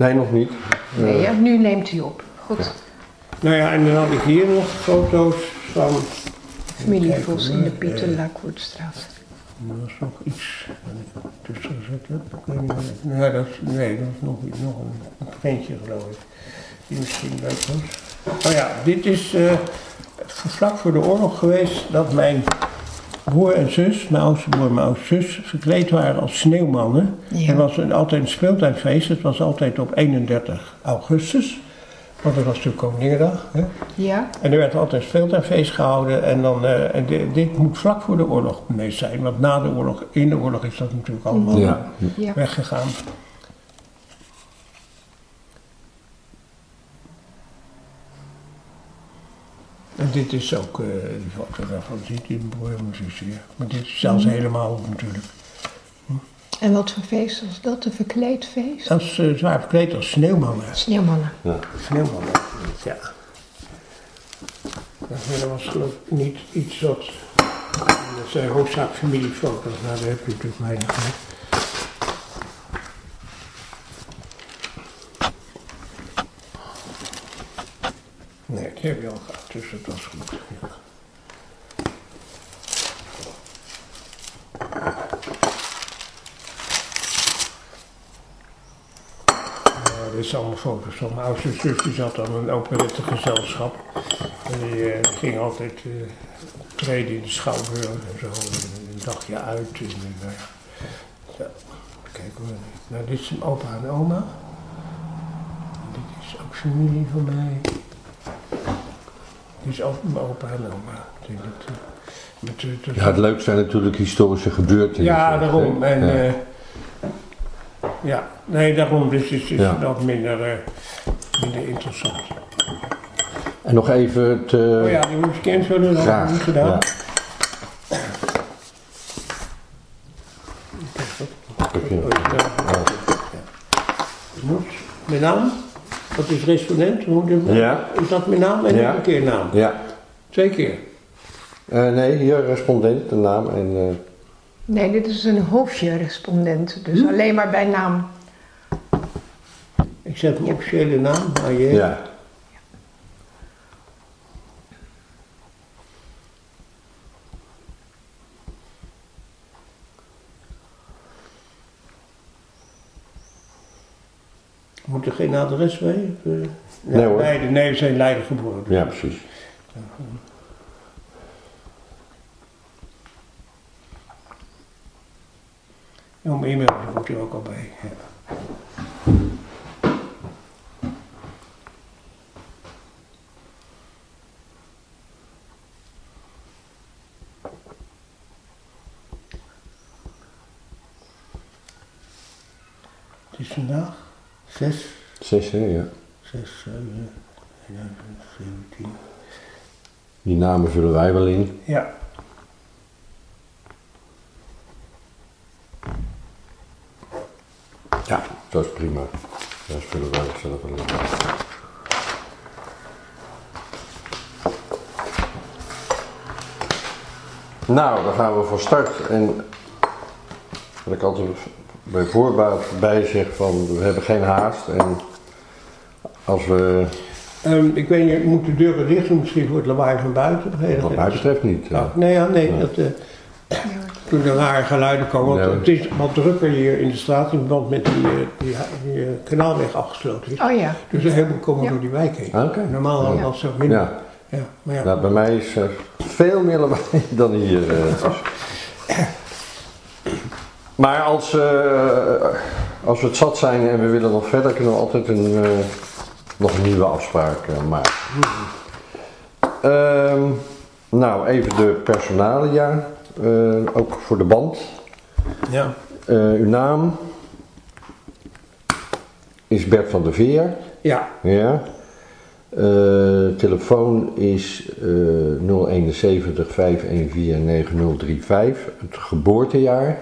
Nee, nog niet. Nee, ja, nu neemt u op. Goed. Ja. Nou ja, en dan had ik hier nog foto's van... Familie Vos in de Pieter Lakoertstraat. Er was nog iets dat ik tussen gezet heb. Ik weet niet meer. Nee, dat is nog een printje geloof ik. Die misschien leuk was. Oh ja, dit is vlak voor de oorlog geweest dat mijn broer en zus, mijn oudste broer en mijn oudste zus, verkleed waren als sneeuwmannen. Ja. Er was altijd een speeltuinfeest, het was altijd op 31 augustus. Want dat was natuurlijk Koninginnedag. Hè? Ja? En er werd altijd een speeltuinfeest gehouden en dan, dit moet vlak voor de oorlog geweest zijn. Want na de oorlog, in de oorlog is dat natuurlijk allemaal Ja. weggegaan. En dit is ook, die foto daarvan ziet u, mijn broer en mijn zus hier. Maar dit is zelfs helemaal op natuurlijk. En wat voor feest was dat? Een verkleed feest? Dat is zwaar verkleed als sneeuwmannen. Sneeuwmannen. Ja. Sneeuwmannen, ja. Dat was geloof ik niet iets wat... Dat zijn hoofdzaak familiefoto's, nou daar heb je natuurlijk weinig mee. Nee, die heb je al gehad, dus dat was goed. Ja. Dit zijn allemaal foto's van mijn oudste zus, die zat aan een operettegezelschap. En die ging altijd treden in de Schouwburg en zo, een dagje uit. En, nou ja. Zo, kijk hoor. Nou, dit is mijn opa en oma. Dit is ook familie van mij. Dit is ook mijn opa en oma. Ik denk dat, Ja, het leukste zijn natuurlijk historische gebeurtenissen. ja, daarom. En, ja, nee, daarom. Dus het is wat minder interessant. En nog even het... oh ja, die moest ik invullen, dat heb ik niet gedaan. Ja. Mijn naam? Dat is respondent. Ja. Is dat mijn naam en nog een keer naam? Ja. 2 keer? Nee, hier respondent, de naam en... Nee, dit is een hoofdje-respondent, dus alleen maar bij naam. Ik zet mijn officiële naam, maar je... Ja. Moet er geen adres bij? Nee hoor. Nee, we zijn Leiden geboren. Dus. Ja, precies. Ja, mijn e-mail komt er ook al bij. Ja. Het is vandaag 6, 6, hè, ja. 7, 2017. Die namen vullen wij wel in. Ja. Ja, dat is prima. Dat vullen wij zelf wel in. Nou, dan gaan we van start. En wat ik altijd bij voorbaat bij zeg van, we hebben geen haast. En als we... Ik weet niet, moet de deuren dicht doen misschien voor het lawaai van buiten? Wat mij betreft niet. Nee, dat... Toen er rare geluiden komen, want het is wat drukker hier in de straat in verband met die kanaalweg afgesloten is. Oh ja. Dus een heleboel komen door die wijk heen. Okay. Normaal was zo minder. Ja. Maar ja. Nou, bij mij is er veel meer lawaai dan hier. Maar als we het zat zijn en we willen nog verder, kunnen we altijd nog een nieuwe afspraak maken. Nou, even de personalia. Ook voor de band. Ja. Uw naam is Bert van der Veer. Ja. Ja. Telefoon is 071 514 9035. Het geboortejaar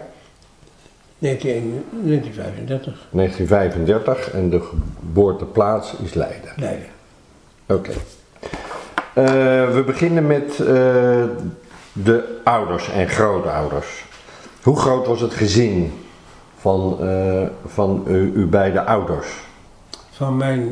1935. 1935 en de geboorteplaats is Leiden. Leiden. Oké. We beginnen met de ouders en grootouders. Hoe groot was het gezin van uw beide ouders? van mijn,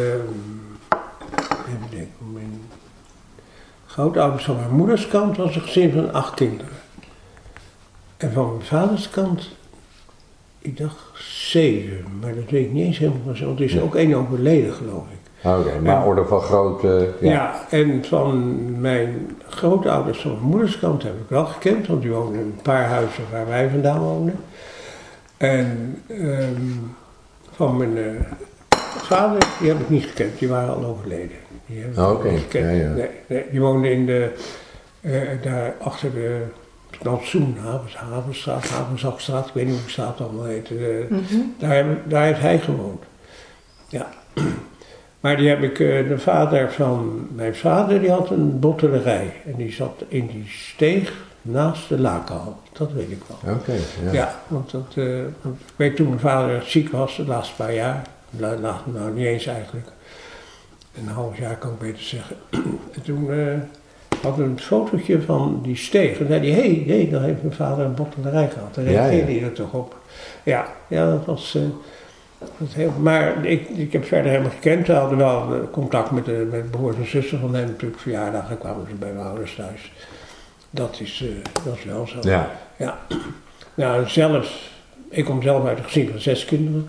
even denken, mijn grootouders van mijn moeders kant was een gezin van 8 kinderen. En van mijn vaders kant, ik dacht 7, maar dat weet ik niet eens helemaal, want er is ook 1 overleden, geloof ik. Oké, maar orde van grootte. Ja, en van mijn grootouders van mijn moeders kant heb ik wel gekend, want die woonden in een paar huizen waar wij vandaan woonden. En van mijn vader, die heb ik niet gekend, die waren al overleden. Die heb ik niet gekend. Ja. Nee, die woonden in de, daar achter de plantsoen, Havenstraat, Havenzakstraat, ik weet niet hoe de straat allemaal heet. Daar heeft hij gewoond. Ja. Maar die heb ik, de vader van mijn vader, die had een bottelerij. En die zat in die steeg naast de lakenhal. Dat weet ik wel. Oké, ja. Ja, want ik weet toen mijn vader ziek was, de laatste paar jaar. Nou, niet eens eigenlijk. Een half jaar kan ik beter zeggen. En toen hadden we een fotootje van die steeg. En zei hij, hé, dan heeft mijn vader een bottelerij gehad. Daar reageerde hij er toch op. Ja, dat was... maar ik heb verder helemaal gekend. We hadden wel contact met broers en zussen van hem. Natuurlijk verjaardagen kwamen ze bij mijn ouders thuis. Dat is wel zo. Ja. Nou, ik kom zelf uit een gezin van 6 kinderen.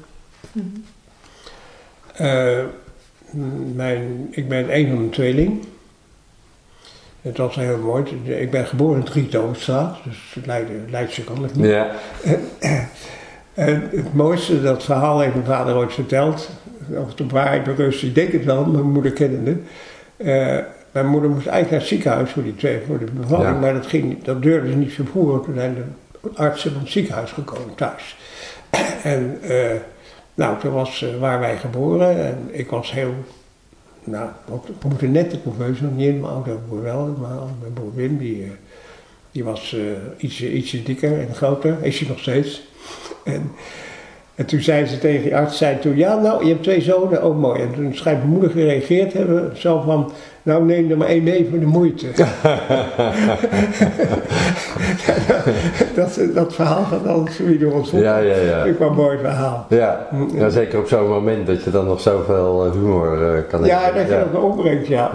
Ik ben een van de tweeling. Het was heel mooi. Ik ben geboren in Drietoonstraat, dus Leidse kan ik niet. Ja. En het mooiste, dat verhaal heeft mijn vader ooit verteld. Of het op waarheid berust, ik denk het wel, mijn moeder kennende. Mijn moeder moest eigenlijk naar het ziekenhuis voor de bevalling, maar dat durfde ze niet vervoeren. Toen zijn de artsen van het ziekenhuis gekomen thuis. En toen waren wij geboren en ik was heel, we moeten net de couveuse, nog niet in mijn oude broer wel, maar mijn broer Wim, die was ietsje dikker en groter, is hij nog steeds. En toen zei ze tegen die arts, je hebt 2 zonen, ook mooi. En toen schijnt mijn moeder gereageerd hebben, zo van, nou neem er maar 1 mee voor de moeite. dat verhaal gaat altijd weer door ons op. Ja. Ik kwam een mooi verhaal. Ja, zeker op zo'n moment dat je dan nog zoveel humor kan hebben. Ja, dat je dat opbrengt, ja.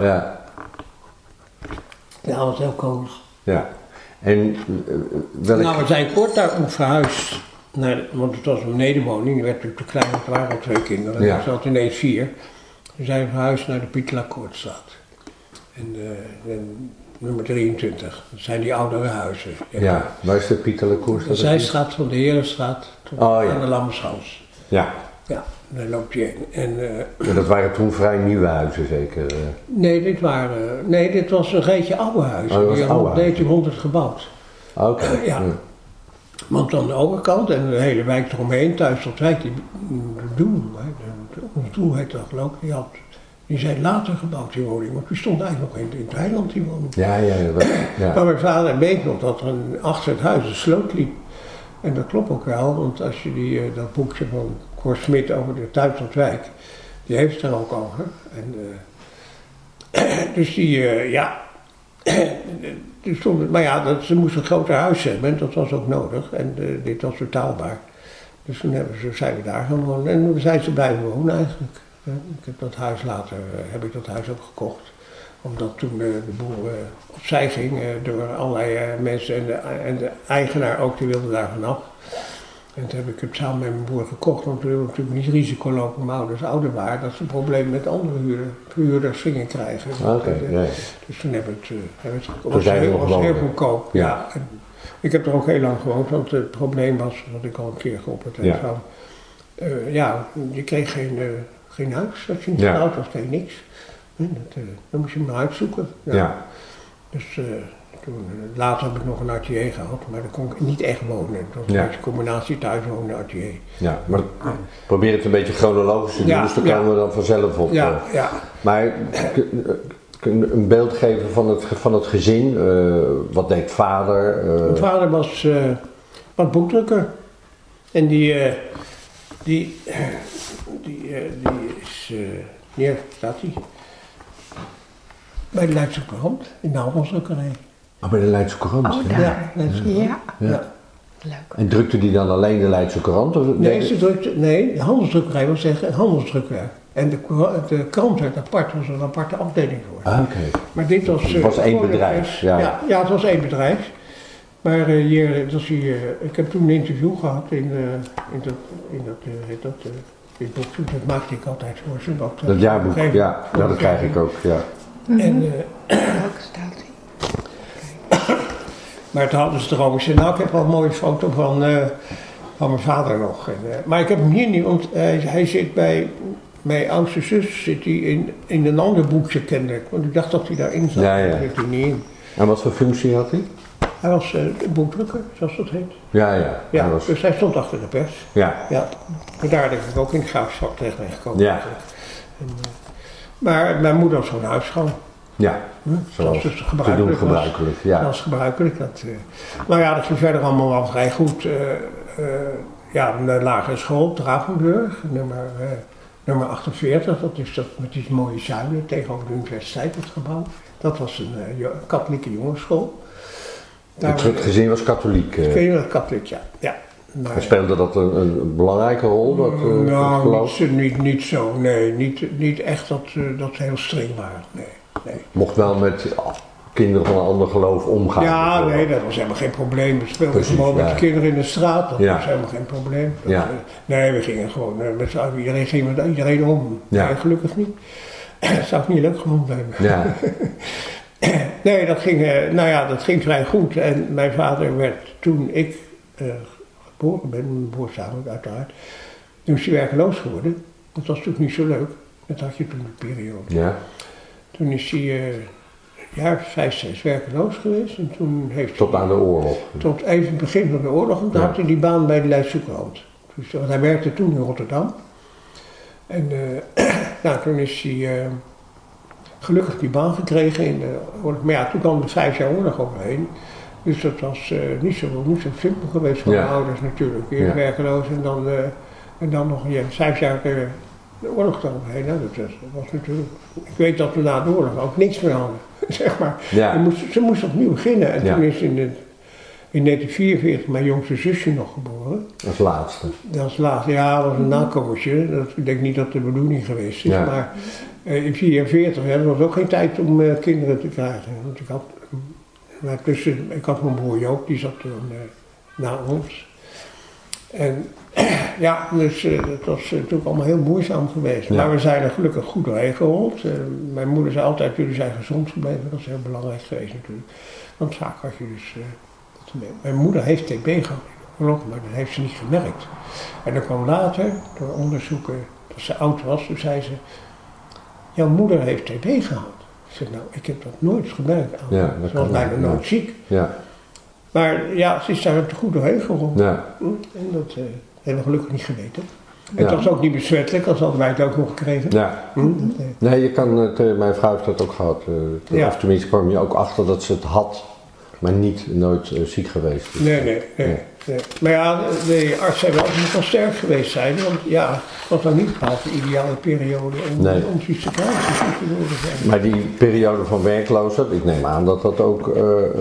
Dat was heel komisch. Ja. En we zijn kort daarop verhuisd. Want het was een nederwoning, die werd natuurlijk te klein, het waren al 2 kinderen. Er zat ineens 4. We zijn verhuisd naar de Pieter-Lacourtstraat. En nummer 23. Dat zijn die oudere huizen. Ja, waar is de Pieter-Lacourtstraat? De zijstraat van de Herenstraat tot aan de Lammerschans. Ja. Ja, daar loopt je heen. En dat waren toen vrij nieuwe huizen zeker? Nee, dit was een reetje oude huizen. Die hadden op 1900 gebouwd. Oké. Ja. Want aan de overkant en de hele wijk eromheen, thuis tot wijk, de Doel heet dat geloof ik, die zijn later gebouwd, die woning, want die stond eigenlijk nog in het eiland, die woning. Ja. Maar mijn vader weet nog dat er achter het huis een sloot liep. En dat klopt ook wel, want als je dat boekje van Cor Smit over de tuin tot wijk, die heeft het er ook over. En, dus ze moesten een groter huis hebben en dat was ook nodig en dit was betaalbaar. Dus toen zijn we daar gaan wonen en toen zijn ze blijven wonen eigenlijk. Ik heb dat huis later ook gekocht, omdat toen de boel opzij ging door allerlei mensen en de eigenaar ook, die wilde daar vanaf. En toen heb ik het samen met mijn broer gekocht, want we wilden natuurlijk niet risico lopen, mijn ouders ouder waren, dat ze problemen met andere huurders gingen krijgen. Dus toen heb ik het gekocht. Het was heel goedkoop. Ja. Ik heb er ook heel lang gewoond, want het probleem was, wat ik al een keer geopperd heb, je kreeg geen huis, als je niet getrouwd was, kreeg niks. Dan moest je maar uitzoeken. Ja. Dus later heb ik nog een atelier gehad, maar daar kon ik niet echt wonen. Het was een beetje een combinatie thuis wonen en atelier. Ja, maar probeer het een beetje chronologisch te doen, dus daar komen we dan vanzelf op. Ja. Maar een beeld geven van het gezin, wat deed vader? Mijn vader was wat boekdrukker. En die is, hier staat hij, bij de Leidse Courant, in de handelsdrukkerij. Bij de Leidse Courant? Ja. Leuk. En drukte die dan alleen de Leidse Courant? Of Nee, de handelsdrukkerij was echt een handelsdrukkerij. En de krant werd apart, was een aparte afdeling voor. Ah, oké. Maar dit was... Het was één bedrijf, ja. Ja, het was één bedrijf. Maar hier, ik heb toen een interview gehad in dit boek. Dat maakte ik altijd voor ze. Dat jaarboek, ja, dat krijg ik ook, ja. En, Welke staat die? maar toen hadden ze erover gezegd, nou ik heb wel een mooie foto van mijn vader nog. Maar ik heb hem hier niet, want hij zit bij mijn oudste zus zit hij in een ander boekje kennelijk. Want ik dacht dat hij daarin zat, Ja. daar zit hij niet in. En wat voor functie had hij? Hij was boekdrukker, zoals dat heet. Ja. Ja, Hij was... dus hij stond achter de pers. Ja. Ja, vandaar dat ik ook in het graafschap terecht ben gekomen. Ja. En, maar mijn moeder was gewoon huisvrouw. Ja, zoals dus te doen gebruikelijk, Dat ja. was gebruikelijk. Maar ja, dat ging verder allemaal wel vrij goed. Ja, de lagere school, Dravenburg, nummer 48. Dat is dat met die mooie zuilen tegenover de universiteit, het gebouw. Dat was een katholieke jongensschool. Het gezin was katholiek. Kun je dat katholiek, ja. Maar, en speelde dat een belangrijke rol? Nou, niet zo. Nee, niet echt dat ze heel streng waren. Nee. Mocht wel met kinderen van een ander geloof omgaan. Ja, nee, dat was helemaal geen probleem. We speelden gewoon met de kinderen in de straat. Dat was helemaal geen probleem. Nee, we gingen gewoon met z'n allen. Iedereen ging met iedereen om. Ja. Nee, gelukkig niet. Dat zou ik niet leuk gevonden hebben. Ja. Nee, dat ging vrij goed. En mijn vader werd toen ik geboren ben, mijn broer samen uiteraard, toen is hij werkeloos geworden. Dat was natuurlijk niet zo leuk. Dat had je toen de periode. Ja. Toen is hij jaar 5, 6 werkeloos geweest. En toen heeft tot aan de oorlog. Tot even het begin van de oorlog. En toen had hij die baan bij de Leidse Courant. Dus, want hij werkte toen in Rotterdam. En toen is hij gelukkig die baan gekregen in de oorlog. Maar ja, toen kwam er 5 jaar oorlog overheen. Dus dat was niet zo simpel geweest voor mijn ouders natuurlijk. Eerst werkeloos en dan nog 5 jaar de oorlog eroverheen. Nou, dat was natuurlijk... Ik weet dat we na de oorlog ook niks meer hadden, zeg maar. Ja. Ze moest opnieuw beginnen. En toen is in 1944 mijn jongste zusje nog geboren. Als laatste? Dat was een nakomertje. Ik denk niet dat de bedoeling geweest is. Ja. Maar in 1944 was ook geen tijd om kinderen te krijgen. Want ik had mijn broer Joop, die zat toen na ons. En ja, dus dat was natuurlijk allemaal heel moeizaam geweest. Ja. Maar we zijn er gelukkig goed doorheen gerold. Mijn moeder zei altijd, jullie zijn gezond gebleven. Dat is heel belangrijk geweest natuurlijk. Want vaak had je dus... mijn moeder heeft TB gehad, maar dat heeft ze niet gemerkt. En dan kwam later, door onderzoeken, dat ze oud was, toen zei ze... Jouw moeder heeft TB gehad. Ik zei, nou, ik heb dat nooit gemerkt. Ze was bijna nooit ziek. Ja. Maar ja, ze is daar te goed doorheen gerold. Ja. En dat hebben we gelukkig niet geweten. En dat was ook niet besmettelijk, als hadden wij het ook nog gekregen. Ja. Nee, je kan mijn vrouw heeft dat ook gehad. Of tenminste kwam je ook achter dat ze het had, maar nooit ziek geweest. Dus, nee. Maar ja, de artsen hebben altijd wel sterk geweest zijn. Want ja, het was dan niet bepaald de ideale periode om iets te krijgen. Maar die periode van werkloosheid, ik neem aan dat dat ook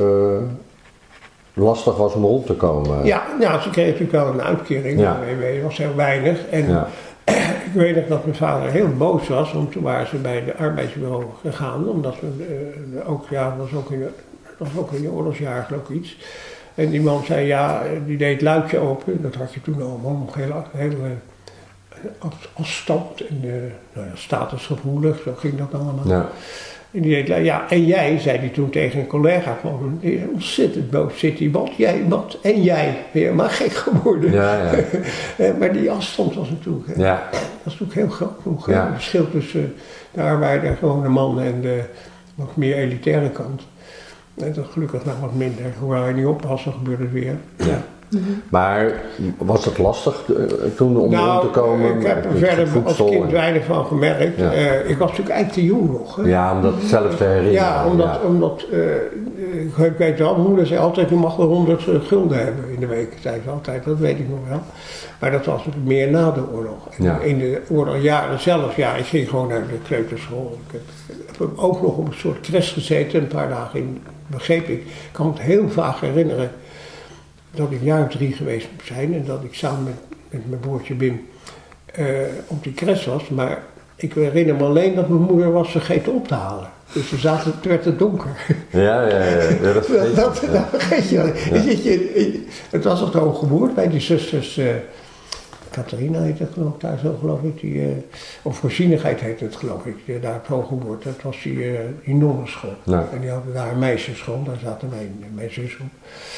lastig was om rond te komen. Ja, ze kreeg natuurlijk wel een uitkering. Ja. Dat was heel weinig. En ik weet nog dat mijn vader heel boos was, want toen waren ze bij de arbeidsbureau gegaan. Omdat dat was ook in de oorlogsjaren geloof ik iets. En die man zei, die deed het luikje open. Dat had je toen allemaal nog heel afstand en statusgevoelig, zo ging dat allemaal. Ja. En die deed, en jij, zei hij toen tegen een collega van hem, ontzettend boos zit hij, wat en jij, ben je maar gek geworden. Ja. Maar die afstand was natuurlijk, dat was natuurlijk heel groot. Het verschil tussen de arbeider, gewone man en de wat meer elitaire kant. En dat gelukkig nog wat minder. Hoewel hij niet oppassen, gebeurde het weer. Ja. Maar was het lastig toen om rond te komen? Ik heb er verder als kind weinig van gemerkt. Ja. Ik was natuurlijk eigenlijk te jong nog. Hè? Ja, om dat zelf te herinneren. Ja, omdat ik weet wel, mijn moeder zei altijd, je mag wel 100 gulden hebben in de week. Zei ze altijd, dat weet ik nog wel. Maar dat was natuurlijk meer na de oorlog. En in de oorlogjaren zelf, ik ging gewoon naar de kleuterschool. Ik heb ook nog op een soort crash gezeten, een paar dagen in, begreep ik. Ik kan me het heel vaag herinneren. dat ik een jaar of 3 geweest moet zijn en dat ik samen met mijn broertje Wim op die crash was. Maar ik herinner me alleen dat mijn moeder was vergeten op te halen. Dus het werd het donker. Ja, dat vergeet je wel. Het was op de Hoogeboerd bij die zusters, Catharina heet het geloof ik, daar zo geloof ik, of voorzienigheid heet het geloof ik, daar op Hoogeboerd. Dat was die nonnenschool. Ja. En die hadden daar een meisjesschool, daar zaten mijn zus op.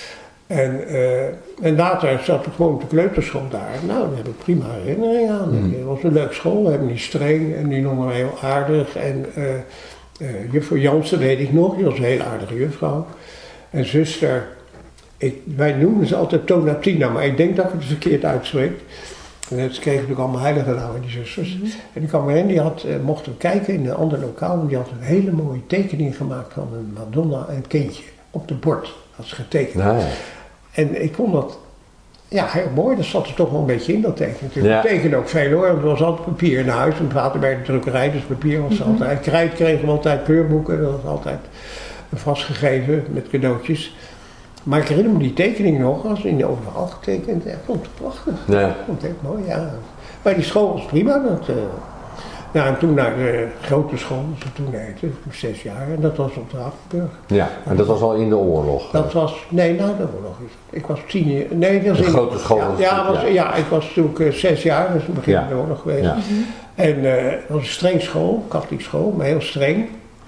En later zat ik gewoon op de kleuterschool daar. Nou, daar heb ik prima herinneringen aan. Het was een leuke school, we hebben die streng en die nonnen we heel aardig. En juffrouw Jansen weet ik nog, die was een hele aardige juffrouw. En zuster, wij noemen ze altijd Tonatina, maar ik denk dat ik het verkeerd uitspreek. En ze kregen natuurlijk allemaal heilige namen, die zusters. En die kwam erin, die mocht hem kijken in een ander lokaal. En die had een hele mooie tekening gemaakt van een Madonna en een kindje. Op de bord had ze getekend. Ja. En ik vond dat heel mooi, dat zat er toch wel een beetje in, dat tekening. Ja. Ik tekende ook veel hoor, want er was altijd papier in huis. We zaten bij de drukkerij, dus papier was altijd. Krijt kregen we altijd, kleurboeken, dat was altijd vastgegeven met cadeautjes. Maar ik herinner me die tekening nog, als in overal getekend. Ik vond het prachtig. Ja. Ik vond het echt mooi, ja. Maar die school was prima. En toen naar de grote school, zoals het toen heette, 6 jaar. En dat was op de Apenburg. Ja, en dat was al in de oorlog? Dat was, nee, na de oorlog. Ik was 10 jaar, nee, dat was de grote school? Ik was toen 6 jaar, dus begin van de oorlog geweest. Ja. En het was een streng school, katholiek school, maar heel streng.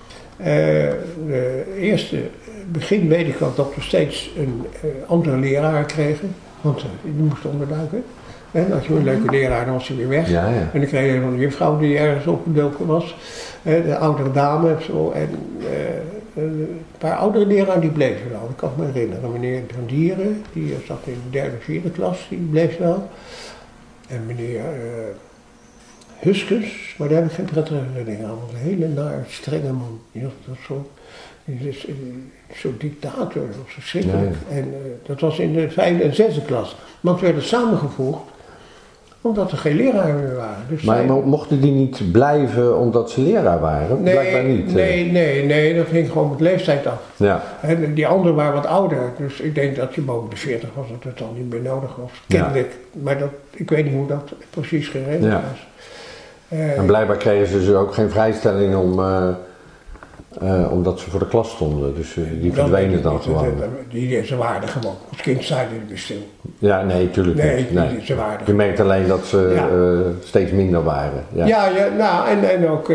De eerste begin weet ik wel dat we steeds een andere leraar kregen, want die moest onderduiken. En als je een leuke leraar, dan was hij weer weg. Ja, ja. En dan kreeg je een juffrouw die ergens opgedoken was, de oudere dame. Zo, en een paar oudere leraren die bleven wel. Ik kan me herinneren, meneer Brandieren, die zat in de 3e, 4e klas, die bleef wel. En meneer Huskens, maar daar heb ik geen prettige herinneringen aan, want een hele naar strenge man. Dat is zo'n dictator, dat was verschrikkelijk. Ja, ja. En dat was in de 5e en 6e klas. Want we werden samengevoegd omdat er geen leraren meer waren. Dus maar mochten die niet blijven omdat ze leraar waren? Nee, blijkbaar niet. Nee, dat ging gewoon met leeftijd af. Ja. En die anderen waren wat ouder, dus ik denk dat je boven de 40 was, dat het dan niet meer nodig was. Kennelijk, maar ik weet niet hoe dat precies geregeld was. En blijkbaar kregen ze dus ook geen vrijstelling omdat ze voor de klas stonden, dus die verdwenen dan gewoon. Ze waren gewoon, als kind zeiden die weer stil. Ja, nee, tuurlijk niet. Nee. Ze waren. Je merkt alleen dat ze steeds minder waren. Ja, en ook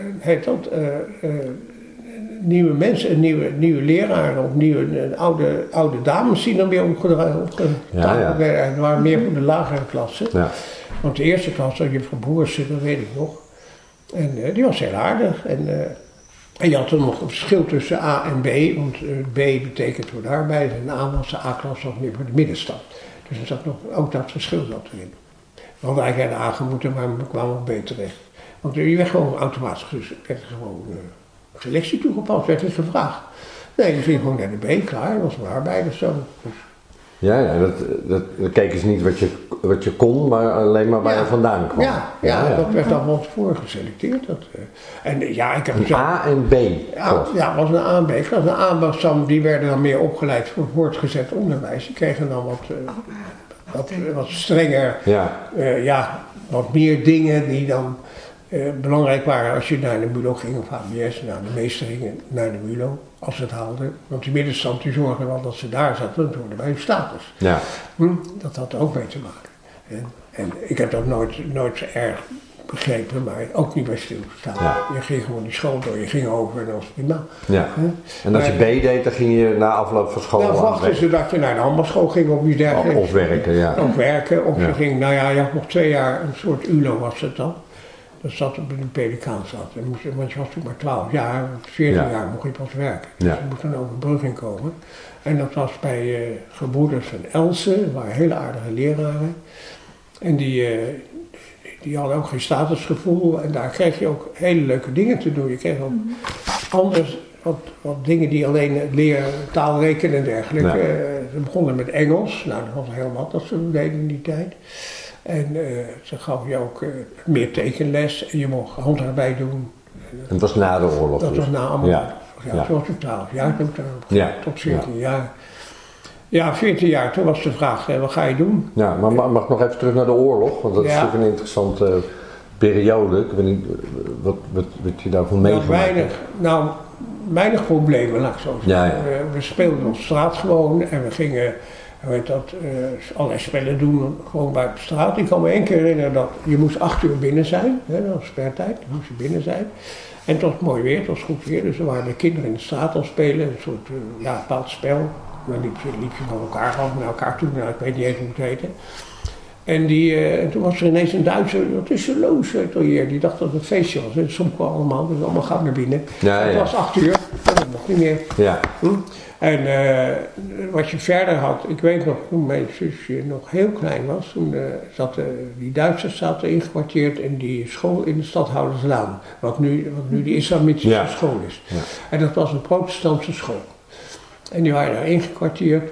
nieuwe mensen, nieuwe leraren of oude dames die dan weer opgedragen. Er waren meer voor de lagere klassen. Ja. Want de eerste klas had juffrouw Boersen, dat weet ik nog. En die was heel aardig. En je had er nog een verschil tussen A en B, want B betekent voor de arbeid en A was de A-klas was meer voor de middenstand. Dus er zat nog, ook dat verschil zat erin. We hadden eigenlijk naar de A gemoeten, maar we kwamen op B terecht. Want je werd gewoon automatisch, werd gewoon selectie toegepast, werd niet gevraagd. Nee, je ging gewoon naar de B, klaar, dat was een arbeider zo. Dus. Ja, dat keken ze niet wat je kon, maar alleen maar waar je vandaan kwam. Ja, dat werd dan voor geselecteerd. Ik heb A en B. Ja, was een A en B. De A was dan, die werden dan meer opgeleid voor voortgezet onderwijs. Die kregen dan wat strenger, wat meer dingen die dan belangrijk waren als je naar de MULO ging of HBS. Nou, de meesten gingen naar de MULO. Als ze het haalden, want die middenstand die zorgde wel dat ze daar zaten, want worden bij hun status. Ja. Dat had er ook mee te maken. En ik heb dat nooit zo erg begrepen, maar ook niet bij stilgestaan. Ja. Je ging gewoon die school door, je ging over en dat was prima. Ja. En als je B deed, dan ging je na afloop van school dan verwachten ze dat je naar de handbalschool ging of iets dergelijks. Of werken, ja. Of werken, of je ging, je had nog 2 jaar, een soort ULO was het dan. Dat zat op een pelikaan zat. Want je was toen maar 12 jaar, 14 jaar mocht je pas werken. Dus er moest een overbrugging komen. En dat was bij gebroeders van Elsen, waren hele aardige leraren. En die hadden ook geen statusgevoel. En daar kreeg je ook hele leuke dingen te doen. Je kreeg ook anders wat dingen die alleen taal rekenen en dergelijke. Ze begonnen met Engels. Nou, dat was heel wat dat ze deden in die tijd. En ze gaf je ook meer tekenles en je mocht handarbeid doen. En dat was na de oorlog? Dat was na allemaal. Zoals 12 jaar tot 14 jaar. Ja, 14 jaar, toen was de vraag, wat ga je doen? Ja, maar mag ik nog even terug naar de oorlog? Want dat is natuurlijk een interessante periode. Ik weet niet wat je daarvan meegemaakt hebt. Weinig problemen, laat ik zo zeggen. Ja. We speelden op straat gewoon en we gingen allerlei spellen doen gewoon bij op straat. Ik kan me 1 keer herinneren dat je moest 8 uur binnen zijn, hè, dat was spertijd, dan moest je binnen zijn. En het was mooi weer, het was goed weer, dus we waren met kinderen in de straat al spelen, een soort bepaald spel. Dan liep je van elkaar af naar elkaar toe, ik weet niet eens hoe het heette. En toen was er ineens een Duitser, dat is een loosatelier, die dacht dat het een feestje was. En soms kwam allemaal, dus allemaal gaan naar binnen. Het was 8 uur, dat mocht niet meer. Ja. En wat je verder had, ik weet nog, toen mijn zusje nog heel klein was, toen die Duitsers zaten ingekwartierd in die school in de Stadhouderslaan. Wat nu die islamitische school is. Ja. En dat was een protestantse school. En die waren daar ingekwartierd.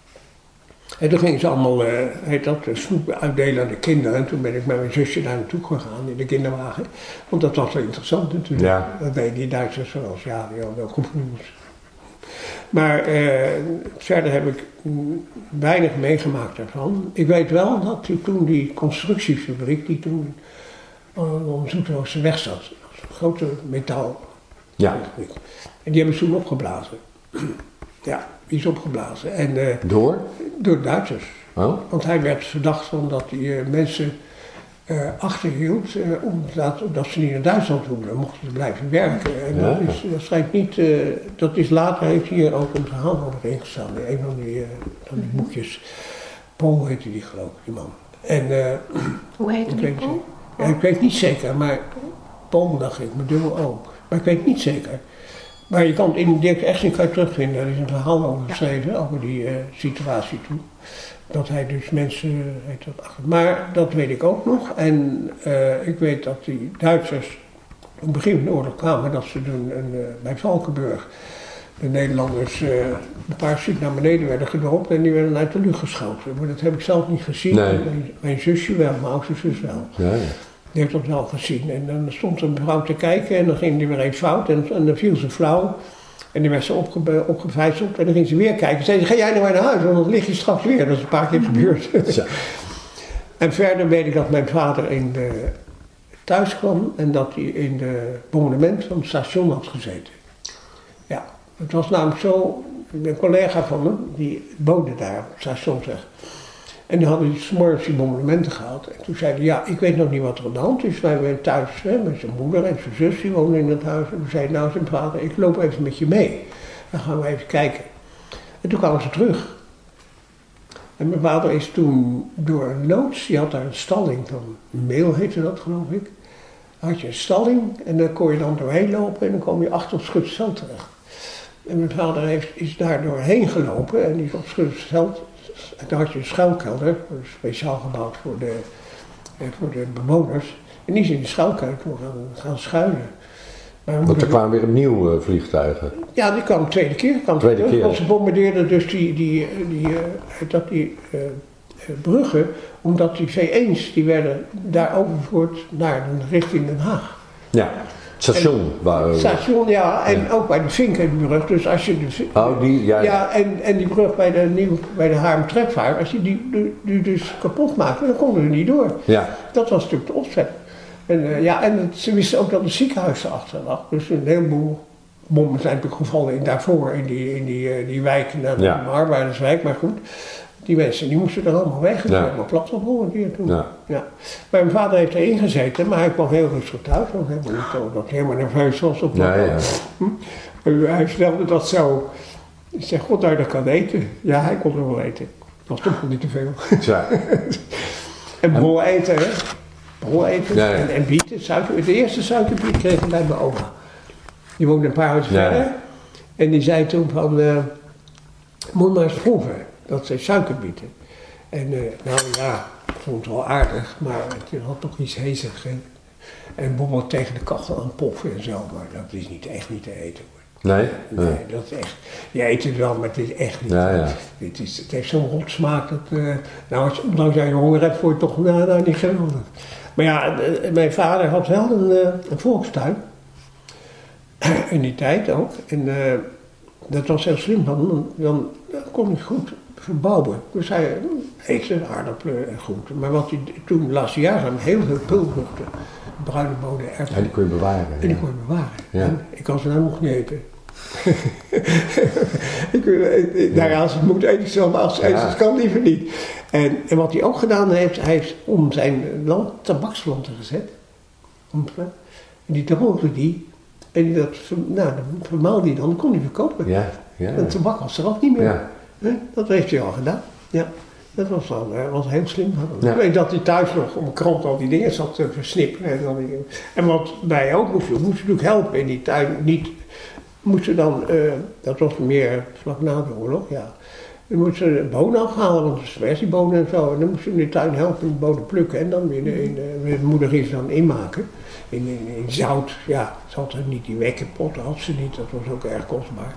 En toen gingen ze allemaal snoep uitdelen aan de kinderen. En toen ben ik met mijn zusje daar naartoe gegaan in de kinderwagen. Want dat was wel interessant natuurlijk. Ja. Dat deden die Duitsers zoals, die hadden wel goed nieuws. Maar verder heb ik weinig meegemaakt daarvan. Ik weet wel dat toen die constructiefabriek, die toen om Zoeterwoudseweg zat, dat was een grote metaalfabriek. Ja. En die hebben ze toen opgeblazen. Ja, die is opgeblazen. En, Door? Door de Duitsers. Oh? Want hij werd verdacht van dat hij mensen achterhield, omdat ze niet naar Duitsland hoefden, dan mochten ze blijven werken. En dat schijnt niet, dat is later, heeft hier ook een verhaal over ingestaan, in een van die boekjes. Paul heette die geloof ik, die man. En, hoe heette die Paul? Ja, ik weet niet zeker, maar Paul dacht ik, met dubbel O. Maar ik weet niet zeker. Maar je kan in Dirk Echtink terugvinden, er is een verhaal over geschreven, over die situatie toen. Dat hij dus mensen heeft dat achter. Maar dat weet ik ook nog. En ik weet dat die Duitsers op het begin van de oorlog kwamen, dat ze toen bij Valkenburg de Nederlanders een paar stuk naar beneden werden gedropt en die werden uit de lucht geschoten. Maar dat heb ik zelf niet gezien. Nee. Mijn zusje wel, mijn oudste zus wel. Ja. Die heeft dat wel gezien. En dan stond een mevrouw te kijken en dan ging die weer even fout en dan viel ze flauw. En die werd ze opgevijzeld en dan ging ze weer kijken. Zei ze, ga jij nou maar naar huis, want dan lig je straks weer. Dat is een paar keer gebeurd. Ja. En verder weet ik dat mijn vader thuis kwam en dat hij in de bombardement van het station had gezeten. Ja, het was namelijk zo, een collega van me, die woonde daar op het station zeg. En die hadden 's morgens die bombardementen gehad. En toen zei hij, ja, ik weet nog niet wat er aan de hand is. Wij zijn thuis met zijn moeder en zijn zus, die woonden in het huis. En toen zei nou zijn vader, ik loop even met je mee. Dan gaan we even kijken. En toen kwamen ze terug. En mijn vader is toen door een loods, die had daar een stalling van Meel heette dat geloof ik. Dan had je een stalling en dan kon je dan doorheen lopen en dan kwam je achter op Schuttersveld terecht. En mijn vader is daar doorheen gelopen en die is op Schuttersveld. En daar had je een schuilkelder, speciaal gebouwd voor de bewoners. En die is in die schuilkelder gaan schuilen. Want er kwamen weer opnieuw vliegtuigen? Ja, die kwam de tweede keer. Want ze bombardeerden dus die bruggen, omdat die V1's die werden daar overgevoerd naar richting Den Haag. Ja. Station. Station, ja, en ook bij de Vinkenbrug. Dus als je en die brug bij de Haarlem-Trekvaart, als je die dus kapot maakte, dan konden we niet door. Ja. Dat was natuurlijk de opzet. En ze wisten ook dat het ziekenhuis erachter lag. Dus een heleboel bommen zijn natuurlijk gevallen daarvoor in die wijk, naar de arbeiderswijk, maar goed. Die mensen die moesten er allemaal weg. Ja. Helemaal plat van volgende toen. Ja. Ja. Maar mijn vader heeft erin gezeten, maar hij kwam heel rustig thuis. Want helemaal nerveus was. Hij stelde dat zo. Ik zeg, god, dat kan eten. Ja, hij kon er wel eten. Dat was toch wel niet te veel. Ja. En bol eten, hè. Bol eten en bieten, suiker. De eerste suikerbiet kreeg ik bij mijn oma. Die woonde een paar huizen verder. En die zei toen van, moet maar eens proeven. Dat zijn suikerbieten. En ik vond het wel aardig, maar het had toch iets hezigs. En bijvoorbeeld tegen de kachel aan poffen en zo, maar dat is echt niet te eten hoor. Nee, dat is echt. Je eet het wel, maar het is echt niet. Ja. Het heeft zo'n rot smaak dat. Ondanks dat je honger hebt, voor je toch niet geweldig. Maar ja, mijn vader had wel een volkstuin. In die tijd ook. En dat was heel slim, dan kon je goed verbouwen. Dus hij eet zijn aardappelen en groenten. Maar wat hij toen de laatste jaren had, heel veel pulvruchten, bruine bonen, erwten. Ja, die kon je bewaren. En die kon je bewaren. Ja. En ik kan ze nou nog niet eten. Als het moet eten zo, maar als het eten kan liever niet. En wat hij ook gedaan heeft, hij heeft om zijn land tabaksplanten gezet. En die droogde die. En dat vermaalde hij dan kon hij verkopen. Ja. En tabak was er ook niet meer. Ja. Dat heeft hij al gedaan. Ja. Dat was heel slim. Ja. Ik weet dat hij thuis nog om de krant al die dingen zat te versnippen. En wat wij ook moesten natuurlijk helpen in die tuin. Moesten dan, dat was meer vlak na de oorlog, ja. We moesten bonen afhalen, want aspergebonen en zo. En dan moesten we in de tuin helpen de bonen plukken en dan weer de moeder ging ze dan inmaken. In zout, ja. Ze had niet die wekkenpotten, had ze niet, dat was ook erg kostbaar.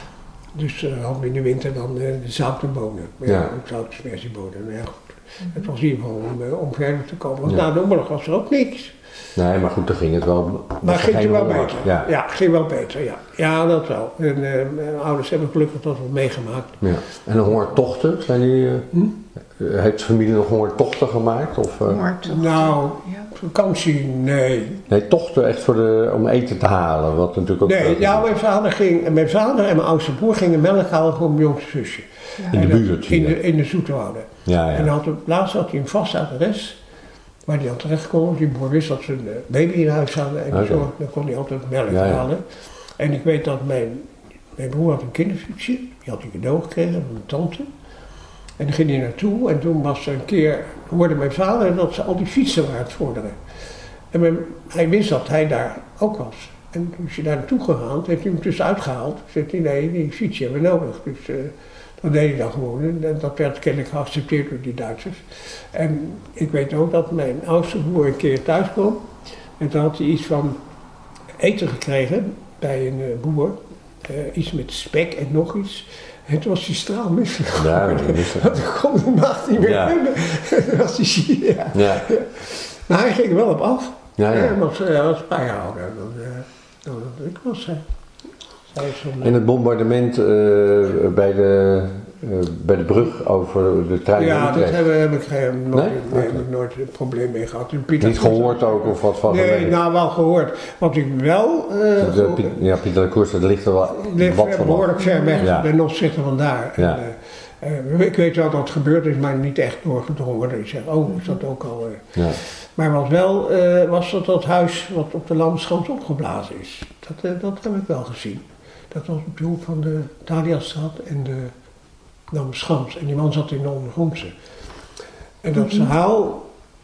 Dus hadden we in de winter dan de zoute bonen. Ja, ook zoute aspergebonen. Ja, goed. Het was in ieder geval om verder te komen. Want na de oorlog was er ook niks. Nee, maar goed, dan ging het wel. Maar ging het wel beter. Ja, ging wel beter, ja. Ja, dat wel. En mijn ouders hebben gelukkig dat wel meegemaakt. Ja. En de hongertochten, zijn die... Heeft de familie nog hongertochten gemaakt? Of, Nou, vakantie, nee. Nee, tochten echt om eten te halen, wat natuurlijk ook... Nee, ja, mijn vader en mijn oudste broer gingen melk halen voor mijn jongste zusje. Ja. In de buurt? In de Zoeterwoude. Ja. En laatst had hij een vast adres waar hij dan terecht kon. Die broer wist dat ze een baby in huis hadden en dan kon hij altijd melk halen. En ik weet dat mijn broer had een kinderfietsje, die had hij cadeau gekregen van mijn tante. En dan ging hij naartoe en toen was er een keer, hoorde mijn vader dat ze al die fietsen waren aan het vorderen. En hij wist dat hij daar ook was. En toen is hij daar naartoe gegaan, heeft hij hem tussenuit gehaald. Zegt hij, nee, die fietsje hebben we nodig. Dus dat deed hij dan gewoon. En dat werd kennelijk geaccepteerd door die Duitsers. En ik weet ook dat mijn oudste broer een keer thuis kwam. En toen had hij iets van eten gekregen bij een boer. Iets met spek en nog iets. En toen was hij straalmisselijk geworden. Ja, dat kon de nacht niet meer hebben. Was hij, ja. Maar hij ging er wel op af. Hij was een paar jaar ouder dan ik was. En het bombardement bij de brug over de trein? Ja, dat heb ik nooit een probleem mee gehad. Niet gehoord ook of wat van? Nee, nou wel gehoord. Wat ik wel... Pieter de Koers, dat ligt er wel wat van. Behoorlijk ver weg, de nos zitten vandaar. Ja. Ik weet wel dat het gebeurd is, maar niet echt doorgedrongen. Ik zeg, is dat ook al... Maar wat wel was dat huis wat op de Lammenschans opgeblazen is. Dat heb ik wel gezien. Dat was op de hoek van de Dahliastraat en de Lammenschans. En die man zat in de ondergrondse. En dat verhaal,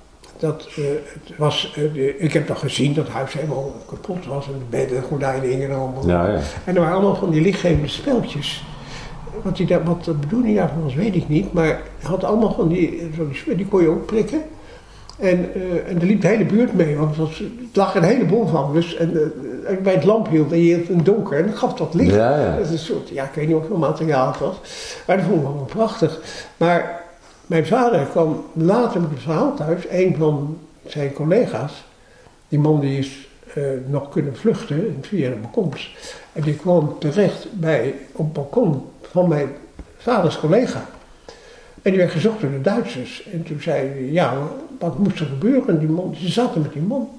ik heb toch gezien dat het huis helemaal kapot was. En de bedden, de gordijnen hingen er allemaal. Ja. En er waren allemaal van die lichtgevende speltjes. Wat de bedoeling daarvan was, weet ik niet. Maar hij had allemaal van die kon je ook prikken. En er liep de hele buurt mee, want het lag een heleboel van. Dus, en bij het lamp hield en je hield een donker en dat gaf wat licht. Ja. Dat is een soort, ik weet niet hoeveel materiaal het was. Maar dat vond ik wel prachtig. Maar mijn vader kwam later met het verhaal thuis. Een van zijn collega's, die man die is nog kunnen vluchten via de balkons. En die kwam terecht op het balkon van mijn vaders collega. En die werd gezocht door de Duitsers. En toen zei hij, wat moest er gebeuren? Ze zaten met die man.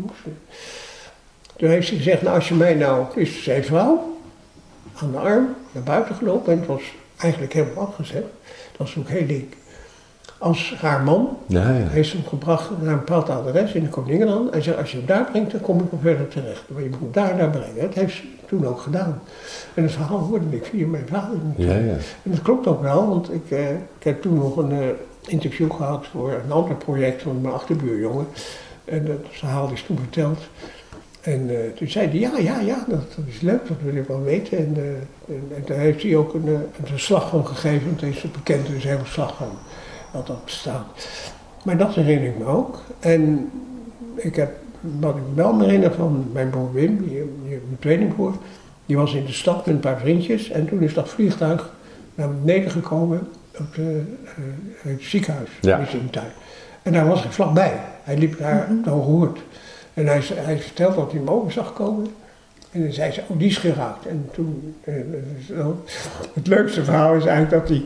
Toen heeft hij gezegd, als je mij is zijn vrouw aan de arm naar buiten gelopen. En het was eigenlijk helemaal afgezet. Dat was ook heel dik. Als haar man heeft ze hem gebracht naar een bepaald adres in de Koningenland. En zei, als je hem daar brengt, dan kom ik wel verder terecht. Maar je moet hem daar brengen. Dat heeft ze toen ook gedaan. En het verhaal hoorde ik via mijn vader. En dat klopt ook wel, want ik heb toen nog een interview gehad voor een ander project van mijn achterbuurjongen. En dat verhaal is toen verteld. En toen zei hij, ja, dat is leuk, dat wil ik wel weten. En daar heeft hij ook een verslag van gegeven. Het is bekend, dus een heel verslag van wat dat bestaat. Maar dat herinner ik me ook. En wat ik wel me herinner van mijn broer Wim, mijn tweelingbroer, die was in de stad met een paar vriendjes. En toen is dat vliegtuig naar beneden gekomen op het ziekenhuis in de tuin. En daar was hij vlakbij. Hij liep daar op de Hoge Hoert. En hij vertelde dat hij hem over zag komen. En dan zei ze, die is geraakt. En toen, het leukste verhaal is eigenlijk dat hij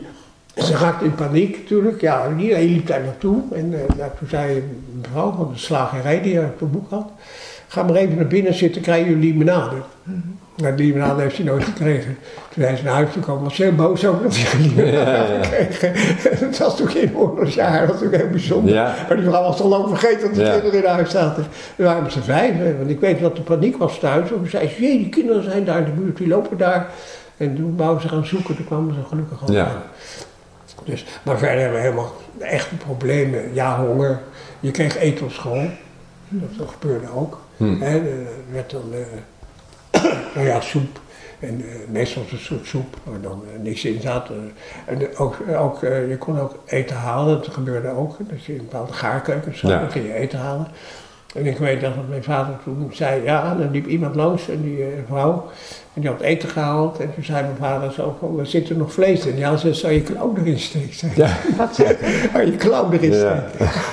Ze raakte in paniek natuurlijk. Ja, iedereen liep daar naartoe. En toen zei een mevrouw van de slagerij die haar op het boek had: ga maar even naar binnen zitten, krijgen jullie limonade. Nou, die limonade heeft hij nooit gekregen. Toen hij is naar huis gekomen, was ze heel boos over dat hij geen limonade had gekregen. Het was toen geen oorlogsjaar, dat was natuurlijk heel bijzonder. Ja. Maar die vrouw was al lang vergeten dat die kinderen in huis zaten. We waren met z'n 5, want ik weet dat de paniek was thuis. Toen zei ze: jee, die kinderen zijn daar in de buurt, die lopen daar. En toen wouden ze gaan zoeken, toen kwamen ze gelukkig al aan. Dus, maar verder hebben we helemaal echte problemen. Ja, honger. Je kreeg eten op school. Dat gebeurde ook. Er werd dan nou ja, soep. En meestal was het een soort soep, waar dan niks in zat. En je kon ook eten halen, dat gebeurde ook. Dat je in bepaalde gaarkeukens zat, dan ging je eten halen. En ik weet dat mijn vader toen zei, ja, dan liep iemand langs, en die vrouw, en die had eten gehaald. En toen zei mijn vader zo van, er zit er nog vlees in. Ja, ze zou je klauw erin steken. Ja. Wat zei je? Zou je klauw erin steken.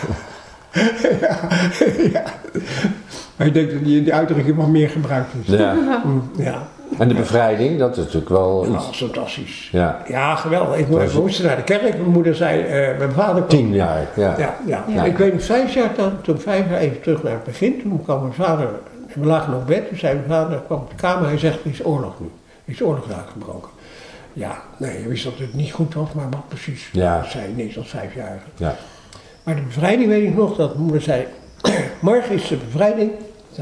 Ja. Maar ik denk dat die uitdrukking wat meer gebruikt is. Ja. En de bevrijding, dat is natuurlijk wel iets. Dat was fantastisch. Ja, geweldig. Ik moest naar de kerk. Mijn moeder zei, mijn vader kwam... 10 jaar, ja. Ik weet nog 5 jaar toen 5 jaar even terug naar het begin. Toen kwam mijn vader, we lagen op bed. Toen zei mijn vader, kwam op de kamer. Hij zegt, er is oorlog nu. Er is oorlog uitgebroken. Ja, nee, je wist dat het niet goed was, maar wat precies. Dat zei niks als 5-jarige. Ja. Maar de bevrijding weet ik nog, dat mijn moeder zei, morgen is de bevrijding.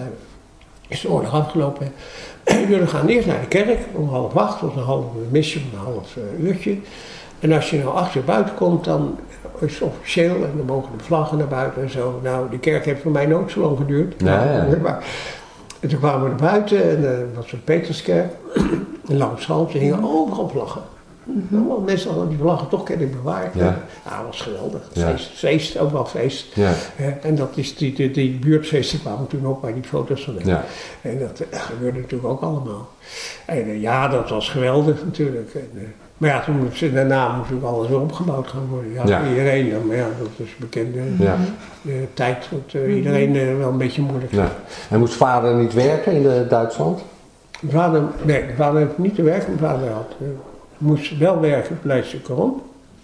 Is de oorlog afgelopen. Jullie gaan eerst naar de kerk om 7:30, of een misje van een 1,5 uurtje. En als je nou 8 uur buiten komt, dan is het officieel en dan mogen de vlaggen naar buiten en zo. Nou, die kerk heeft voor mij nooit zo lang geduurd. Maar, en toen kwamen we naar buiten en dat was een Peterskerk. En langs Schans, ze hingen overal vlaggen. Mensen hadden die vlaggen toch kennelijk bewaard. Ja, dat was geweldig. Feest, ook wel feest. Ja. En dat is die buurtfeesten kwamen toen ook bij die foto's van hem. Ja. En dat gebeurde natuurlijk ook allemaal. En dat was geweldig natuurlijk. En, maar ja, toen daarna moest ook alles weer opgebouwd gaan worden. Iedereen, maar dat is bekende tijd dat iedereen wel een beetje moeilijk had. En moest vader niet werken in Duitsland? Mijn vader heeft niet te werken. Mijn vader moest wel werken op Leidse Courant.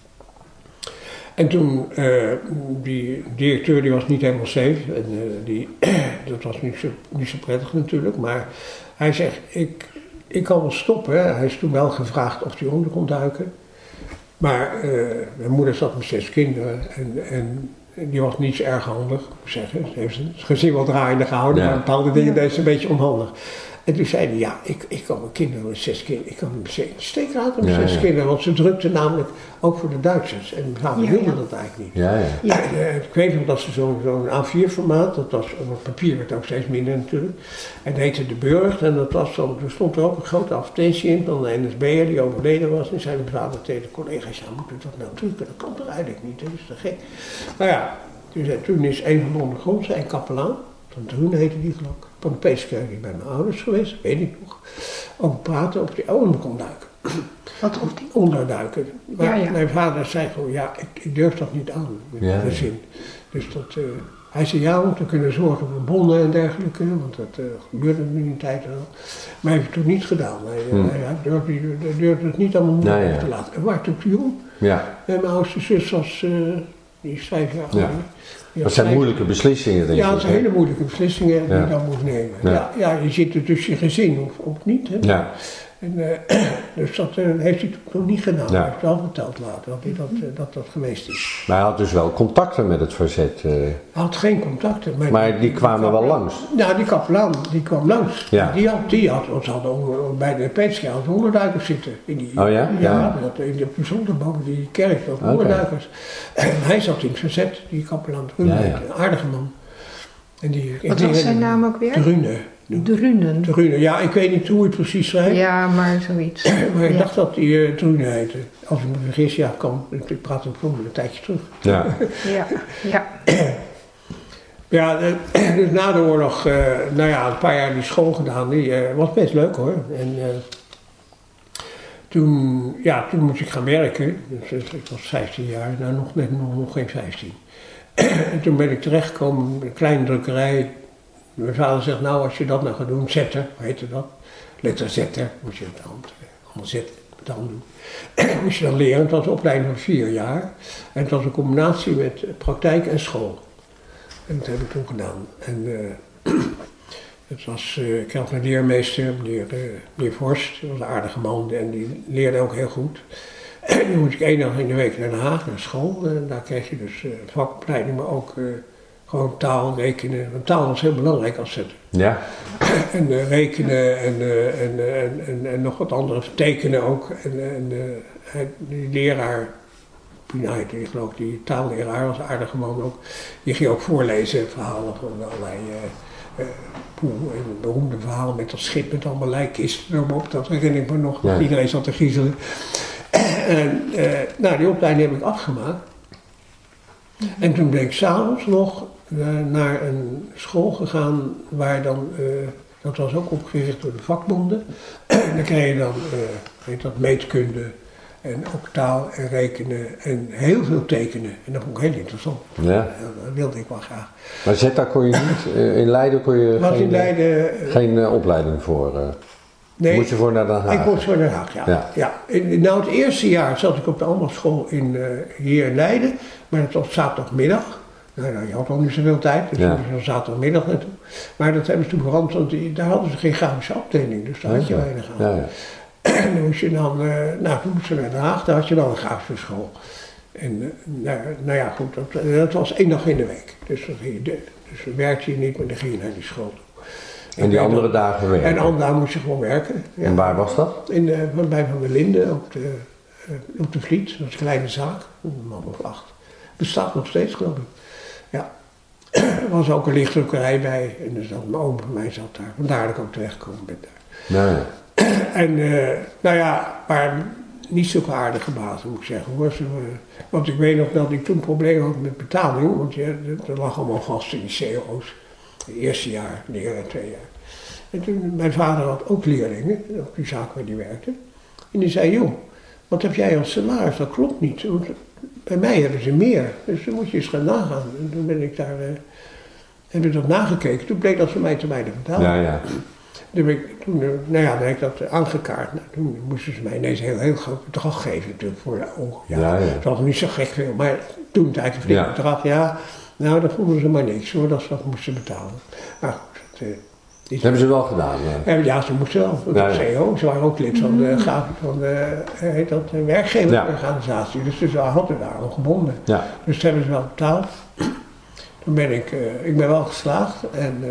En toen, die directeur die was niet helemaal safe. En, dat was niet zo prettig natuurlijk. Maar hij zegt, ik kan wel stoppen. Hij is toen wel gevraagd of hij onder kon duiken. Maar mijn moeder zat met 6 kinderen. En die was niet zo erg handig, moet ik zeggen. Ze heeft het gezin wel draaiende gehouden. Maar bepaalde dingen deed ze een beetje onhandig. En toen zei hij, ik kan mijn kinderen met 6 kinderen, ik kan hem in de steek laten met 6 kinderen, want ze drukten namelijk ook voor de Duitsers. En mijn vader wilde dat eigenlijk niet. Ik weet nog dat ze zo'n A4 formaat, dat was, op het papier werd ook steeds minder natuurlijk, en dat heette De Burg, en dat was dan, er stond er ook een grote advertentie in van de NSB'er die overleden was, en zei mijn vader tegen de collega's, moet u dat nou drukken? Dat kan toch eigenlijk niet, dat is te gek. Nou ja, toen is een van de ondergrondse, een kapelaan, van Drunen heette die geloof ik, van de Peterskerk bij mijn ouders geweest, weet ik nog, over praten of die onder kon duiken. Wat of die? Onderduiken. Maar mijn vader zei gewoon, ik durf dat niet aan, met de zin. Dus hij zei om te kunnen zorgen voor bonnen en dergelijke, want dat gebeurde nu in die tijd al. Maar hij heeft het toen niet gedaan. Hij durfde het niet aan mijn moeder op te laten. En waar toen jong. En mijn oudste zus was, die is 5 jaar ouder. Dat zijn moeilijke beslissingen, denk ik. Ja, dat zijn hele moeilijke beslissingen die je dan moet nemen. Je zit er dus je gezin of niet. Hè? En, dus dat heeft hij toen niet gedaan. Hij heeft wel verteld later dat geweest is. Maar hij had dus wel contacten met het verzet. Hij had geen contacten. Maar die kwamen wel langs? Ja, die kapelaan, die kwam langs. Die had ze hadden bij de Peterskerk onderduikers zitten. In die, in de bijzonder boven die kerk, dat onderduikers. En hij zat in het verzet, die kapelaan Drunen, een aardige man. En wat was zijn naam ook weer? Drunen, ja, ik weet niet hoe hij het precies zei. Ja, maar zoiets. Maar ik dacht dat hij Drunen heette. Als ik me vergis, ik praat hem vroeger een tijdje terug. Dus na de oorlog, een paar jaar die school gedaan, die was best leuk hoor. En toen moest ik gaan werken. Dus ik was 15 jaar, nog geen 15. En toen ben ik terechtgekomen in een kleine drukkerij. Mijn vader zegt, als je dat nou gaat doen, zetter, hoe heette dat? Letter zetter, moet je het allemaal zetten. dan doen. Moest je dan leren, het was een opleiding van 4 jaar. En het was een combinatie met praktijk en school. En dat heb ik toen gedaan. En ik had een leermeester, meneer Vorst, dat was een aardige man en die leerde ook heel goed. En dan moest ik 1 dag in de week naar Den Haag, naar school. En daar kreeg je dus vakopleiding, maar ook gewoon taal, rekenen. Want taal was heel belangrijk als het. Ja. En rekenen en nog wat andere, tekenen ook. En die leraar, Pinaert, die geloof ik, die taalleraar was een aardige man ook. Die ging ook voorlezen, verhalen van allerlei een beroemde verhaal met dat schip met allemaal lijkkisten erop. Dat herinner ik me nog, dat iedereen zat te griezelen. En die opleiding heb ik afgemaakt. En toen ben ik s'avonds nog naar een school gegaan waar dan, dat was ook opgericht door de vakbonden. En dan kreeg je dan, dat meetkunde en ook taal en rekenen en heel veel tekenen. En dat vond ik heel interessant. Ja. Dat wilde ik wel graag. Maar Zeta kon je niet, in Leiden kon je geen opleiding voor? Nee, moest je voor naar Den Haag? Ik moest voor Den Haag, ja. Het eerste jaar zat ik op de ambachtsschool hier in Leiden, maar dat was zaterdagmiddag. Nou, je had al niet zoveel tijd, dus moest je zaterdagmiddag naartoe. Maar dat hebben ze toen veranderd, want daar hadden ze geen grafische afdeling, dus daar had je weinig aan. Ja. En dan moest je dan, toen moest je naar Den Haag, daar had je dan een grafische school. En goed, dat was 1 dag in de week. Dus dan werkte je niet, maar dan ging je naar die school toe. En die andere dagen werken? En andere dagen moest je gewoon werken. Ja. En waar was dat? Bij Van der Linden op de Vliet. Dat was een kleine zaak, een man of 8. Bestaat nog steeds, geloof ik. Ja. Er was ook een lichtdrukkerij bij. En dus mijn oom van mij zat daar. Vandaar dat ik ook terechtgekomen ben daar. Nee. En maar niet zulke aardige bazen, moet ik zeggen. Want ik weet nog dat ik toen problemen had met betaling. Want er lag allemaal vast in die CO's. Het eerste jaar, leren 2 jaar. En toen, mijn vader had ook leerlingen, op die zaak waar die werkte. En die zei, joh, wat heb jij als salaris? Dat klopt niet. Want bij mij hebben ze meer. Dus dan moet je eens gaan nagaan. En toen ben ik daar, heb ik dat nagekeken. Toen bleek dat ze mij te weinig betaalden. Ja. Toen heb ik dat aangekaart. Toen moesten ze mij ineens een heel groot bedrag geven natuurlijk voor de ongeveer. Het was niet zo gek veel, maar toen het eigenlijk een flink bedrag, nou, dat vonden ze maar niks hoor, dat ze dat moesten betalen. Maar goed, dat hebben ze wel gedaan? Ja, ze moesten wel. CO, ze waren ook lid van de werkgeversorganisatie, dus ze hadden daar al gebonden. Ja. Dus dat hebben ze wel betaald. Toen ben ik ben wel geslaagd en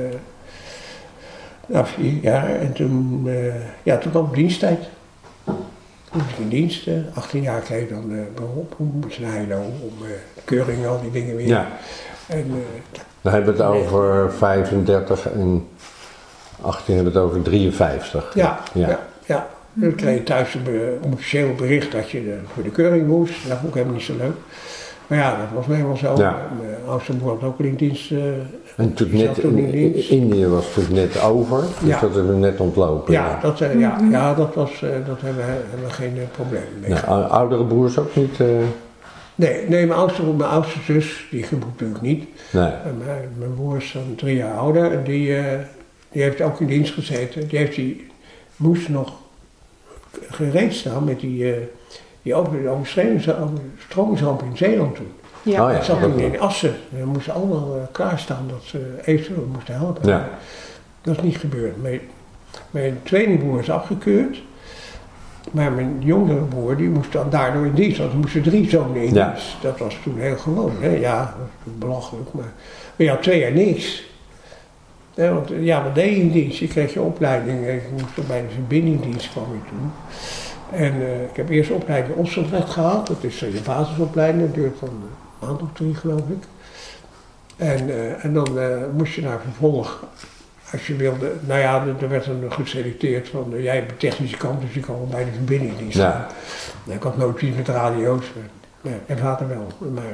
4 jaar en toen kwam diensttijd. Toen moest ik in dienst, 18 jaar kreeg ik dan beroep, moest naar Heilo om keuring en al die dingen weer. Ja. En, dan hebben we het over 35 en 18 hebben we het over 53. Ja. Dan kreeg je thuis een officieel bericht dat je voor de keuring moest. Dat vond ik helemaal niet zo leuk. Maar ja, dat was helemaal zo. Ja. Oudste broer had ook in dienst. En toen net Indië was natuurlijk net over, dus dat hebben we net ontlopen. Ja, dat hebben we geen probleem mee. Nou, oudere broers ook niet? Nee, mijn oudste zus, die ging natuurlijk niet. Nee. Mijn broer is dan 3 jaar ouder en die heeft ook in dienst gezeten. Die moest nog gereed staan met die overstromingsramp in Zeeland toen. Ja. Dat zat toen in Assen. We moesten allemaal klaarstaan dat ze eventueel moesten helpen. Ja. Dat is niet gebeurd. Mijn tweelingbroer is afgekeurd. Maar mijn jongere broer die moest dan daardoor in dienst. Want er moesten 3 zonen in dienst. Dat was toen heel gewoon. Hè? Ja, dat was belachelijk. Maar je had 2 jaar niks. Ja, want wat deed je in dienst? Je kreeg je opleiding. Ik moest er bij de verbindingdienst kwam je toen. En ik heb eerst opleiding Ossenrecht gehaald. Dat is je basisopleiding. Dat duurt van een maand of 3 geloof ik. En dan moest je naar vervolg. Als je wilde, er werd dan geselecteerd van, jij hebt de technische kant, dus je kan wel bij de verbindingdienst gaan. Ja. Ik had nooit iets met radio's, en vader wel.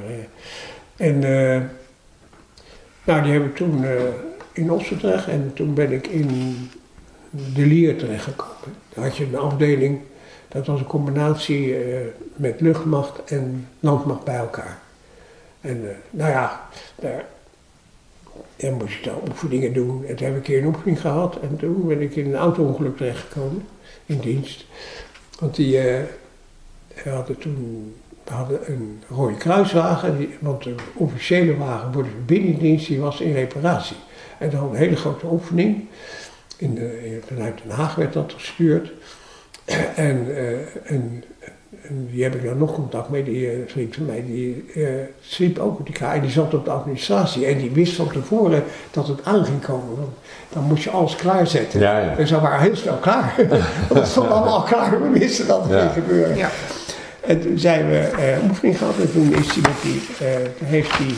Die heb ik toen in Ossenrecht en toen ben ik in de Lier terechtgekomen. Daar had je een afdeling, dat was een combinatie met luchtmacht en landmacht bij elkaar. En daar moest je dan oefeningen doen. En toen heb ik een keer een oefening gehad en toen ben ik in een auto-ongeluk terechtgekomen, in dienst. Want we hadden een Rode Kruiswagen, want de officiële wagen voor de verbindingsdienst die was in reparatie. En dan een hele grote oefening. Vanuit Den Haag werd dat gestuurd. En die heb ik dan nog contact mee, die vriend van mij, die sliep ook op die kaart en die zat op de administratie. En die wist van tevoren dat het aan ging komen, want dan moest je alles klaarzetten. Ja. En ze waren heel snel klaar. Want het stond allemaal klaar, we wisten dat het ging gebeuren. Ja. En toen zijn we oefening gehad en toen is heeft die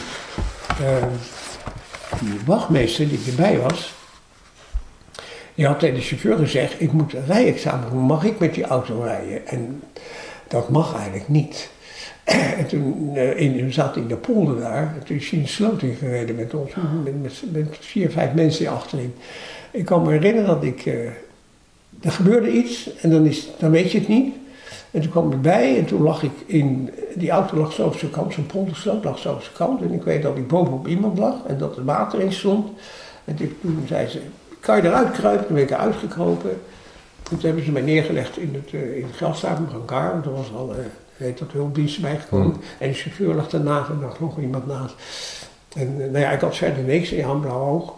wachtmeester die erbij was, die had tegen de chauffeur gezegd, ik moet een rijexamen doen, mag ik met die auto rijden? En dat mag eigenlijk niet. En toen zat in de polder daar, en toen is hij in de sloot ingereden met ons, met 4, 5 mensen achterin. Ik kan me herinneren dat er gebeurde iets en dan weet je het niet. En toen kwam ik bij en toen lag ik die auto lag zo op zijn kant, zo'n poldersloot lag zo op zijn kant. En ik weet dat ik bovenop iemand lag en dat er water in stond. En toen zei ze, kan je eruit kruipen? Toen ben ik eruit gekropen. En toen hebben ze mij neergelegd in het gras daar, met elkaar. Want er was al, hulpdienst bijgekomen. En de chauffeur lag daarnaast en er lag nog iemand naast. En ik had verder niks, in hand blauw oog.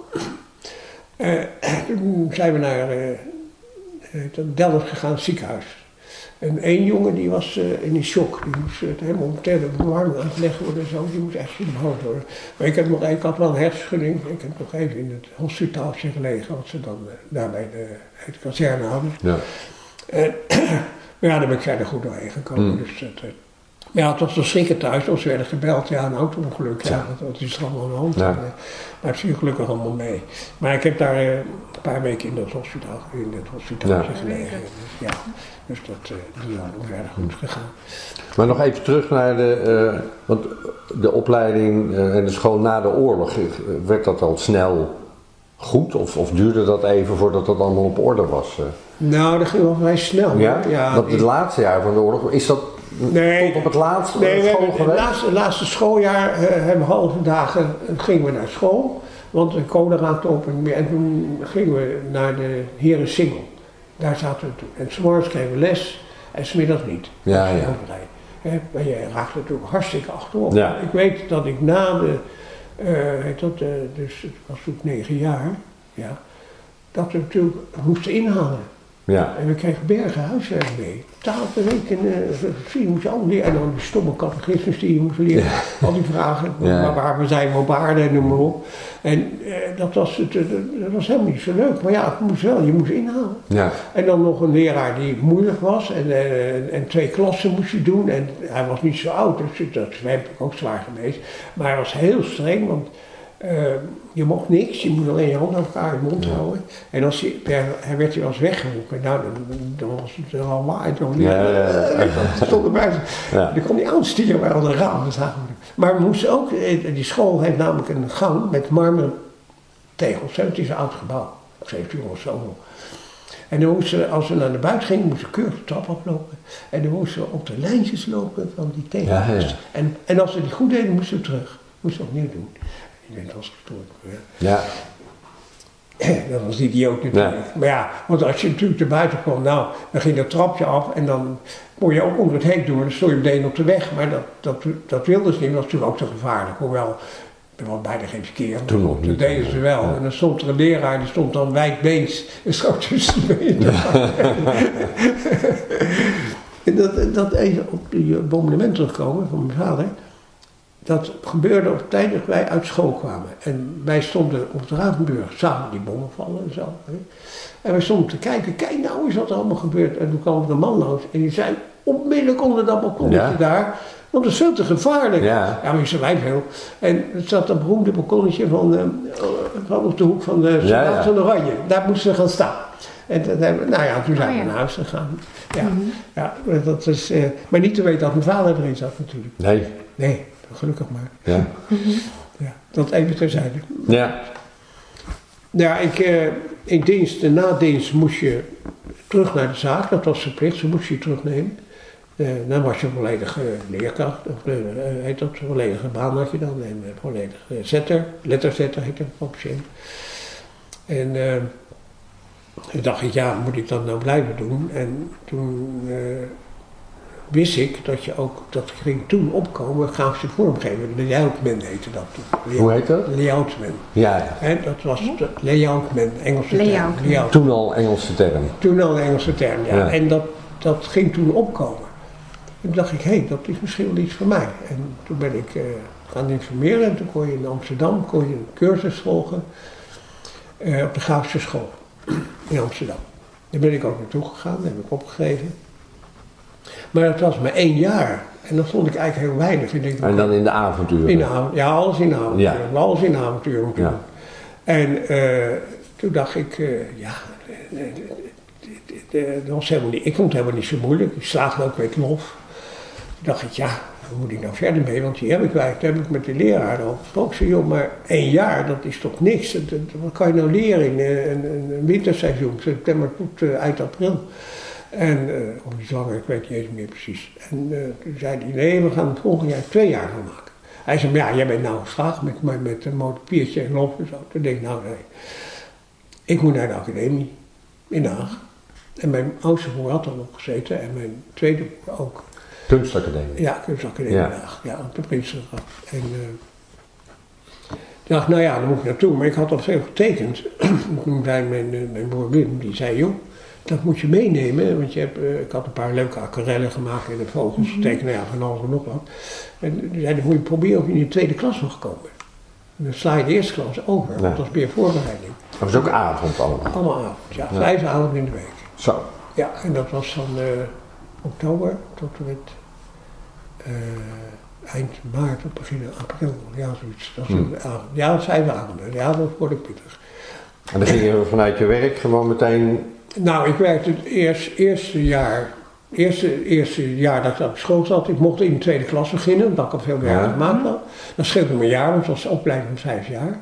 Toen zijn we naar Delft gegaan, het ziekenhuis. En één jongen die was in shock, die moest helemaal meteen de verwarming aangelegd worden en zo, die moest echt behandeld worden. Maar ik had wel een hersenschudding, ik heb nog even in het hospitaaltje gelegen, wat ze dan daar bij de kazerne hadden. Ja. Maar daar ben ik verder goed doorheen gekomen. Dus het was een schrikken thuis, ons werden gebeld, een auto-ongeluk, dat is er allemaal aan de hand. Ja. Maar het viel gelukkig allemaal mee. Maar ik heb daar een paar weken in het hospitaaltje gelegen. Dus dat is dan verder goed gegaan. Maar nog even terug naar want de opleiding en de school na de oorlog, werd dat al snel goed of duurde dat even voordat dat allemaal op orde was? Nou, dat ging wel vrij snel. Ja? Want het laatste jaar van de oorlog, is dat tot op het laatste school geweest? Het laatste schooljaar hebben we halve dagen gingen we naar school, want de code open en toen gingen we naar de Heren Singel. Daar zaten we toen. En 's morgens kregen we les en 's middags niet. Ja. Maar je raakt natuurlijk hartstikke achterop. Ja. Ik weet dat ik na dus het was toen 9 jaar, dat we natuurlijk moesten inhalen. Ja. En we kregen bergen huiswerk mee. Taal per week en moest je allemaal leren. En dan die stomme catechismus die je moest leren. Ja. Al die vragen, waar zijn we op aarde en noem maar op. En dat was helemaal niet zo leuk. Maar het moest wel, je moest inhalen. Ja. En dan nog een leraar die moeilijk was. En 2 klassen moest je doen. En hij was niet zo oud, dus dat is ook zwaar geweest. Maar hij was heel streng, want je mocht niks, je moet alleen je hand aan elkaar in de mond houden. En als hij werd wel eens weggeroepen, dan was het al waard. Dat stond erbij. Dan kon hij aanstieren bij al de ramen. Maar we moesten ook, die school heeft namelijk een gang met marmeren tegels. Het is een oud gebouw, 17 of zo. En dan moesten, als we naar de buiten gingen, moesten we keurig de trap oplopen. En dan moesten we op de lijntjes lopen van die tegels. Ja. En als we die goed deden, moesten we terug. Moesten we opnieuw doen. Ik ben het als gestoord. Ja. Dat was idioot natuurlijk. Ja. Maar want als je natuurlijk naar buiten kwam, dan ging dat trapje af en dan kon je ook onder het hek doen. Dan stond je meteen op de weg. Maar dat wilden ze niet, dat was natuurlijk ook te gevaarlijk. Hoewel, er was bijna geen verkeer. Toen nog niet. Dat deden ze wel. Ja. En dan stond er een leraar, die stond dan wijdbeens en schoot tussen de benen. En dat even op die bombardement terugkomen van mijn vader. Dat gebeurde op tijd dat wij uit school kwamen. En wij stonden op de Ravenburg, zagen die bommen vallen en zo. En wij stonden te kijken, kijk nou eens wat er allemaal gebeurt. En toen kwam er een man langs en die zei onmiddellijk onder dat balkonnetje daar. Want dat is veel te gevaarlijk. Ja, maar je zei veel. En het zat dat beroemde balkonnetje van op de hoek van de Soldaat van Oranje. Daar moesten we gaan staan. En toen zijn we naar huis gegaan. Ja, dat is, maar niet te weten dat mijn vader erin zat natuurlijk. Nee. Gelukkig maar. Ja. Dat even terzijde. Ja. In dienst en na dienst moest je terug naar de zaak. Dat was verplicht, ze moest je terugnemen. Dan was je volledig leerkracht. Of heet dat, volledige baan had je dan. En volledig letterzetter heet dat officieel. En toen dacht ik, ja, moet ik dat nou blijven doen? En toen wist ik dat ging toen opkomen, grafische vormgeving. Layoutman heette dat toen. Hoe heet dat? Layoutman. Ja. En dat was layoutman, Engelse term. Layout. Toen al Engelse term. Toen al een Engelse term, ja. Ja. En dat ging toen opkomen. En toen dacht ik, hé, dat is misschien wel iets voor mij. En toen ben ik gaan informeren en toen kon je in Amsterdam een cursus volgen op de grafische school in Amsterdam. Daar ben ik ook naartoe gegaan, dat heb ik opgegeven. Maar dat was maar 1 jaar. En dan vond ik eigenlijk heel weinig. En dan in de avonturen? Ja, alles in de avonturen. Ja. Alles in de avonturen moeten doen. En toen dacht ik, dat was helemaal niet, ik vond het helemaal niet zo moeilijk. Ik slaagde ook met lof. Toen dacht ik, ja, waar moet ik nou verder mee? Want die heb ik kwijt. Toen heb ik met de leraar al gesproken. Ik zei, joh, maar 1 jaar, dat is toch niks? Wat kan je nou leren in een winterseizoen? September tot eind april. En, of iets langer, ik weet niet eens meer precies. En toen zei hij, nee, we gaan het volgend jaar 2 jaar van maken. Hij zei, ja, jij bent nou geslaagd met een motorpiertje en lof en zo. Toen denk ik, nou nee, ik moet naar de academie in Den Haag. En mijn oudste broer had er nog gezeten en mijn tweede broer ook. Kunstacademie? Ja, kunstacademie in Den Haag, ja, op de Prinsengracht. En ik dacht, nou ja, daar moet ik naartoe. Maar ik had al veel getekend. Toen zei mijn broer Wim, die zei, joh, dat moet je meenemen, want ik had een paar leuke aquarellen gemaakt in de vogels, tekenen, ja, van alles en nog wat. En toen zei hij, moet je proberen of je in de tweede klas mag komen. En dan sla je de eerste klas over, want dat was meer voorbereiding. Dat was ook avond allemaal? Allemaal avond, ja, 5 avonden in de week. Zo. Ja, en dat was van oktober tot en met eind maart of begin april, ja, zoiets. Dat was ja, 5 avonden, ja, dat wordt ook pittig. En dan ging je vanuit je werk gewoon meteen... Nou, ik werkte het eerste jaar dat ik op school zat. Ik mocht in de tweede klas beginnen, omdat ik al veel werk gemaakt had. Dat scheelde me een jaar, want het was een opleiding van 5 jaar.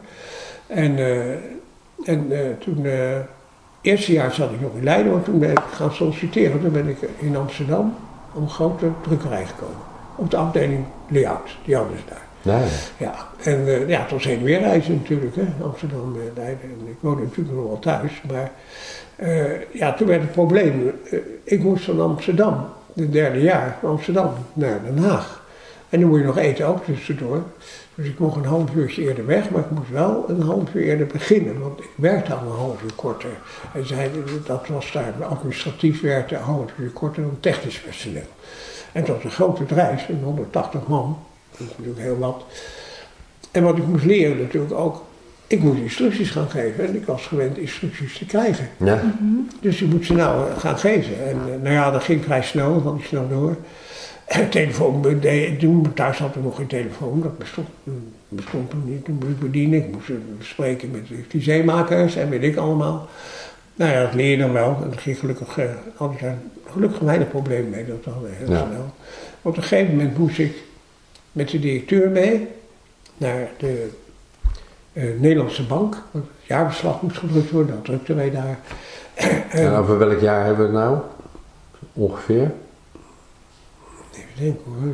En toen, het eerste jaar zat ik nog in Leiden, maar toen ben ik gaan solliciteren. Toen ben ik in Amsterdam op een grote drukkerij gekomen. Op de afdeling layout, die hadden ze daar. Ja, en het was heen en weer reizen natuurlijk, hè, Amsterdam, Leiden. En ik woonde natuurlijk nog wel thuis, maar toen werd het probleem. Ik moest van Amsterdam, het 3e jaar, van Amsterdam naar Den Haag. En dan moet je nog eten ook tussendoor. Dus ik mocht een half uurtje eerder weg, maar ik moest wel een half uur eerder beginnen, want ik werkte al een half uur korter. En dat was daar, administratief werkte een half uur korter dan technisch personeel. En dat was een groot bedrijf, met 180 man. Dat is natuurlijk heel wat. En wat ik moest leren natuurlijk ook, ik moest instructies gaan geven en ik was gewend instructies te krijgen. Ja. Dus je moet ze nou gaan geven. En dat ging vrij snel, dat ging snel door. Telefoon, toen thuis had ik nog geen telefoon, dat bestond toen niet. Toen moest ik bedienen, ik moest spreken met de fusée-makers en weet ik allemaal. Nou ja, dat leer je dan wel en dat ging had ik daar gelukkig weinig probleem mee, dat hadden heel snel. Op een gegeven moment moest ik met de directeur mee naar de Nederlandse bank. Het jaarverslag moest gedrukt worden, dat drukten wij daar. En over welk jaar hebben we het nou? Ongeveer? Even denken hoor.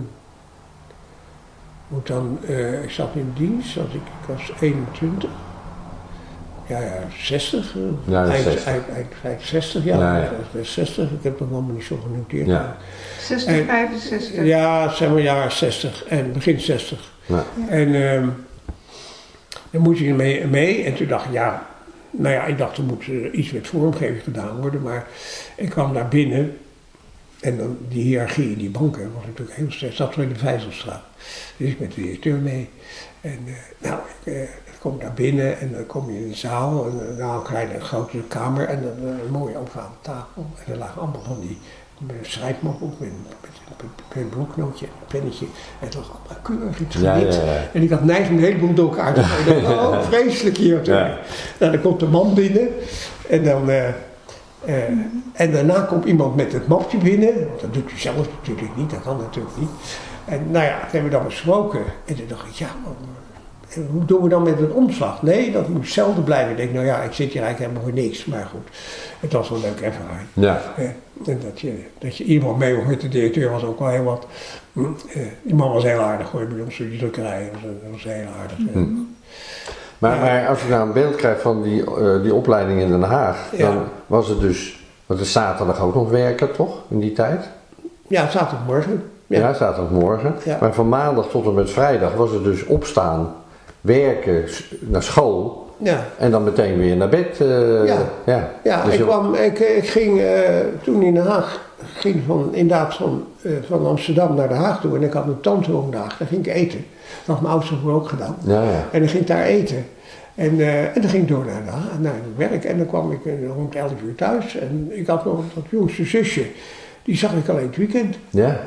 Ik zat in dienst, ik was 21. Ja, 60. Eind 60 jaar. 60, ik heb dat allemaal niet zo genoteerd. Ja. 60, 65? Ja, zeg maar jaren 60 en begin 60. Ja. En dan moest je mee en toen dacht ik, ik dacht er moet iets met vormgeving gedaan worden, maar ik kwam daar binnen en dan die hiërarchie in die banken was natuurlijk heel sterk. Dat was in de Vijzelstraat. Dus ik met de directeur mee en ik kom daar binnen en dan kom je in de zaal, een kleine grote kamer en een mooie ovale tafel en er lagen allemaal van die schrijfmap op met een bloknootje, een pennetje. En het was allemaal keurig iets gewit. En ik had neiging een heleboel door elkaar te gooien. Oh, vreselijk hier natuurlijk. Ja. Nou, dan komt de man binnen en dan... en daarna komt iemand met het mapje binnen. Dat doet u zelf natuurlijk niet, dat kan natuurlijk niet. En dat hebben we dan besproken. En toen dacht ik, hoe doen we dan met het omslag? Nee, dat moet hetzelfde blijven. Ik denk, ik zit hier eigenlijk helemaal voor niks. Maar goed, het was wel een leuke ervaring. Ja. En dat je iemand mee met de directeur was ook wel heel wat. Die man was heel aardig hoor, bij ons die drukkerij. Dat was heel aardig. Maar als je nou een beeld krijgt van die opleiding in Den Haag, Ja. dan was het dus, want het is zaterdag ook nog werken toch, in die tijd? Ja, zaterdagmorgen. Ja, zaterdagmorgen. Ja. Maar van maandag tot en met vrijdag was het dus opstaan, werken, naar school Ja. en dan meteen weer naar bed. Ja, Dus ik ging toen in Den Haag, inderdaad van Amsterdam naar Den Haag toe en ik had een tante vandaag, daar ging ik eten. Dat had mijn oudste broer ook gedaan. Ja. En dan ging ik daar eten. En dan ging ik door naar het werk en dan kwam ik rond 11 uur thuis en ik had nog dat jongste zusje, die zag ik alleen het weekend. Ja.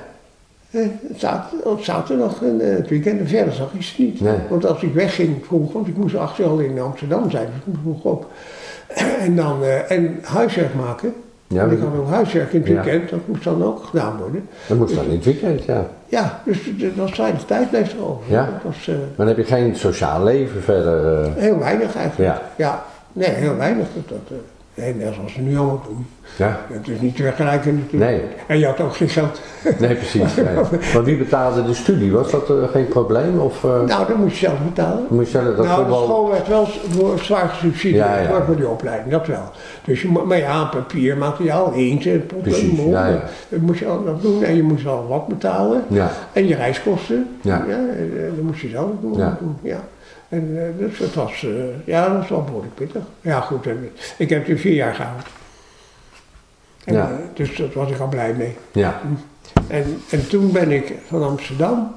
Op zaterdag en het weekend en verder zag ik ze niet. Nee. Want als ik wegging vroeg, want ik moest 8 uur al in Amsterdam zijn, dus ik moest vroeg op. En dan huiswerk maken. Ja, En ik had ook huiswerk in het Ja. weekend, dat moest dan ook gedaan worden. Dat moet dan in het weekend, ja. Ja, dus dat was weinig tijd bleef er over. Ja. Dat was Maar dan heb je geen sociaal leven verder. heel weinig eigenlijk. Ja. Nee, heel weinig. Net zoals ze nu allemaal doen. Ja. Het is niet te vergelijken natuurlijk. Nee. En je had ook geen geld. Nee, precies. Nee. Maar wie betaalde de studie? Was dat geen probleem? Of, Nou, dat moet je zelf betalen. moest je dat Nou, de wel... school werd wel zwaar gesubsidieerd Ja. voor die opleiding, dat wel. Dus maar ja, papier, materiaal, inkt, pot Precies, en mol, ja. dat moest je allemaal doen. En je moest wel wat betalen. Ja. En je reiskosten, Ja. dat moest je zelf doen. Ja. Ja. En dus het was, dat was wel behoorlijk pittig. Ja goed, ik heb het in 4 jaar gehaald. En, Ja. dus daar was ik al blij mee. Ja. En toen ben ik van Amsterdam,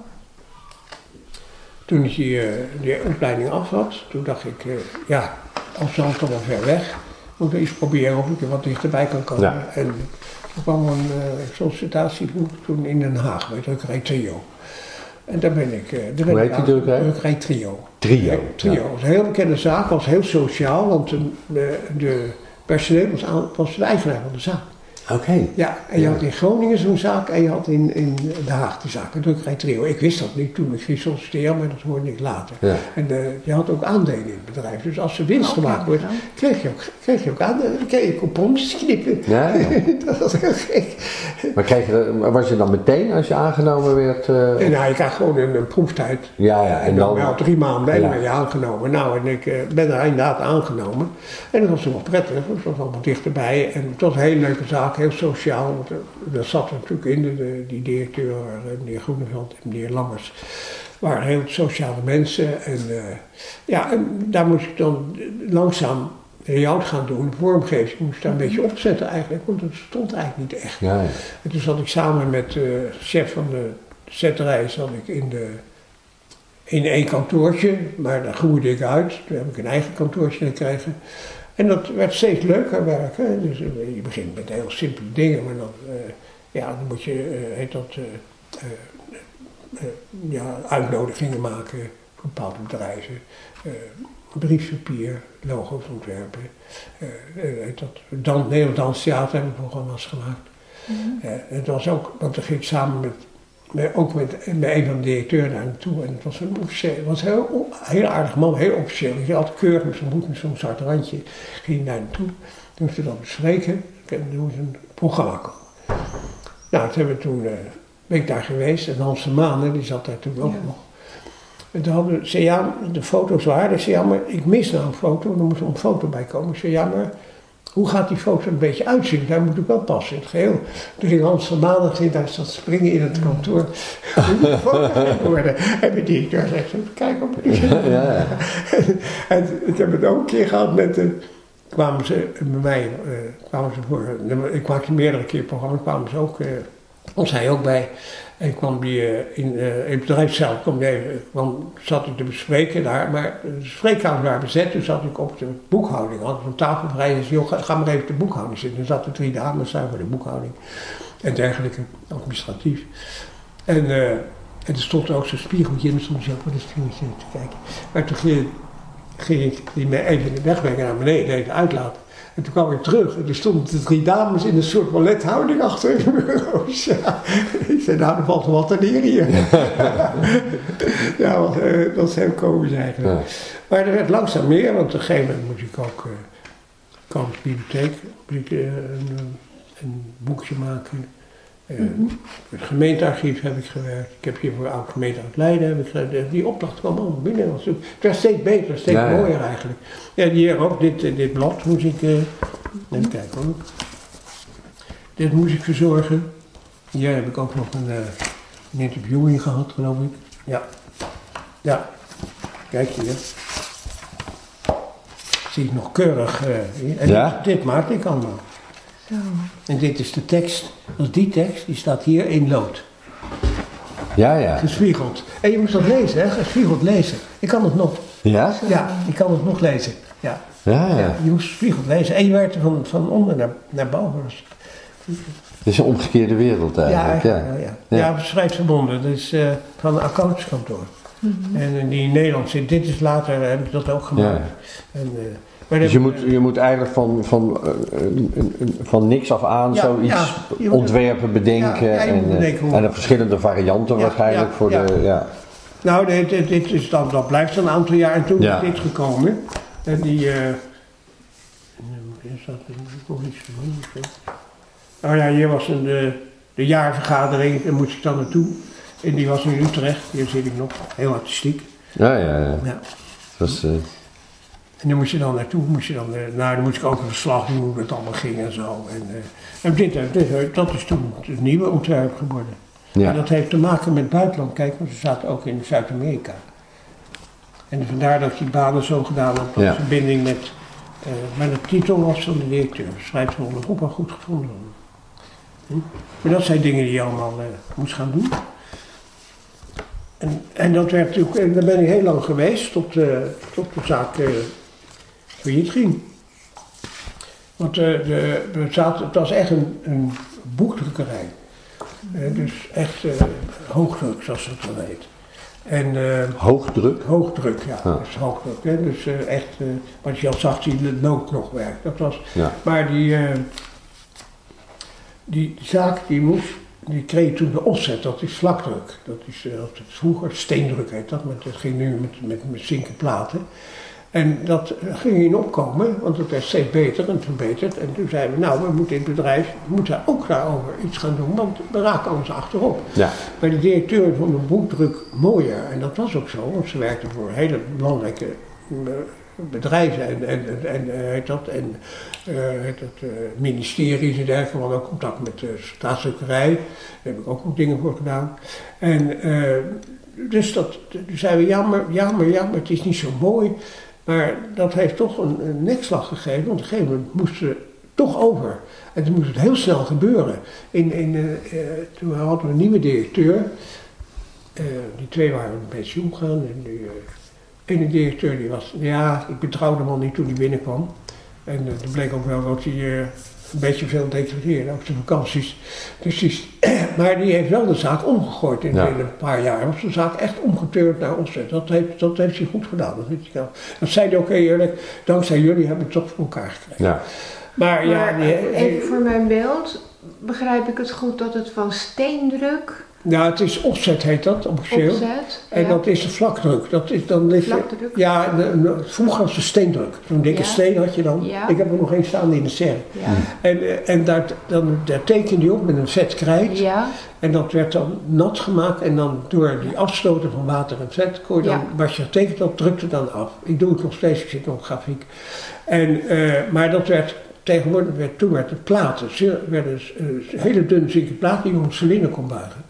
toen ik die opleiding af had, toen dacht ik, Amsterdam is toch wel ver weg. Moet ik eens proberen of ik er wat dichterbij kan komen. Ja. En er kwam een sollicitatieboek toen in Den Haag, bij drukkerij Trio. En daar ben ik... Hoe heet die drukkerij? Drukkerij Trio. Trio. Trio. Ja. Dat was een heel bekende zaak, was heel sociaal, want de personeel was de eigenaar van de zaak. Oké. Ja, en je had in Groningen zo'n zaak en je had in Den Haag die zaak, een drukkerij Trio. Ik wist dat niet toen ik ging solliciteren, maar dat hoorde ik later. Ja. En je had ook aandelen in het bedrijf, dus als er winst gemaakt wordt, kreeg je ook aandelen, dan kreeg je coupons knippen. Ja. Dat was heel gek. Maar was je dan meteen als je aangenomen werd? En nou, je krijgt gewoon een proeftijd. Ja. En dan wel 3 maanden Ja. ben je aangenomen. Nou, en ik ben er inderdaad aangenomen. En dat was wel prettig, het was allemaal dichterbij. En het was een hele leuke zaak, heel sociaal. Want daar zat er natuurlijk in, die directeur, meneer Groeneveld en meneer Lammers. Waren heel sociale mensen. En en daar moest ik dan langzaam layout gaan doen, vormgeving. Ik moest daar een beetje opzetten eigenlijk, want het stond eigenlijk niet echt. Ja. En toen zat ik samen met de chef van de zetterij zat ik in één kantoortje, maar daar groeide ik uit. Toen heb ik een eigen kantoortje gekregen. En dat werd steeds leuker werken. Dus je begint met heel simpele dingen, maar dan moet je, uitnodigingen maken voor bepaalde bedrijven. Briefpapier, logo's ontwerpen. Nederlands Danstheater hebben programma's gemaakt. Het was ook, want dan ging ik samen met een van de directeuren daar naartoe. En het was een officieel, het was een heel aardig man, heel officieel. Ik had keurig met zijn broek met zo'n zwart randje. Ging ik daar naartoe. Toen moesten we dat bespreken. En toen moest een programma komen. Nou, ben ik daar geweest. En Hans de Maan, die zat daar toen ook nog. En toen hadden ze, de foto's waren. Ik zei, maar ik mis nou een foto. Er moet een foto bij komen. Ik zei, maar hoe gaat die foto een beetje uitzien? Daar moet ik wel passen in het geheel. Toen ging Hans van Maan, daar zat springen in het kantoor. Hoe moet de foto worden? En de directeur zegt, kijk op. Ja. En ik heb het ook een keer gehad met kwamen ze voor. Ik maakte meerdere keer programma's, kwamen ze ook, ons hij ook bij. En kwam die in het bedrijf zelf, zat ik te bespreken daar, maar de spreekkamer waren bezet, toen zat ik op de boekhouding. Had ik een tafel vrij en zei, ga maar even op de boekhouding zitten. Toen zaten 3 dames daar voor de boekhouding en dergelijke, administratief. En er stond ook zo'n spiegeltje en dan stond ze ook voor de spiegeltje te kijken. Maar toen ging ik die me even wegbrengen naar beneden, even uitlaten. En toen kwam ik terug en er stonden de 3 dames in een soort ballethouding achter in de bureaus. Ja. Ik zei, nou, er valt wat te leren hier. Ja, dat was heel komisch eigenlijk. Ja. Maar er werd langzaam meer, want op een gegeven moment moest ik ook kwam de bibliotheek, een boekje maken. Het gemeentearchief heb ik gewerkt. Ik heb hier voor de oude gemeente uit Leiden heb ik gewerkt. Die opdracht kwam allemaal binnen. Het werd steeds beter, steeds mooier eigenlijk. Ja, hier ook, dit blad moest ik... even kijken hoor. Dit moest ik verzorgen. Hier heb ik ook nog een interviewing gehad, geloof ik. Ja. Kijk hier. Zie ik nog keurig. En dit maakte ik allemaal. Zo. En dit is de tekst. Dat is die tekst, die staat hier in lood. Ja. Gespiegeld. En je moet dat lezen, hè? Gespiegeld lezen. Ik kan het nog. Ja? Ja, ik kan het nog lezen. Ja. Je moest gespiegeld lezen. En je werkte van onder naar boven. Het is een omgekeerde wereld eigenlijk. Ja, schrijft verbonden. Dat is van een accountantskantoor. En die in Nederland zit. Dit is later, heb ik dat ook gemaakt. Ja. En, dus je moet eigenlijk van niks af aan zoiets ontwerpen, bedenken en de verschillende varianten waarschijnlijk voor de... Ja. Nou, dit is dat blijft een aantal jaar en toen is dit gekomen. En die... is dat nog iets van? Oh ja, hier was de jaarvergadering, daar moest ik dan naartoe. En die was in Utrecht, hier zit ik nog, heel artistiek. Ja. Was, en dan moest je dan naartoe, dan moest ik ook een verslag doen hoe het allemaal ging en zo. En dat is toen het nieuwe ontwerp geworden. Ja. En dat heeft te maken met buitenland, kijk, want ze zaten ook in Zuid-Amerika. En vandaar dat ik die banen zo gedaan heb, dat verbinding met... maar de titel was van de directeur, schrijft ze ook wel goed gevonden. Maar dat zijn dingen die je allemaal moest gaan doen. En dat werd natuurlijk, en daar ben ik heel lang geweest tot de zaak failliet ging. Want het was echt een boekdrukkerij. Dus echt hoogdruk, zoals het dan heet. En, hoogdruk? Hoogdruk, ja. Dus hoogdruk. Hè? Dus echt, wat je al zag, die loodknopwerk. Dat was, maar die zaak die kreeg toen de offset, dat is vlakdruk. Dat is vroeger steendruk heet dat, maar dat ging nu met zinken platen. En dat ging in opkomen, want het werd steeds beter en verbeterd. En toen zeiden we, we moeten in het bedrijf ook daarover iets gaan doen, want we raken anders achterop. Ja. Maar de directeur vond de boekdruk mooier, en dat was ook zo, want ze werkte voor hele belangrijke bedrijven en ministeries en dergelijke. We hadden ook contact met de staatsdrukkerij, daar heb ik ook nog dingen voor gedaan. En dus toen zeiden we, jammer, het is niet zo mooi. Maar dat heeft toch een nekslag gegeven, want op een gegeven moment moesten we toch over. En toen moest het heel snel gebeuren. Toen hadden we een nieuwe directeur. Die twee waren met pensioen gegaan. En die ene directeur die was, ik betrouwde hem al niet toen hij binnenkwam. En het bleek ook wel dat hij een beetje veel declareerde, ook zijn vakanties. Dus maar die heeft wel de zaak omgegooid in een paar jaar. Was de zaak echt omgeturnd naar opzet. Dat heeft hij goed gedaan. Dat zei hij ook heel eerlijk. Dankzij jullie hebben we het toch voor elkaar gekregen. Ja. Maar even voor mijn beeld, begrijp ik het goed dat het van steendruk... Nou, het is offset heet dat, officieel. Offset, en dat is de vlakdruk. Dat is dan vlakdruk? Ja, vroeger was het steendruk. Zo'n dikke steen had je dan. Ja. Ik heb er nog één staan in de serre. Ja. En daar tekende je op met een vet krijt. Ja. En dat werd dan nat gemaakt. En dan door die afstoten van water en vet, kon je dan, wat je getekend had, drukte dan af. Ik doe het nog steeds, ik zit nog op grafiek. Maar dat werd... Tegenwoordig werd het platen. Werden hele dunne zinken platen die je om een cilinder kon buigen.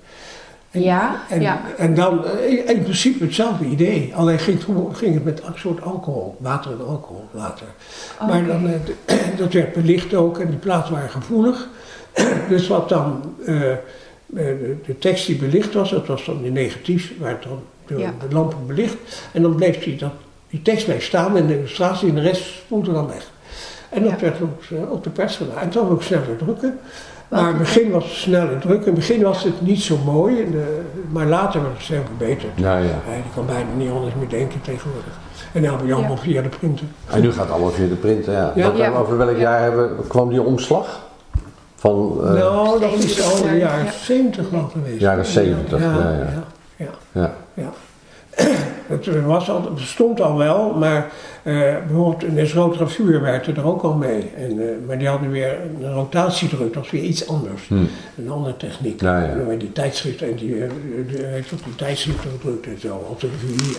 En dan in principe hetzelfde idee. Alleen ging het met een soort alcohol, water en alcohol later. Okay. Maar dan, dat werd belicht ook en die platen waren gevoelig. Dus wat dan, de tekst die belicht was, dat was dan in negatief, werd dan door de lampen belicht. En dan bleef die tekst bleef staan en de illustratie en de rest spoelde dan weg. En dat werd ook op de pers gedaan. En dan ook sneller drukken. Maar in het begin was het sneller drukken. In het begin was het niet zo mooi. Maar later werd het snel verbeterd. Ja. Je kan bijna niet anders meer denken tegenwoordig. En dan heb je allemaal via de printer. En nu gaat het allemaal via de printer, Over welk jaar kwam die omslag? Nou, dat is al in de jaren 70 wel geweest. Jaren 70, ja. Het bestond al wel, maar bijvoorbeeld een esrotrafuur werkte er ook al mee. Maar die hadden weer een rotatiedruk, dat was weer iets anders. Een andere techniek. Ja, ja. Met die tijdschriften, en die heeft op die tijdschriften gedrukt en zo, op de revue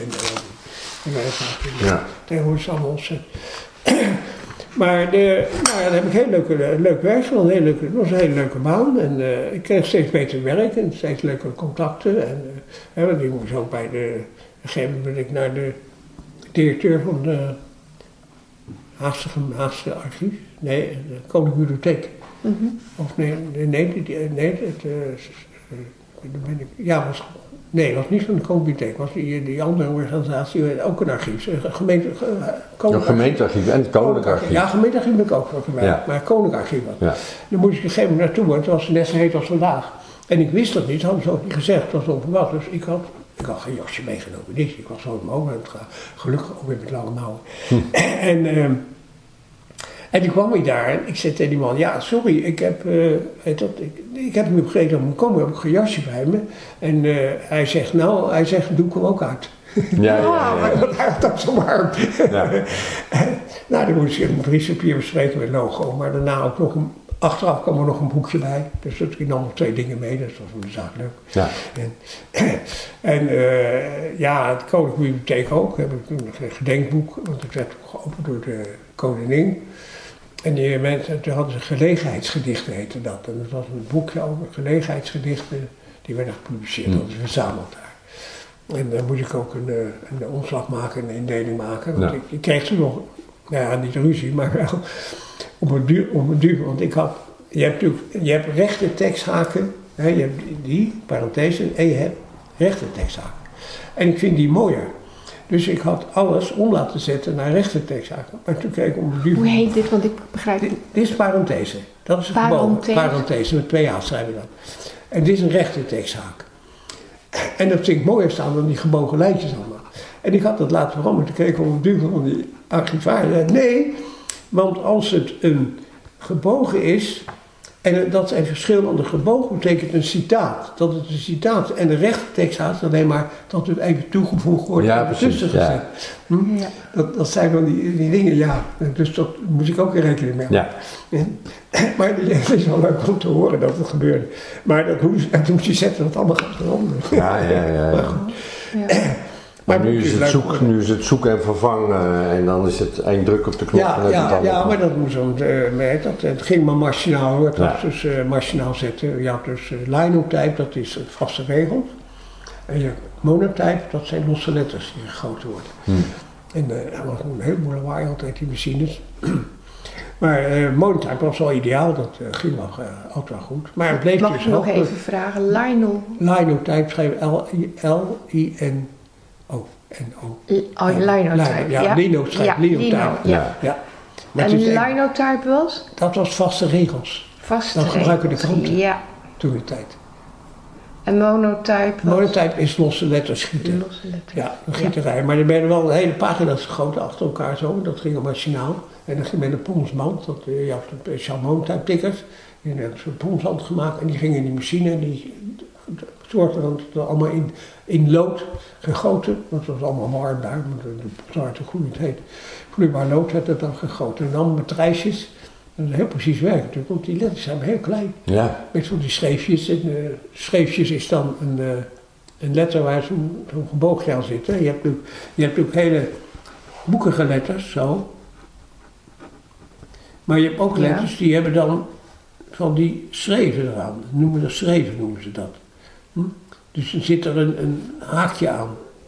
Ja. tegenwoordig is het allemaal ontzettend. Maar daar heb ik heel leuk werk van. Het was een hele leuke baan. En ik kreeg steeds beter werk en steeds leuke contacten. En die moest ook bij op een gegeven moment ben ik naar de directeur van de Haagse archief. Nee, de Koninklijke Bibliotheek. Of het was niet van de Koninklijke Bibliotheek. Het was die andere organisatie, ook een archief. Gemeentearchief en het Koninklijk Archief. Ja, gemeentearchief ben ik ook voor gewerkt, Ja. maar Koninklijk Archief was. Ja. Dan moest ik op een gegeven moment naartoe, want het was net zo heet als vandaag. En ik wist dat niet, hadden ze ook niet gezegd, dat het over was. Dus ik had geen jasje meegenomen, niks. Ik was gewoon omhoog aan het gaan. Gelukkig ook weer met lange mouwen. En toen kwam ik daar en ik zei tegen die man, ja sorry, ik heb niet begrepen om te komen, ik heb geen jasje bij me. En hij zegt, doe ik hem ook uit. Ja. Want hij had dat zo warm. Ja. Nou, dan moest je een briefpapier bespreken met logo, maar daarna ook nog achteraf kwam er nog een boekje bij. Dus ik nam nog 2 dingen mee, dat was voor de zaak leuk. Ja. Het Koninklijke Bibliotheek ook, heb ik toen een gedenkboek, want het werd geopend door de koningin. En die mensen, toen hadden ze gelegenheidsgedichten, heette dat. En dat was een boekje over gelegenheidsgedichten, die werden gepubliceerd, dat is verzameld daar. En dan moest ik ook een omslag maken, een indeling maken. Want ik kreeg toen nog, niet ruzie, maar wel op een duur. Want je hebt rechte teksthaken, je hebt die, parenthese, en je hebt rechte teksthaken. En ik vind die mooier. Dus ik had alles om laten zetten naar rechte teksthaken. Maar toen kreeg ik om een duur. Hoe heet dit? Want ik begrijp het. Dit is parenthese. Dat is een gebogen. Parenthese, met 2 A's schrijven we dat. En dit is een rechte teksthaak. En dat vind ik mooier staan dan die gebogen lijntjes allemaal. En ik had dat laten veranderen. Toen kreeg ik om een duur van die archivaris. Nee, want als het een gebogen is, en dat is een verschil, want een gebogen betekent een citaat. Dat het een citaat en de rechte tekst haast alleen maar dat het even toegevoegd wordt en ertussen gezet. Ja. Dat zijn dan die dingen, ja. Dus dat moest ik ook in rekening mee houden. Ja. Maar het is wel leuk om te horen dat het gebeurde. Maar dat moest je zetten dat allemaal gaat veranderen. Ja. Maar nu is het zoeken en vervangen en dan is het één druk op de knop. Maar dat moest het ging maar machinaal hoor. Het was dus machinaal zetten. Je had dus linotype, dat is vaste regels. En je monotype, dat zijn losse letters die gegoten worden. En dat was een heleboel lawaai altijd, die machines. Maar monotype was wel ideaal, dat ging wel altijd wel goed. Maar het bleef Mag ik nog even vragen, linotype schrijven L-I-N. Linotype. Ja, linotype. Ja. En linotype was? Dat was vaste regels. Dat gebruiken de kranten toen de tijd. En monotype was? Monotype is losse letters schieten. Losse letters. Ja, een gieterij. Maar er werden wel hele pagina's gegoten achter elkaar zo. Dat ging machinaal. En dat ging met een ponsband. Je had een speciaal monotype tikkers. Die hadden zo'n ponsband gemaakt. En die gingen in die machine. En die zorgde dat het allemaal in lood gegoten. Want het was allemaal warm daar. Maar de zwarte gloeiend heet. Vloeibaar lood werd het dan gegoten. En dan met trijsjes. Dat is heel precies werk natuurlijk. Want die letters zijn heel klein. Ja. Met zo'n die schreefjes. En schreefjes is dan een letter waar zo'n geboogje aan zit. Hè. Je hebt natuurlijk hele boekige letters, zo. Maar je hebt ook letters die hebben dan van die schreven eraan. Schreven noemen ze dat. Dus er zit er een haakje aan.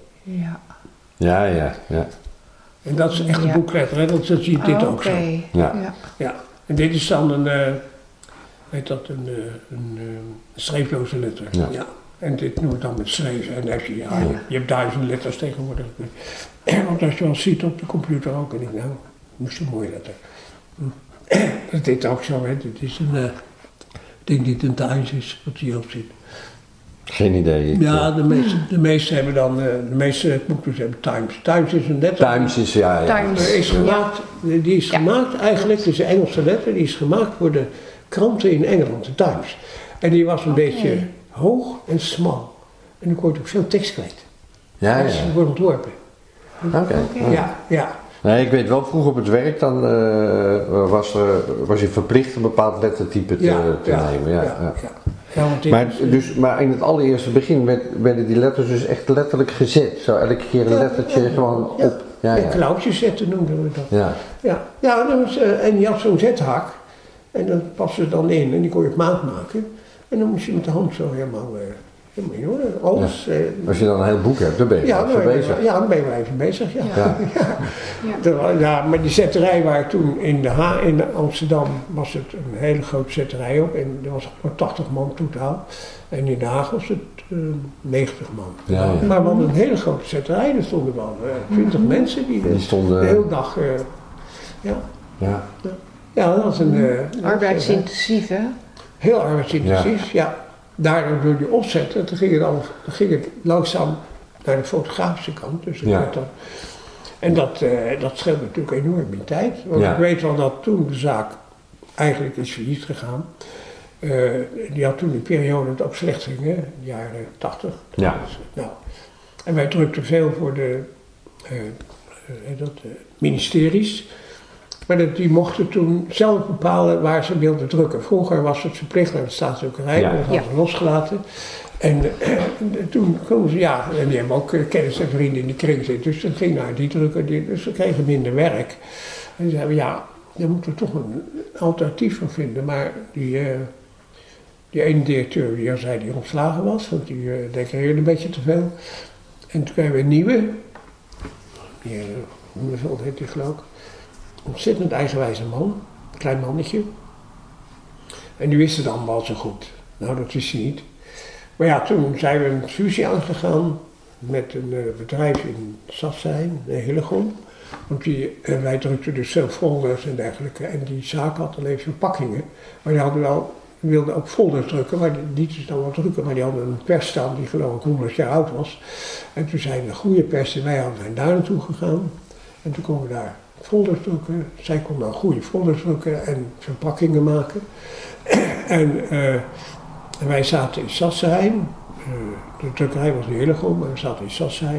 Ja. En dat is echt een boekletter, hè? Dat zie je dit ook zo. Ja. En dit is dan een schreefloze letter. Ja. En dit noemen we dan met schreven. En je hebt 1000 letters tegenwoordig. Want als je wel ziet op de computer ook, en ik moest een mooie letter. Dat is dit ook zo, hè. Dit is ik denk dit een Times is, wat hierop zit. Geen idee. Ja, de meeste hebben dan, de meeste boekjes hebben Times. Times is een letter. Times is, Die is gemaakt eigenlijk, het is een Engelse letter, die is gemaakt voor de kranten in Engeland, de Times. En die was een beetje hoog en smal. En dan kon je ook veel tekst kwijt. Ja, Dat is ja. wordt ontworpen. Oké. Ja. Nee, ik weet wel, vroeger op het werk dan was je verplicht een bepaald lettertype te nemen. Ja. Ja, want dit Maar, is, maar in het allereerste begin werden die letters dus echt letterlijk gezet. Zo elke keer een lettertje gewoon op. Ja. klauwtjes zetten noemden we dat. Ja. En die had zo'n zethak. En dat paste er dan in en die kon je op maat maken. En dan moest je met de hand zo helemaal in hoor. Alles. Als je dan een heel boek hebt, dan ben je even bezig. Ja, dan ben je wel even bezig, ja. Maar die zetterij waar toen in Amsterdam was het een hele grote zetterij ook. En er was maar 80 man totaal. En in Den Haag was het 90 man. Ja. Maar we hadden een hele grote zetterij. Er stonden wel 20 mensen die stonden de hele dag... Ja, dat was een... Arbeidsintensief, hè? Heel arbeidsintensief, ja. Daardoor door die opzetten, toen ging het langzaam naar de fotografische kant. Dus en dat scheelt natuurlijk enorm in tijd. Want ik weet wel dat toen de zaak eigenlijk is failliet gegaan. Die had toen een periode dat het ook slecht ging, hè, de jaren 80. Ja. Dus, en wij drukten veel voor de ministeries. Maar die mochten toen zelf bepalen waar ze wilden drukken. Vroeger was het verplicht naar de staatsdrukkerij, dat hadden ze losgelaten. En toen konden ze, en die hebben ook kennis en vrienden in de kring zitten. Dus dat ging naar die drukker, dus ze kregen minder werk. En die zeiden, daar moeten we toch een alternatief voor vinden. Maar die ene directeur die zei die ontslagen was, want die decoreerde een beetje te veel. En toen kregen we een nieuwe, Hoeveel heet die geloof ik. Ontzettend eigenwijze man, een klein mannetje. En die wist het allemaal zo goed. Nou, dat wist hij niet. Maar toen zijn we een fusie aangegaan met een bedrijf in Sassijn, in Hillegom. Want wij drukten dus veel folders en dergelijke. En die zaak had alleen verpakkingen. Maar die wilden ook folders drukken, maar die dus dan wel drukken. Maar die hadden een pers staan die geloof ik 100 jaar oud was. En toen zijn de goede pers en wij zijn daar naartoe gegaan. En toen konden we daar folders drukken. Zij kon dan goede folders drukken en verpakkingen maken. En wij zaten in Sassheim. De drukkerij was in Hillegom, maar we zaten in Sassheim.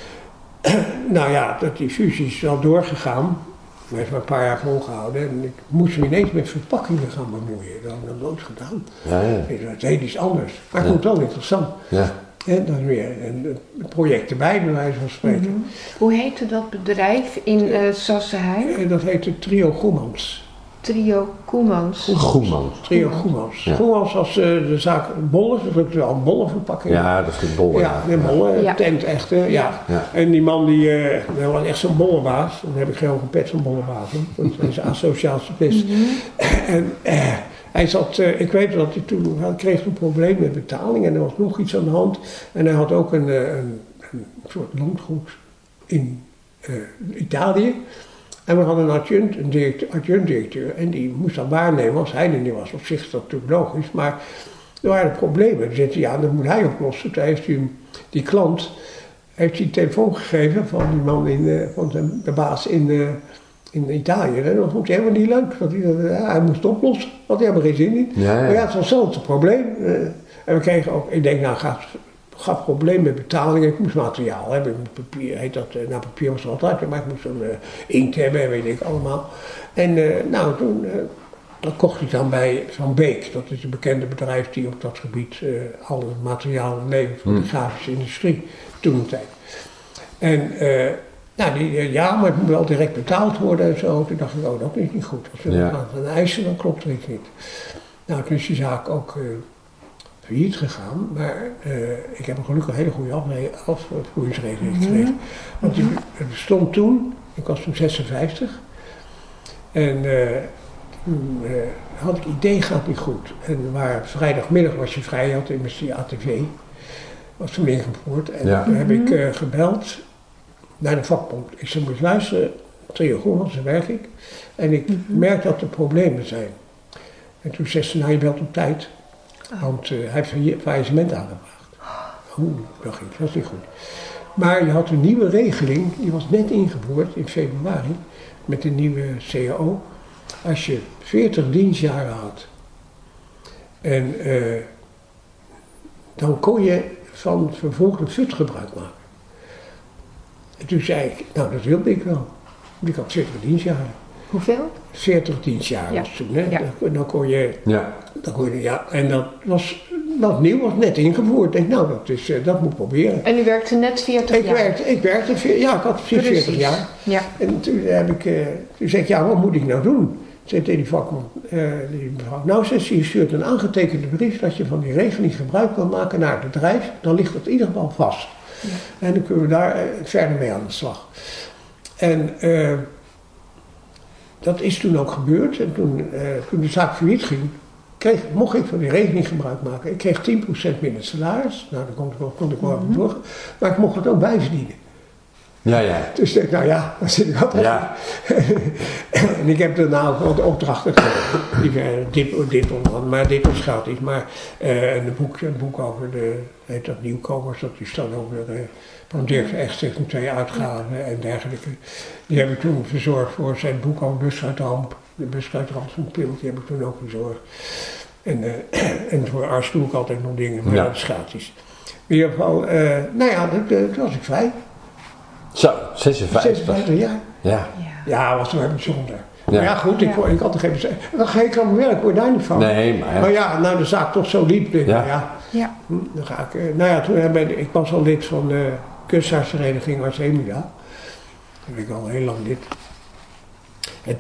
Die fusie is wel doorgegaan. We hebben maar een paar jaar volgehouden. En ik moest me ineens met verpakkingen gaan bemoeien. Dat had ik nog nooit gedaan. Dat is heel iets anders. Maar ik vond het wel interessant. En dan weer een project erbij, bij wijze van spreken. Hoe heette dat bedrijf in Sassheim? Dat heette Trio Goemans. Trio Goemans. Trio Goemans. Goemans was de zaak bollen, dat drukte wel bollenverpakkingen. Ja, dat is de bollen. Ja, de bollen, tent echt. En die man dat was echt zo'n bollenbaas. Dan heb ik geen hoge pet van bollenbaas. Dat is een asociaal best. En hij zat, ik weet dat hij kreeg een probleem met betaling en er was nog iets aan de hand. En hij had ook een soort landgoed in Italië. En we hadden een adjunct-directeur en die moest dan waarnemen als hij er niet was. Op zich is dat natuurlijk logisch, maar er waren problemen. Toen zei hij, dat moet hij oplossen. Toen heeft hij die klant een telefoon gegeven van die man van de baas in Italië. En dat vond hij helemaal niet leuk, want hij moest het oplossen. Had hij helemaal geen zin in. Maar het was zelfs een probleem. En we kregen ook, ik denk, gaf probleem met betaling. Ik moest materiaal hebben, papier heet dat. Papier was er altijd, maar ik moest dan inkt hebben en weet ik allemaal. En toen kocht hij dan bij Van Beek. Dat is een bekende bedrijf die op dat gebied alle materialen levert voor de grafische industrie toen een tijd. En maar het moet wel direct betaald worden en zo. Toen dacht ik, dat is niet goed. Als we dat gaan eisen, dan klopt er iets niet. Nou, toen is die zaak ook failliet gegaan, maar ik heb een gelukkig hele goede afvoeringsregeling gekregen. Want het bestond toen, ik was toen 56, en toen had ik idee gaat niet goed. En vrijdagmiddag was je vrij, had immers die ATV, was toen ingevoerd. En toen heb ik gebeld naar de vakbond. Ik zei, moet je luisteren, Trio Goemans, daar werk ik. En ik merk dat er problemen zijn. En toen zei ze, je belt op tijd. Want hij heeft faillissement aangebracht. Dacht ik, dat is niet goed. Maar je had een nieuwe regeling, die was net ingevoerd in februari, met een nieuwe CAO. Als je 40 dienstjaren had, en dan kon je van vervolgend FUT gebruik maken. En toen zei ik, nou dat wilde ik wel. Ik had 40 dienstjaren. Hoeveel? 40 dienstjaren Ja. was toen, hè. Ja. Dan kon je, Ja. en dat was nieuw, was net ingevoerd. Ik denk, nou dat moet ik proberen. En u werkte net 40 jaar? Ik ik had precies 40 jaar. Ja. En toen zei ik, ja, wat moet ik nou doen? Zei tegen die vakman, die mevrouw, nou zei ze, je stuurt een aangetekende brief dat je van die regeling gebruik wil maken naar het bedrijf, dan ligt het in ieder geval vast. Ja. En dan kunnen we daar verder mee aan de slag. En dat is toen ook gebeurd. En toen de zaak failliet ging, mocht ik van die regeling gebruik maken. Ik kreeg 10% minder salaris, nou daar kon ik wel aan door, maar ik mocht het ook bijverdienen. Ja. Dus ik dacht, nou ja, dan zit ik altijd. Ja. En ik heb daarna ook wat opdrachten gegeven. Dit onder andere, maar dit was gratis. Maar een boek over heet dat Nieuwkomers, dat is dan over van Dirk Echtstichting 2 uitgaven en dergelijke. Die heb ik toen verzorgd voor zijn boek over busschuitramp. De busschuitramp van Pilt, die heb ik toen ook verzorgd. En voor Ars doe ik altijd nog dingen, maar dat is gratis. In ieder geval, toen was ik vrij. Zo, 56 jaar. Ja. Ja, was wel bijzonder. Ja. Maar ja, goed, ik had er geen bezwaar. Dan ga ik aan mijn werk, word daar niet van. Nee, maar... Maar ja, nou de zaak toch zo liep, denk ik, Ja. dan ga ik... toen ik was al lid van de kunstenaarsvereniging Ars Emila. Daar ben ik al heel lang lid. En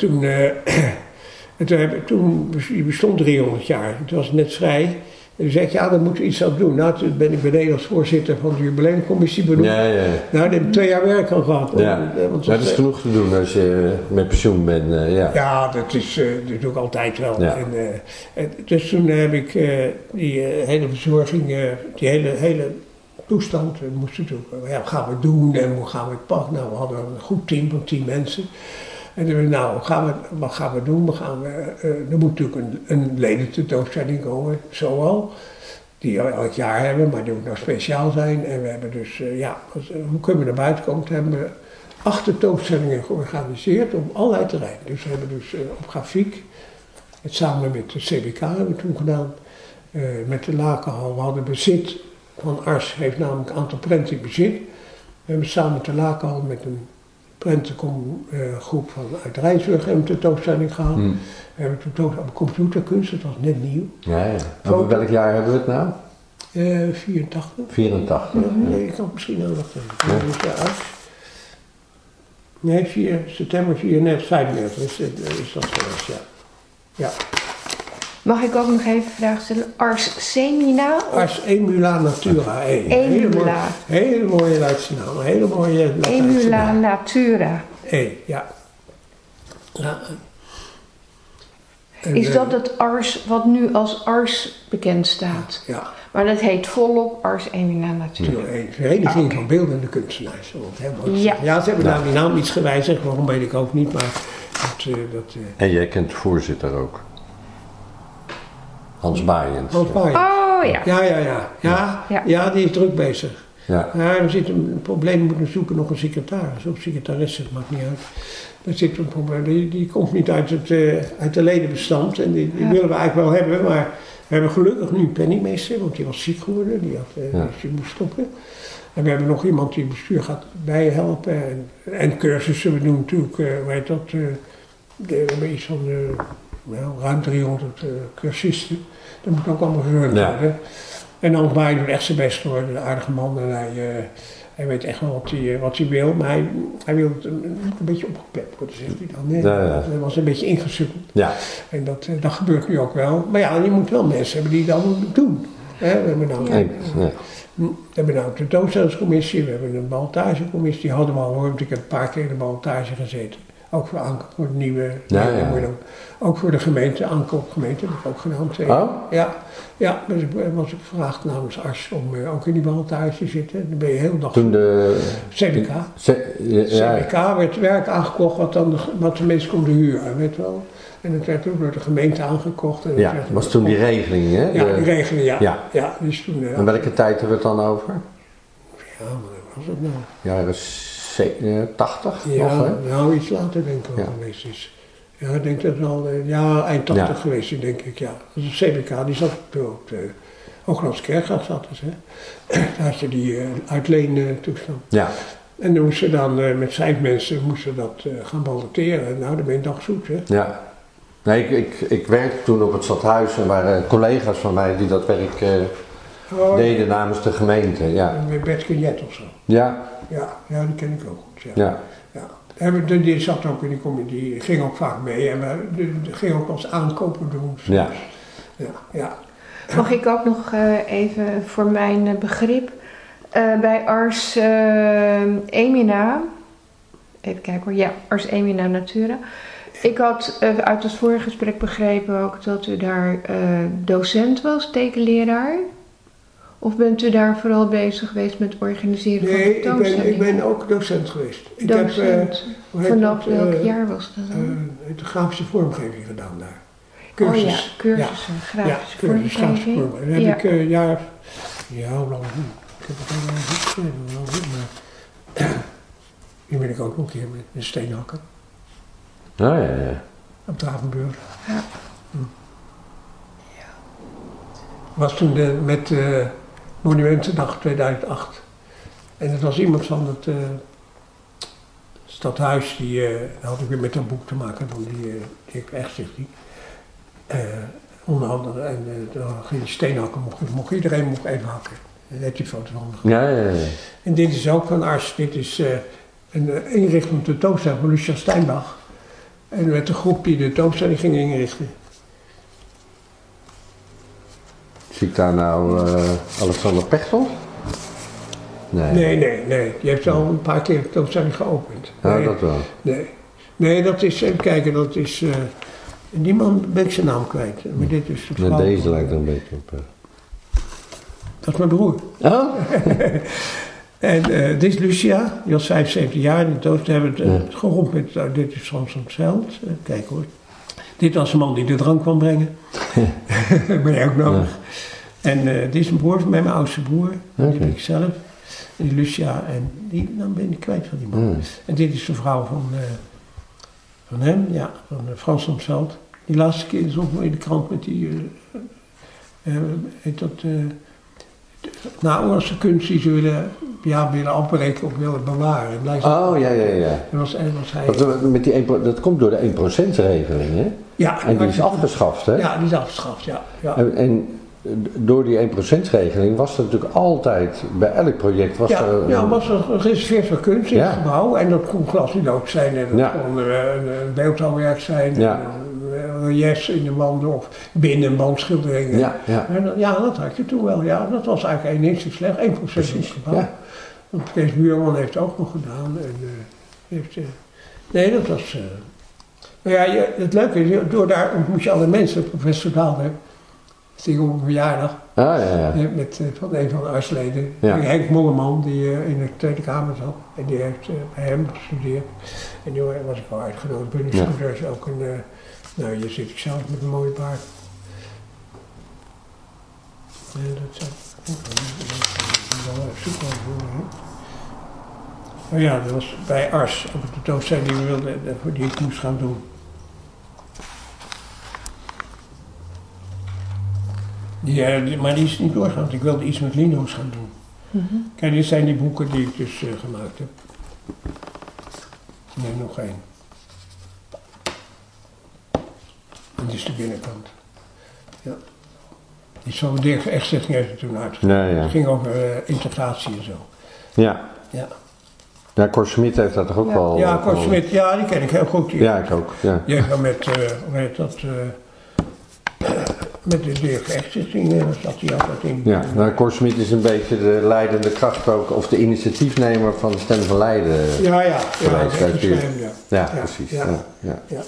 toen bestond 300 jaar. Toen was het net vrij. En toen zei ik, ja, dan moeten we iets aan doen. Nou, toen ben ik beneden als voorzitter van de jubileumcommissie benoemd. Ja. Nou, daar heb ik 2 jaar werk aan gehad. Ja. Want dat is genoeg te doen als je met pensioen bent, Ja, dat doe ik altijd wel. Ja. Dus toen heb ik die hele verzorging, die hele toestand, moesten doen. Ja, wat gaan we doen en hoe gaan we het pakken? Nou, we hadden een goed team van 10 mensen. En toen wat gaan we doen? Er moet natuurlijk een ledententoonstelling komen, zoal. Die we elk jaar hebben, maar die moet nou speciaal zijn. En we hebben dus, hoe kunnen we naar buiten komen? Toen hebben we 8 tentoonstellingen georganiseerd op allerlei terreinen. Dus we hebben dus op grafiek, het samen met de CBK hebben we toen gedaan. Met de Lakenhal, we hadden bezit van Ars, heeft namelijk een aantal prenten in bezit. We hebben samen met de Lakenhal met een prentengroep uit Rijnsburg een tentoonstelling gehad. We hebben een tentoonstelling op computerkunst, dat was net nieuw. Ja. Over welk jaar hebben we het nou? 84. 84. Nee, ik kan misschien aandacht hebben. Nee, 4 september 95 is dat geweest, ja. Mag ik ook nog even vragen stellen? Ars Semina? Ars Emula Natura. Emula. Hele mooie Leidse naam. Een hele mooie Latijnse Emula naam. Natura. Ja. Is dat het Ars wat nu als Ars bekend staat? Ja. Maar dat heet volop Ars Emina Natura. Een vereniging van beeldende kunstenaars. Ja, ze hebben daar die naam iets gewijzigd, waarom weet ik ook niet, maar En jij kent de voorzitter ook? Hans Baaiens. Hans Baaiens. Oh ja. Ja, die is druk bezig. Ja. Ja, er zit een probleem, we moeten zoeken nog een secretaris of secretaresse, dat maakt niet uit. Er zit een probleem, die komt niet uit de ledenbestand en die willen we eigenlijk wel hebben, maar we hebben gelukkig nu een penningmeester, want die was ziek geworden, die moest stoppen. En we hebben nog iemand die het bestuur gaat bijhelpen en cursussen. We doen natuurlijk, we hebben iets van ruim 300 cursisten. Dat moet ook allemaal gerund worden. En dan Baai doet echt zijn best hoor, een aardige man. En hij weet echt wel wat hij wil, maar hij wil het een beetje opgeplept worden, zegt hij dan. Nee, hij was een beetje ingesukkeld. Ja. En dat gebeurt nu ook wel. Maar ja, je moet wel mensen hebben die dat doen. We hebben nou een tentoonstellingscommissie, we hebben een ballotagecommissie, die hadden we al hoor, want ik heb een paar keer in de ballotage gezeten. Ook voor Anker, voor de nieuwe. Ook voor de gemeente, Anker-gemeente heb ik ook gedaan. Ja, dus ik was gevraagd namens Ars om ook in die ballotage te zitten. Dan ben je heel dag. Toen de CBK. CBK werd werk aangekocht wat de mensen konden huren, weet je wel. En dat werd ook door de gemeente aangekocht. En dat was toen die regeling, hè? Ja, die regeling, ja. Dus toen, en welke tijd hebben we het dan over? Ja, wat was het nou? Jaren 80? Ja, nog, hè? nou iets later denk ik wel geweest is. Ja, ik denk dat het al eind 80 geweest is, denk ik, ja. Dat is de CBK, die zat op de Hooglands Kerkgraaf zat dus, hè. Daar had je die uitleen toestand. Ja. En dan moesten dan met 5 mensen moesten dat gaan balloteren. Nou, dan ben je toch zoet, hè? Ja. Nee, ik werkte toen op het stadhuis en waren collega's van mij die dat werk deden namens de gemeente. Ja. Met Bert Cagnet of zo. Ja. Ja, die ken ik ook goed. Ja. Ja. En die zat ook in die comedie, die ging ook vaak mee en die ging ook als aankopen doen. Soms. Ja. Ja. Mag ik ook nog even voor mijn begrip bij Ars Emina, even kijken hoor, ja, Ars Emina Natura. Ik had uit het vorige gesprek begrepen ook dat u daar docent was, tekenleraar. Of bent u daar vooral bezig geweest met het organiseren van de tentoonstellingen? Nee, ik ben ook docent geweest. Docent. Vanaf welk jaar was dat dan? De grafische vormgeving gedaan daar. Cursus. Oh ja, cursussen, grafische vormgeving. Dan heb ik hoe lang? Ik heb het helemaal niet geschreven, maar nu ben ik ook nog een keer met een steenhakker. Oh ja. Op Dravenburg. Ja. Was toen met Monumentendag 2008. En het was iemand van het stadhuis, die had ik weer met dat boek te maken, van die echt zegt die. Onder andere, en dan ging je steenhakken, iedereen mocht even hakken. Daar heb je foto van. Ja. En dit is ook van Ars, dit is een inrichting tentoonstelling van Lucia Steinbach. En met de groep die de tentoonstelling ging inrichten. Zie ik daar nou Alexander Pechtold? Nee. Die heeft al een paar keer de tentoonstelling geopend. Ja, dat wel. Nee, dat is, even kijken, dat is... die man ben ik zijn naam kwijt. Maar dit is de vrouw. Deze lijkt er een beetje op. Dat is mijn broer. Oh? En dit is Lucia, die was 75 jaar in de dood. We hebben het gerond met, dit is Frans van het Veld. Kijk hoor. Dit was de man die de drank kwam brengen. Ben je ook nodig. Ja. En dit is een broer van mij, mijn oudste broer. Die ben ik zelf. En die Lucia, en dan ben ik kwijt van die man. En dit is de vrouw van hem, ja, van Frans van het Veld. Die laatste keer is ook in de krant met die, heet dat... naoorlogse kunst die ze willen afbreken of willen bewaren. Oh, ja. Was hij... Dat komt door de 1%-regeling, hè? Ja. En die is afgeschaft, hè? Ja, die is afgeschaft, ja. En door die 1%-regeling was er natuurlijk altijd, bij elk project was er... Ja, was er gereserveerd voor kunst in het gebouw. En dat kon glas niet ook zijn, en dat kon een beeldhouwwerk zijn. Ja. Reliefs in de wanden of binnen bandschilderingen. Ja, dat had je toen wel. Ja, dat was eigenlijk niet zo slecht. 1% in het gebouw. Ja. Want Kees Buurman heeft het ook nog gedaan. Nee, dat was... het leuke is, door daar ontmoet je alle mensen. Professor Daalder, het ging op een verjaardag. Van een van de artsleden. Henk Molleman, die in de Tweede Kamer zat. En die heeft bij hem gestudeerd. En die was ik al uitgenodigd. Bunny Scooter is ook een... Nou, hier zit ik zelf met een mooie baard. En dat zou ik wel even zoeken voor. Maar ja, dat was bij Ars op de tentoonstelling die ik moest gaan doen. Maar die is niet doorgaan, want ik wilde iets met lino's gaan doen. Mm-hmm. Kijk, dit zijn die boeken die ik dus gemaakt heb. Nee, nog één. En dit is de binnenkant. Ja. Die zo Dirk Echtzetting heeft er toen uitgevoerd. Het ging over integratie en zo. Ja. Cor Smit heeft dat toch ook wel... Ja, Cor Smit, die ken ik heel goed. Ja, ik ook. Ja. Die heeft wel met, hoe heet dat... met de Dirk Echtzetting zat hij altijd in. Ja, nou, Cor Smit is een beetje de leidende kracht ook, of de initiatiefnemer van de Stem van Leiden. Ja, precies. Ja.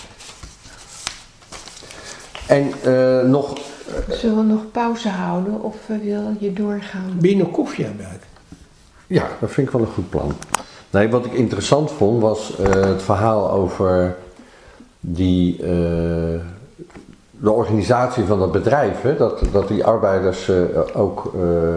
En nog... Zullen we nog pauze houden of wil je doorgaan? Ben je nog koffie aan het werk? Ja, dat vind ik wel een goed plan. Nee, wat ik interessant vond was het verhaal over de organisatie van dat bedrijf. Hè? Dat die arbeiders ook...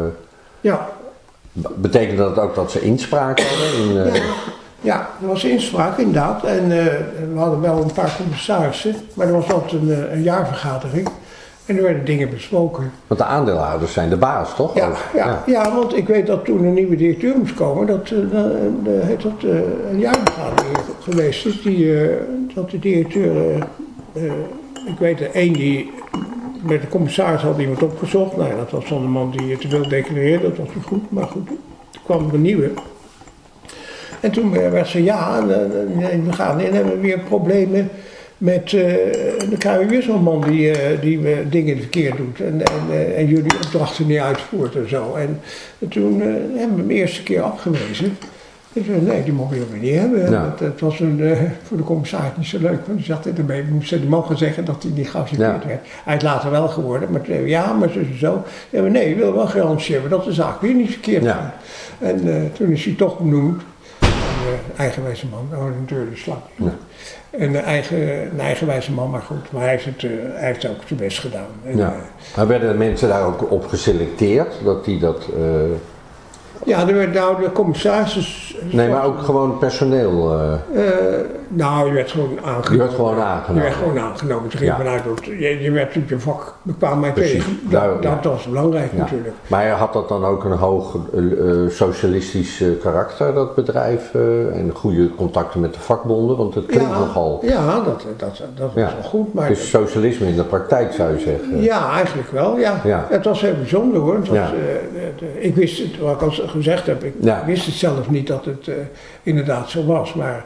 Betekent dat ook dat ze inspraak hadden? Ja, er was inspraak inderdaad. En we hadden wel een paar commissarissen. Maar er was altijd een jaarvergadering. En er werden dingen besproken. Want de aandeelhouders zijn de baas, toch? Ja, want ik weet dat toen een nieuwe directeur moest komen, dat een jaarvergadering geweest is, dat de directeur, ik weet er één die met de commissaris had iemand opgezocht. Nou ja, dat was dan een man die te veel declareerde, dat was niet goed, maar goed, toen kwam er een nieuwe. En toen werd ze we gaan en hebben we weer problemen met, dan krijgen we weer zo'n man die dingen verkeerd doet en jullie opdrachten niet uitvoert en zo. En toen hebben we hem de eerste keer afgewezen. En toen nee, die mogen we niet hebben. Ja. Dat was voor de commissaris niet zo leuk, want die zat ermee, moest de man gaan zeggen dat hij niet geaccepteerd werd. Hij is later wel geworden, maar maar zo. En nee, je wil wel garantie hebben dat de zaak weer niet verkeerd gaat. En toen is hij toch benoemd. Een eigenwijze man, een deur de slag. Ja. Een eigenwijze man, maar goed, maar hij heeft ook zijn best gedaan. En, maar werden mensen daar ook op geselecteerd, dat die dat... Ja, er werd nou de commissaris... Nee, maar ook gewoon personeel... je werd gewoon aangenomen. Je werd gewoon aangenomen. Toen ging vanuit dat je werd op je vak bekwaamheid tegen. Dat was belangrijk natuurlijk. Maar had dat dan ook een hoog socialistisch karakter, dat bedrijf? En goede contacten met de vakbonden? Want het klinkt nogal... Ja, dat was wel goed. Maar dus socialisme in de praktijk, zou je zeggen? Ja, eigenlijk wel, ja. Het was heel bijzonder hoor. Ik wist het, wat ik al gezegd heb, ik wist het zelf niet dat het inderdaad zo was. Maar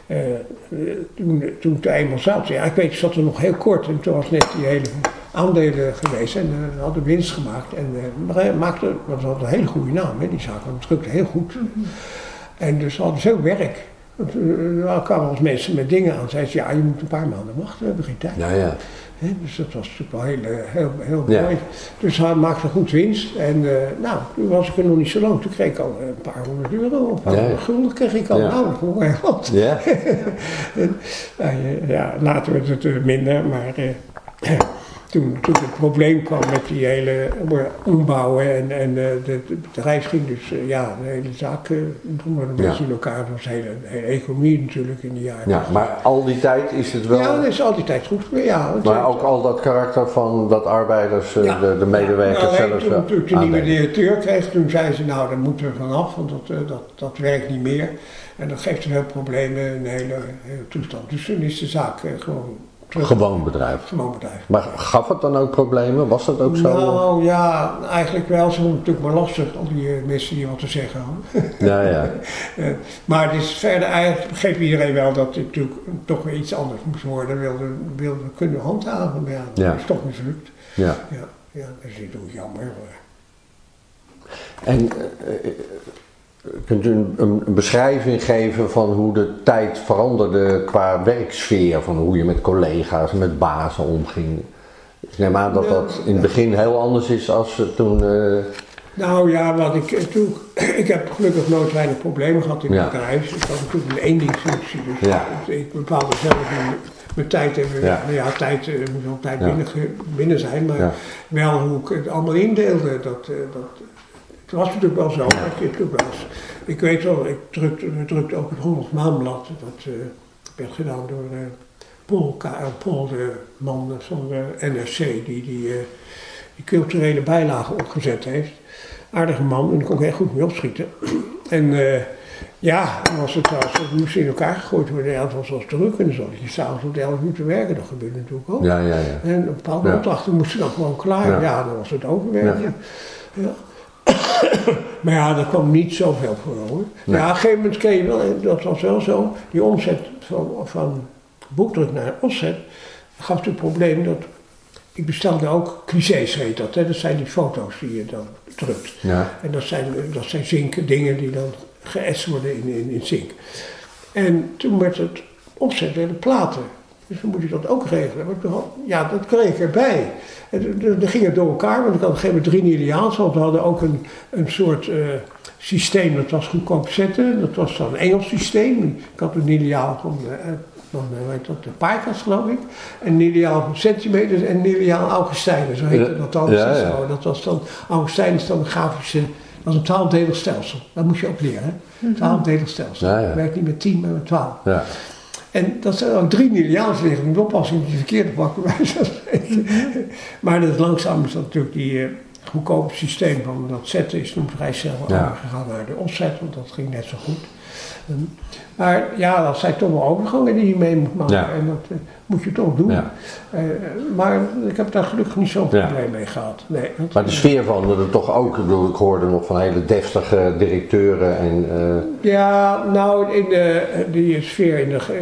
toen het eenmaal zat, ik weet, het zat er nog heel kort en toen was net die hele aandelen geweest en we hadden winst gemaakt. En dat had een hele goede naam, hè, die zaak, want het drukte heel goed. En dus hadden ze veel werk. Want er kwamen als mensen met dingen aan, zeiden ze, je moet een paar maanden wachten, we hebben geen tijd. Ja. Dus dat was natuurlijk wel heel mooi. Dus hij maakte goed winst. En toen was ik er nog niet zo lang. Toen kreeg ik al een paar honderd euro. Een paar honderd gulden kreeg ik al. Dat vond ik heel wat. Ja. Later werd het minder. Maar toen het probleem kwam met die hele ombouwen en het bedrijf ging dus, de hele zaak drong een beetje in elkaar. Dat was de hele economie natuurlijk in die jaren. Ja, maar al die tijd is het wel... Ja, dat is al die tijd goed. Maar ook al dat karakter van dat arbeiders, de medewerkers zelf... Toen de nieuwe directeur kreeg, toen zei ze, daar moeten we vanaf, want dat werkt niet meer. En dat geeft een heel problemen, een hele toestand. Dus toen is de zaak gewoon... Gewoon bedrijf. Maar gaf het dan ook problemen? Was dat ook zo? Nou ja, eigenlijk wel. Ze vonden het natuurlijk maar lastig, al die mensen die wat te zeggen hadden. Ja. Maar het is verder eigenlijk, begreep iedereen wel dat het natuurlijk toch weer iets anders moest worden. Wilden kunnen handhaven, maar dat is toch mislukt. Ja, dat is natuurlijk jammer. En kunt u een beschrijving geven van hoe de tijd veranderde qua werksfeer? Van hoe je met collega's en met bazen omging? Ik neem aan dat in het begin heel anders is als toen... Ik heb gelukkig nooit weinig problemen gehad in het bedrijf. Ik had natuurlijk een eendingsfunctie, dus ik bepaalde zelf mijn tijd even. Tijd moet wel tijd binnen zijn, maar wel hoe ik het allemaal indeelde. Het was natuurlijk wel zo. Ik weet wel, ik drukte ook het 100 maandblad. Dat werd gedaan door Paul K.L. de man van de NRC, die culturele bijlagen opgezet heeft. Aardige man, en ik kon er heel goed mee opschieten. En dan was het trouwens, we moesten in elkaar gegooid worden. Het was wel druk en zo. Je s'avonds tot 11 uur te werken, dat gebeurde natuurlijk ook. Ja. En een bepaalde opdrachten moesten dan gewoon klaar. Ja, dan was het overwerken. Ja. Maar dat kwam niet zoveel voor hoor. Nee. Ja, op een gegeven moment kreeg je wel, dat was wel zo, die omzet van boekdruk naar offset gaf het probleem dat ik bestelde ook clichés heet dat. Dat zijn die foto's die je dan drukt. Ja. En dat zijn zink dingen die dan geëtst worden in zink. En toen werd het opzet bij de platen. Dus dan moet je dat ook regelen. Maar dat kreeg ik erbij. En dan ging het door elkaar, want ik had op een gegeven moment 3 Niliaans. Want we hadden ook een soort systeem, dat was goedkoop zetten. Dat was dan een Engels systeem. Ik had een Niliaal van de Paarkas, geloof ik. Een Niliaal van centimeters en een Niliaal Augustijnen, zo heette dat dan. Dat was dan, Augustijn is dan een grafische, dat was een 12-delig stelsel. Dat moest je ook leren, hè? 12-delig stelsel. Dat werkt niet met 10, maar met 12. Ja. En dat zijn ook 3 Nederlands liggen. Moet oppassen om die verkeerde pakken bij zo'n spreken. Maar dat langzaam is dat natuurlijk die goedkope systeem van dat zetten is toen vrij snel overgegaan naar de offset, want dat ging net zo goed. Maar ja, dat zijn toch wel overgangen die je mee moet maken. Ja. En dat moet je toch doen. Ja. Maar ik heb daar gelukkig niet zo'n probleem mee gehad. Nee, maar de sfeer veranderde toch ook? Ik hoorde nog van hele deftige directeuren. En, Ja, nou, die sfeer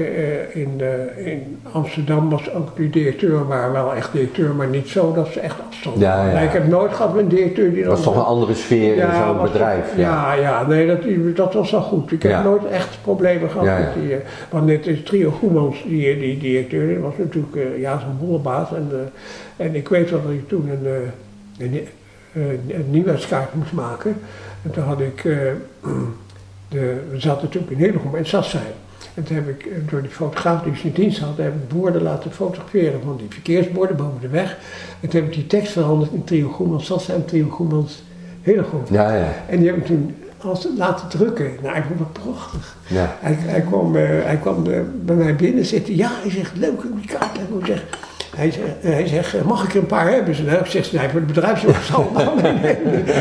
in Amsterdam was ook die directeur, waren wel echt directeur, maar niet zo dat ze echt afstonden. Ja, ja. Ik heb nooit gehad met een directeur die... Dat was toch een andere sfeer in zo'n bedrijf? Nee, dat was wel goed. Ik heb nooit echt problemen gehad met die... want net is Trio Goemans, die directeur, die was natuurlijk zo'n bollebaas. En ik weet wel dat ik toen een nieuwheidskaart moest maken. En toen had ik... we zaten natuurlijk in Hillegom en Sassheim. En toen heb ik door die fotograaf die ze in dienst had, heb ik borden laten fotograferen van die verkeersborden boven de weg. En toen heb ik die tekst veranderd in Trio Goemans Sassheim, Trio Goemans Hillegom. Ja, ja. En die heb ik toen laten drukken. Nou, ik vond dat prachtig. Ja. Hij kwam bij mij binnen zitten. Ja, hij zegt, leuk om die kaart. Hij zegt, mag ik er een paar hebben? Ik zeg, nee, voor het bedrijfsjongens zal nee.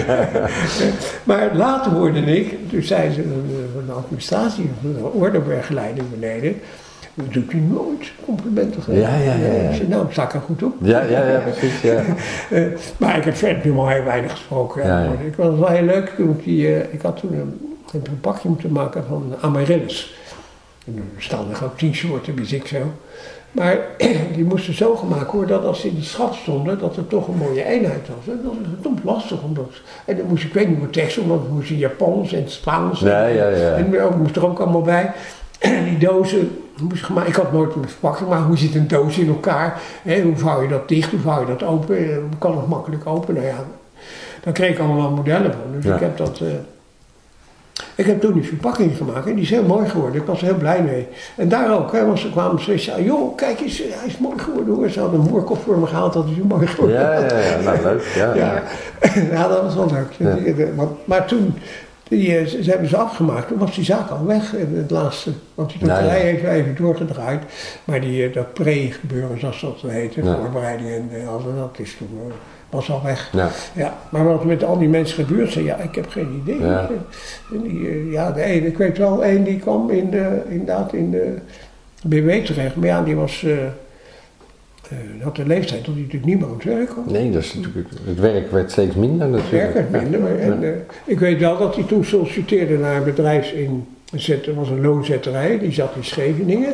Maar later hoorde ik, toen zei ze van de administratie, van de ordebergleiding beneden, dat doet hij nooit, complimenten geven. Ja. Ik zei, nou, sta ik er goed op. Ja, precies, ja. Maar ik heb verder nu al heel weinig gesproken. Ja. Ik vond het wel heel leuk toen ik had toen een pakje moeten maken van Amaryllis. En er staan er ook 10 soorten, wist ik zo. Maar die moesten zo gemaakt worden dat als ze in die schat stonden, dat het toch een mooie eenheid was. En dat was verdomd lastig. En dan moest ik weet niet wat tekst doen, want we moesten Japans en Spaans. En ik moest er ook allemaal bij. En die dozen moest gemaakt. Ik had nooit een verpakking, maar hoe zit een doos in elkaar? Hoe vouw je dat dicht? Hoe vouw je dat open? Hoe kan het makkelijk open? Nou ja, daar kreeg ik allemaal modellen van. Dus ik heb dat... Ik heb toen die verpakking gemaakt en die is heel mooi geworden. Ik was er heel blij mee. En daar ook, ze kwamen speciaal, joh, kijk eens, hij is mooi geworden hoor. Ze hadden een moerkop voor me gehaald, dat hij zo mooi geworden. Ja, nou leuk. Ja, dat was wel leuk. Ja. Maar toen, ze hebben ze afgemaakt, toen was die zaak al weg, het laatste. Want die drukkerij heeft even doorgedraaid. Maar dat pre-gebeuren, zoals dat heette, voorbereiding en dat is toen... was al weg. Ja. Maar wat met al die mensen gebeurd zijn, ik heb geen idee. Ja. De ene, ik weet wel, één die kwam inderdaad in de BW terecht. Maar ja, die was, had de leeftijd dat hij natuurlijk niet meer aan het werk kwam. Nee, dat is natuurlijk, het werk werd steeds minder natuurlijk. Het werk werd minder. Ik weet wel dat hij toen solliciteerde naar een bedrijf er was een loonzetterij, die zat in Scheveningen.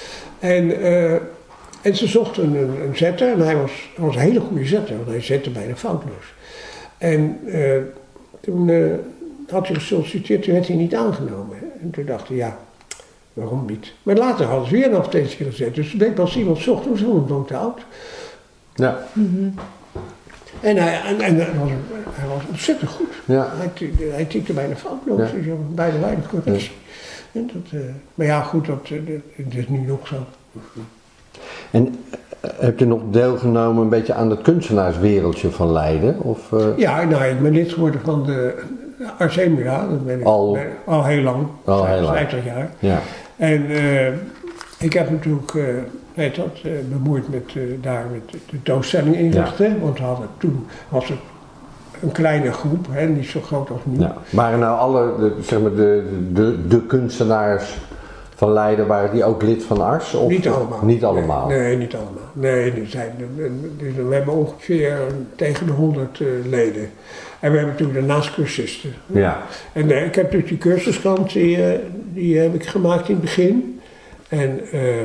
En ze zochten een zetter en hij was een hele goede zetter, want hij zette bijna foutloos. En toen had hij gesolliciteerd, toen werd hij niet aangenomen. En toen dacht hij, waarom niet? Maar later hadden ze weer een advertentie gezet, dus toen als iemand zocht, was hij gewoon te oud. Ja. Mm-hmm. En hij was ontzettend goed. Ja. Hij tikte bijna foutloos, dus bijna weinig correctie. Ja. Maar ja, goed, dat is nu nog zo. En heb je nog deelgenomen een beetje aan het kunstenaarswereldje van Leiden? Of, Ja, ik ben lid geworden van de Ars Emira, dat ben ik al heel lang, 50 jaar. Ja. En ik heb natuurlijk bemoeid met de tentoonstelling inrichten, want toen was het een kleine groep, niet zo groot als nu. Ja. Waren nou alle de kunstenaars van Leiden, waren die ook lid van Ars? Of niet allemaal. Niet allemaal? Nee, niet allemaal. Nee, we hebben ongeveer tegen de 100 leden. En we hebben natuurlijk daarnaast cursisten. Ja. En ik heb dus die cursuskant, die heb ik gemaakt in het begin. En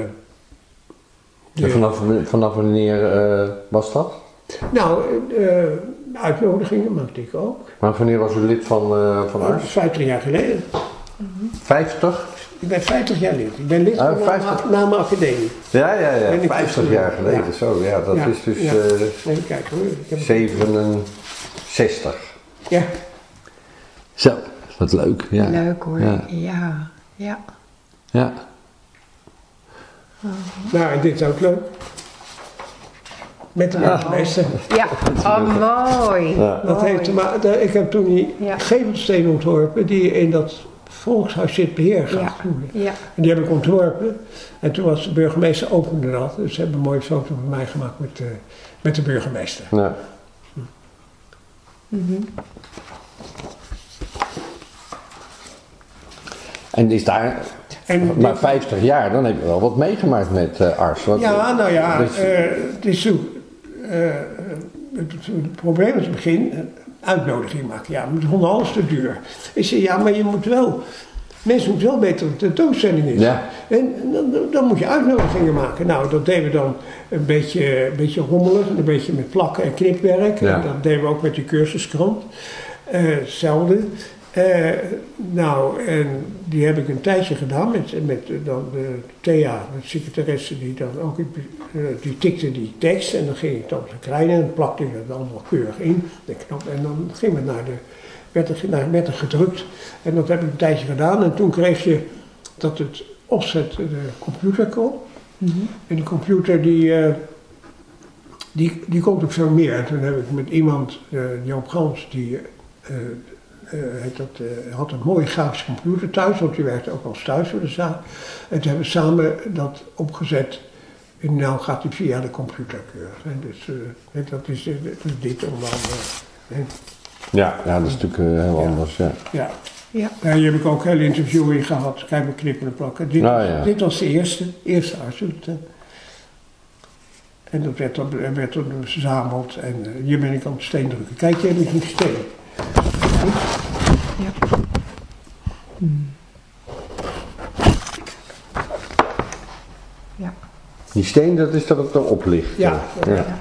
vanaf wanneer was dat? Nou, uitnodigingen maakte ik ook. Maar wanneer was u lid van Ars? 50 jaar geleden. 50? Ik ben 50 jaar lid. Ik ben lid na mijn academie. Ja. 50 jaar geleden, zo. Ja, dat is dus even kijken hoor. 67. Ja. Zo, wat leuk. Ja. Leuk hoor. Ja. Nou, en dit is ook leuk. Met de burgemeester. Ja, mooi. Ja. Dat heeft ik heb toen die gevelsteen ontworpen die in dat volkshuis zit beheer gaat Ja. doen. Ja. En die heb ik ontworpen. En toen was de burgemeester opende dat. Dus ze hebben een mooie foto van mij gemaakt met de burgemeester. Ja. Mhm. En is daar, maar 50 jaar, dan heb je wel wat meegemaakt met Ars. Ja, nou ja, Dus- het is zo. Het probleem is het begin, uitnodiging maken. Ja, maar het vond alles te duur. Ik zei, ja, maar je moet wel, mensen moeten wel weten wat de tentoonstelling is. Ja. En dan moet je uitnodigingen maken. Nou, dat deden we dan een beetje rommelig, een beetje met plakken en knipwerk. Ja. En dat deden we ook met die cursuskrant. Hetzelfde. Nou, en die heb ik een tijdje gedaan met dan Thea, de secretaresse, die dan ook die tikte die tekst en dan ging ik dat verkrijgen en dan plakte ik het allemaal keurig in, de knop, en dan ging het werd er gedrukt en dat heb ik een tijdje gedaan en toen kreeg je dat het opzet de computer kon en die computer die komt op veel meer en toen heb ik met iemand, Joop Gans, die had een mooie grafische computer thuis, want die werkte ook als thuis voor de zaak. En toen hebben we samen dat opgezet. En nu gaat hij via de computer keurig. En dus dat is dit onder andere. Ja, dat is natuurlijk heel Ja. anders. Ja. Ja. Ja. Hier heb ik ook hele interviews in gehad. Kijk, met knippen en plakken. Dit was de eerste Arshoed. En dat werd dan verzameld. En hier ben ik aan het steendrukken. Kijk, hier heb ik een steen. Ja. Ja. Die steen, dat is dat het erop ligt. Ja. Ja. Ja.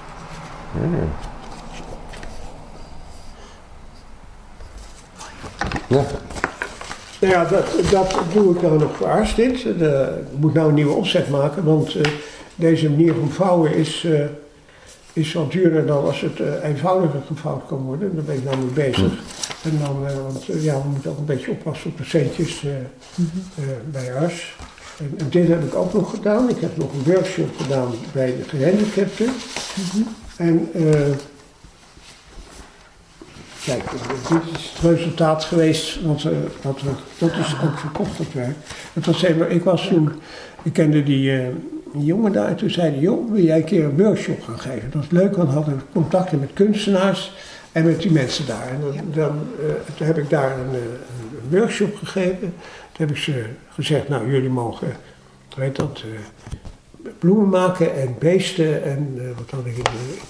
Ja. Nou ja, dat doe ik nou nog voor Ars dit. Ik moet nou een nieuwe opzet maken, want deze manier van vouwen is wat duurder dan als het eenvoudiger gevouwd kan worden. Daar ben ik nou mee bezig. En dan, want we moeten ook een beetje oppassen op de centjes bij Ars. En dit heb ik ook nog gedaan. Ik heb nog een workshop gedaan bij de gehandicapten. En kijk, dit is het resultaat geweest, want dat is ook verkocht, dat werk. Het was even, ik kende die jongen daar en toen zei hij, joh, wil jij een keer een workshop gaan geven? Dat was leuk, want we hadden contacten met kunstenaars en met die mensen daar. En toen heb ik daar een workshop gegeven. Toen heb ik ze gezegd, nou jullie mogen, bloemen maken en beesten en wat had ik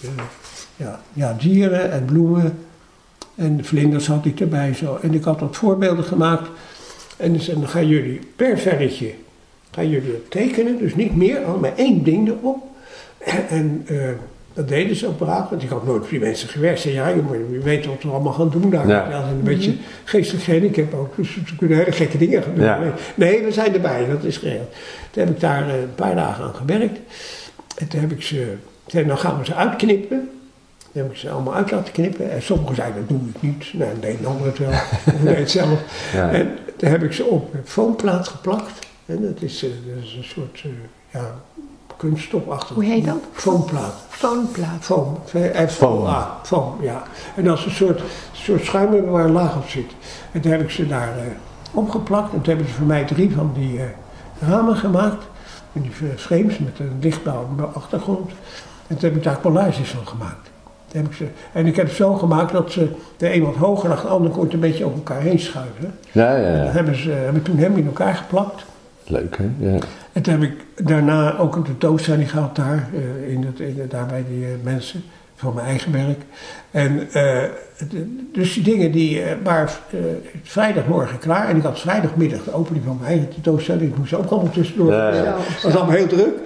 dieren en bloemen. En vlinders had ik erbij zo. En ik had wat voorbeelden gemaakt. En dan gaan jullie per velletje het tekenen. Dus niet meer, al maar één ding erop. En dat deden ze ook braaf. Want ik had nooit voor die mensen gewerkt. Ze zei, ja, je weet wat we allemaal gaan doen daar. Ja. Ja, een beetje geestelijk gehandicapt ook. Dus ze kunnen hele gekke dingen gaan doen. Ja. Nee, we zijn erbij. Dat is geregeld. Toen heb ik daar een paar dagen aan gewerkt. En toen heb ik zei, nou gaan we ze uitknippen. Dan heb ik ze allemaal uit laten knippen. En sommigen zeiden, dat doe ik niet. Nou, dan deed een ander het wel. Of ik deed het zelf. Ja. En dan heb ik ze op foamplaat geplakt. En dat is een soort kunststofachtig. Hoe heet dat? Foamplaat. Foonplaat. Foam. F-O-A. Foam, ja. En dat is een soort schuim waar een laag op zit. En toen heb ik ze daar opgeplakt. En toen hebben ze voor mij 3 van die ramen gemaakt. En die frames met een lichtblauwe achtergrond. En toen heb ik daar collages van gemaakt. En ik heb het zo gemaakt dat ze de een wat hoger lag, de ander kon het een beetje over elkaar heen schuiven. Ja. En dat hebben we toen helemaal in elkaar geplakt. Leuk, hè? Ja. En toen heb ik daarna ook een tentoonstelling gehad daar, daar bij die mensen, van mijn eigen werk. En dus die dingen die waren vrijdagmorgen klaar. En ik had vrijdagmiddag de opening van mijn eigen tentoonstelling. Ik moest ook allemaal tussendoor. Het was allemaal heel druk.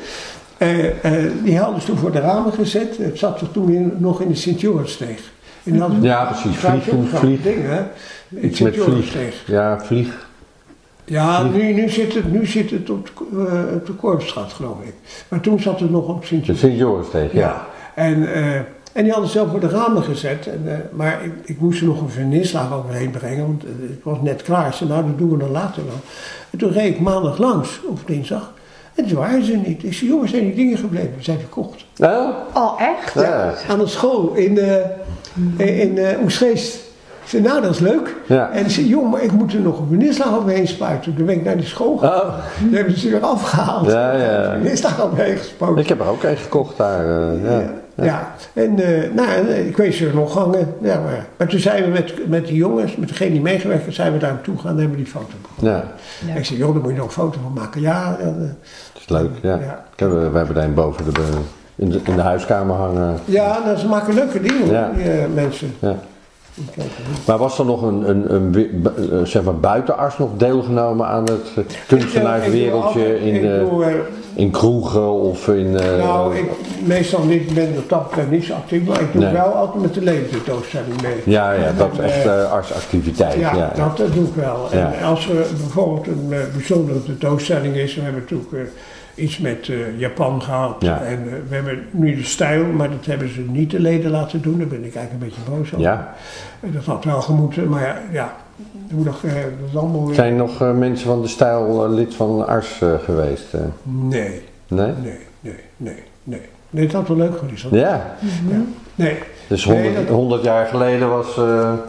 Die hadden ze toen voor de ramen gezet. Het zat er toen nog in de Sint-Jorensteeg. Ja, precies. Vlieg. Dingen, hè? Iets met vlieg. Ja, vlieg. Ja, nu zit het op de Korpsstraat, geloof ik. Maar toen zat het nog op Sint-Jorensteeg. De Sint-Jorensteeg, ja. En die hadden zelf voor de ramen gezet. Maar ik moest er nog een vernislaag overheen brengen, want het was net klaar. Ze nou, dat doen we dan later wel. En toen reed ik maandag langs, of dinsdag. En toen waren ze niet. Ik zei, jongens, zijn die dingen gebleven? Ze zijn verkocht. Oh, Oh, echt? ja. Aan een school in Oegstgeest. zei, nou dat is leuk. Ja. En ze zei, joh, maar ik moet er nog een vernisslag overheen spuiten. Toen ben ik naar die school gegaan. Oh. Die hebben ze weer afgehaald. Ja, ja. Een vernisslag overheen gespoten. Ik heb er ook een gekocht daar. Ja. En ik weet ze er nog hangen. Ja, maar toen zijn we met die jongens, met degene die meegewerkt heeft, zijn we daar naartoe gegaan en hebben die foto begonnen. Ja. Ik zei, joh, daar moet je nog een foto van maken. Ja. Dat is leuk, ja. We hebben daar een boven in de huiskamer hangen. Ja, nou, ze maken leuke dingen, Ja. die mensen. Ja. Maar was er nog zeg maar buitenarts nog deelgenomen aan het kunstenaarswereldje in kroegen of in... Nou, ik meestal niet, ben op dat moment niet zo actief, maar ik doe wel altijd met de ledententoonstelling mee. Ja, dat is echt artsactiviteit. Ja, dat doe ik wel. Ja. En als er bijvoorbeeld een bijzondere tentoonstelling is, we hebben natuurlijk iets met Japan gehad. Ja. En we hebben nu de stijl, maar dat hebben ze niet de leden laten doen. Daar ben ik eigenlijk een beetje boos over. Ja. Dat had wel gemoeten, maar ja, dat is allemaal... Zijn er nog mensen van de stijl lid van Ars geweest? Nee. Nee? Nee, dat had wel leuk geweest. Ja. Ja. Nee. Dus 100 jaar geleden was...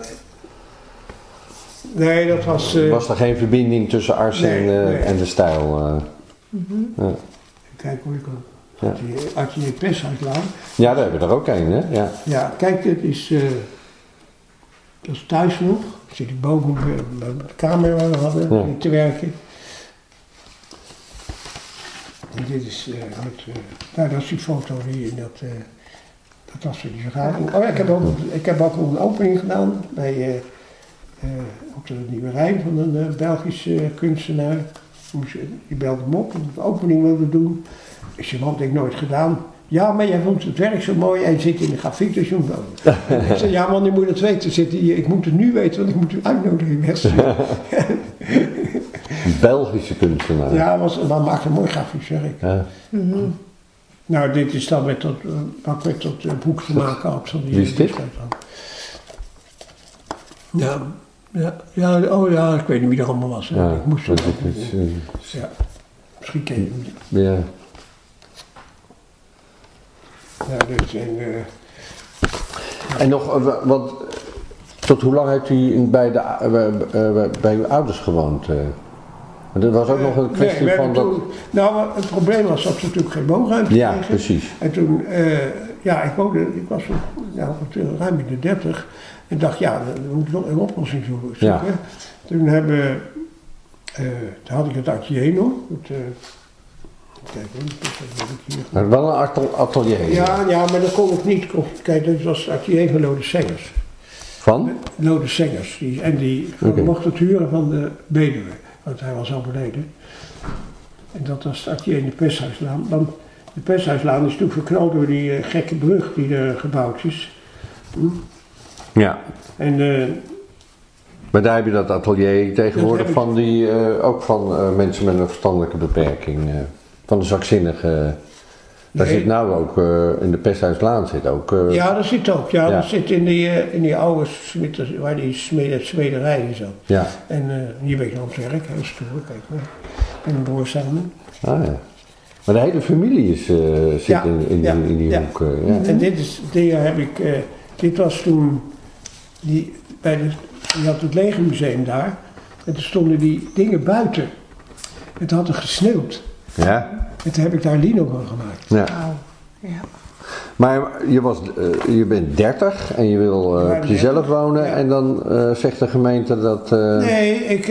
Nee, dat was... was er geen verbinding tussen Ars en de stijl? Ja. Kijk hoe ik kan. Atelier Pershuislaan. Ja, daar hebben we er ook een, hè? Ja. Ja, kijk, dit is... dat is thuis nog. Zit ik boven de kamer waar we hadden te werken. En dit is dat is die foto hier. Dat was voor die vergadering. Oh ja, ik heb ook een opening gedaan bij op de Nieuwe Rijn van een Belgische kunstenaar. Die belde me op, omdat ik een opening wilde doen. Ik zei, wat heb ik nooit gedaan? Ja, maar jij vond het werk zo mooi en je zit in de grafiek, dus je moet wel. Ik zei, ja man, je moet het weten. Ik moet het nu weten, want ik moet uw uitnodiging wegsturen. Belgische kunstenaar. Ja, maar maakt een mooi grafisch werk. Ja. Mm-hmm. Nou, dit is dan met dat boek te maken had. Wie is dit? Ja, ik weet niet wie er allemaal was. Ja, ik moest dat ja, misschien ken je hem. Ja. Ja, dus En nog, want tot hoe lang heeft u bij uw ouders gewoond? Want er was ook nog een kwestie van dat... Nou, het probleem was dat ze natuurlijk geen woonruimte kregen. Ja, precies. En toen, ik was ruim in de 30 en dacht, ja, we moeten nog een oplossing zoeken. Ja. Toen had ik het atelier nog. Kijk, wat ik hier... Maar wel een atelier. Ja, maar dat kon ik niet. Kijk, dat was het atelier van Lode Sengers. Van? Lode Sengers. Die mocht het huren van de Beduwe. Want hij was overleden. En dat was het atelier in de Pershuislaan. Want de Pershuislaan is natuurlijk verknald door die gekke brug die er gebouwd is. Ja. En... maar daar heb je dat atelier tegenwoordig van ook van mensen met een verstandelijke beperking. Van de zwakzinnige. Daar zit nou ook, in de Pershuislaan zit ook... ja, dat zit ook. Ja, dat zit in die oude waar die smederij zat. Ja. En hier ben ik nog op het werk, heel stoer, kijk maar. En een broer samen. Ah ja. Maar de hele familie zit in die hoek. Ja. En dit was toen, je had het legermuseum daar. En toen stonden die dingen buiten. Het had er gesneeuwd. Ja. En toen heb ik daar lino van gemaakt. Ja. Ja. Maar je bent 30 en je wil op jezelf wonen en dan zegt de gemeente dat... Nee,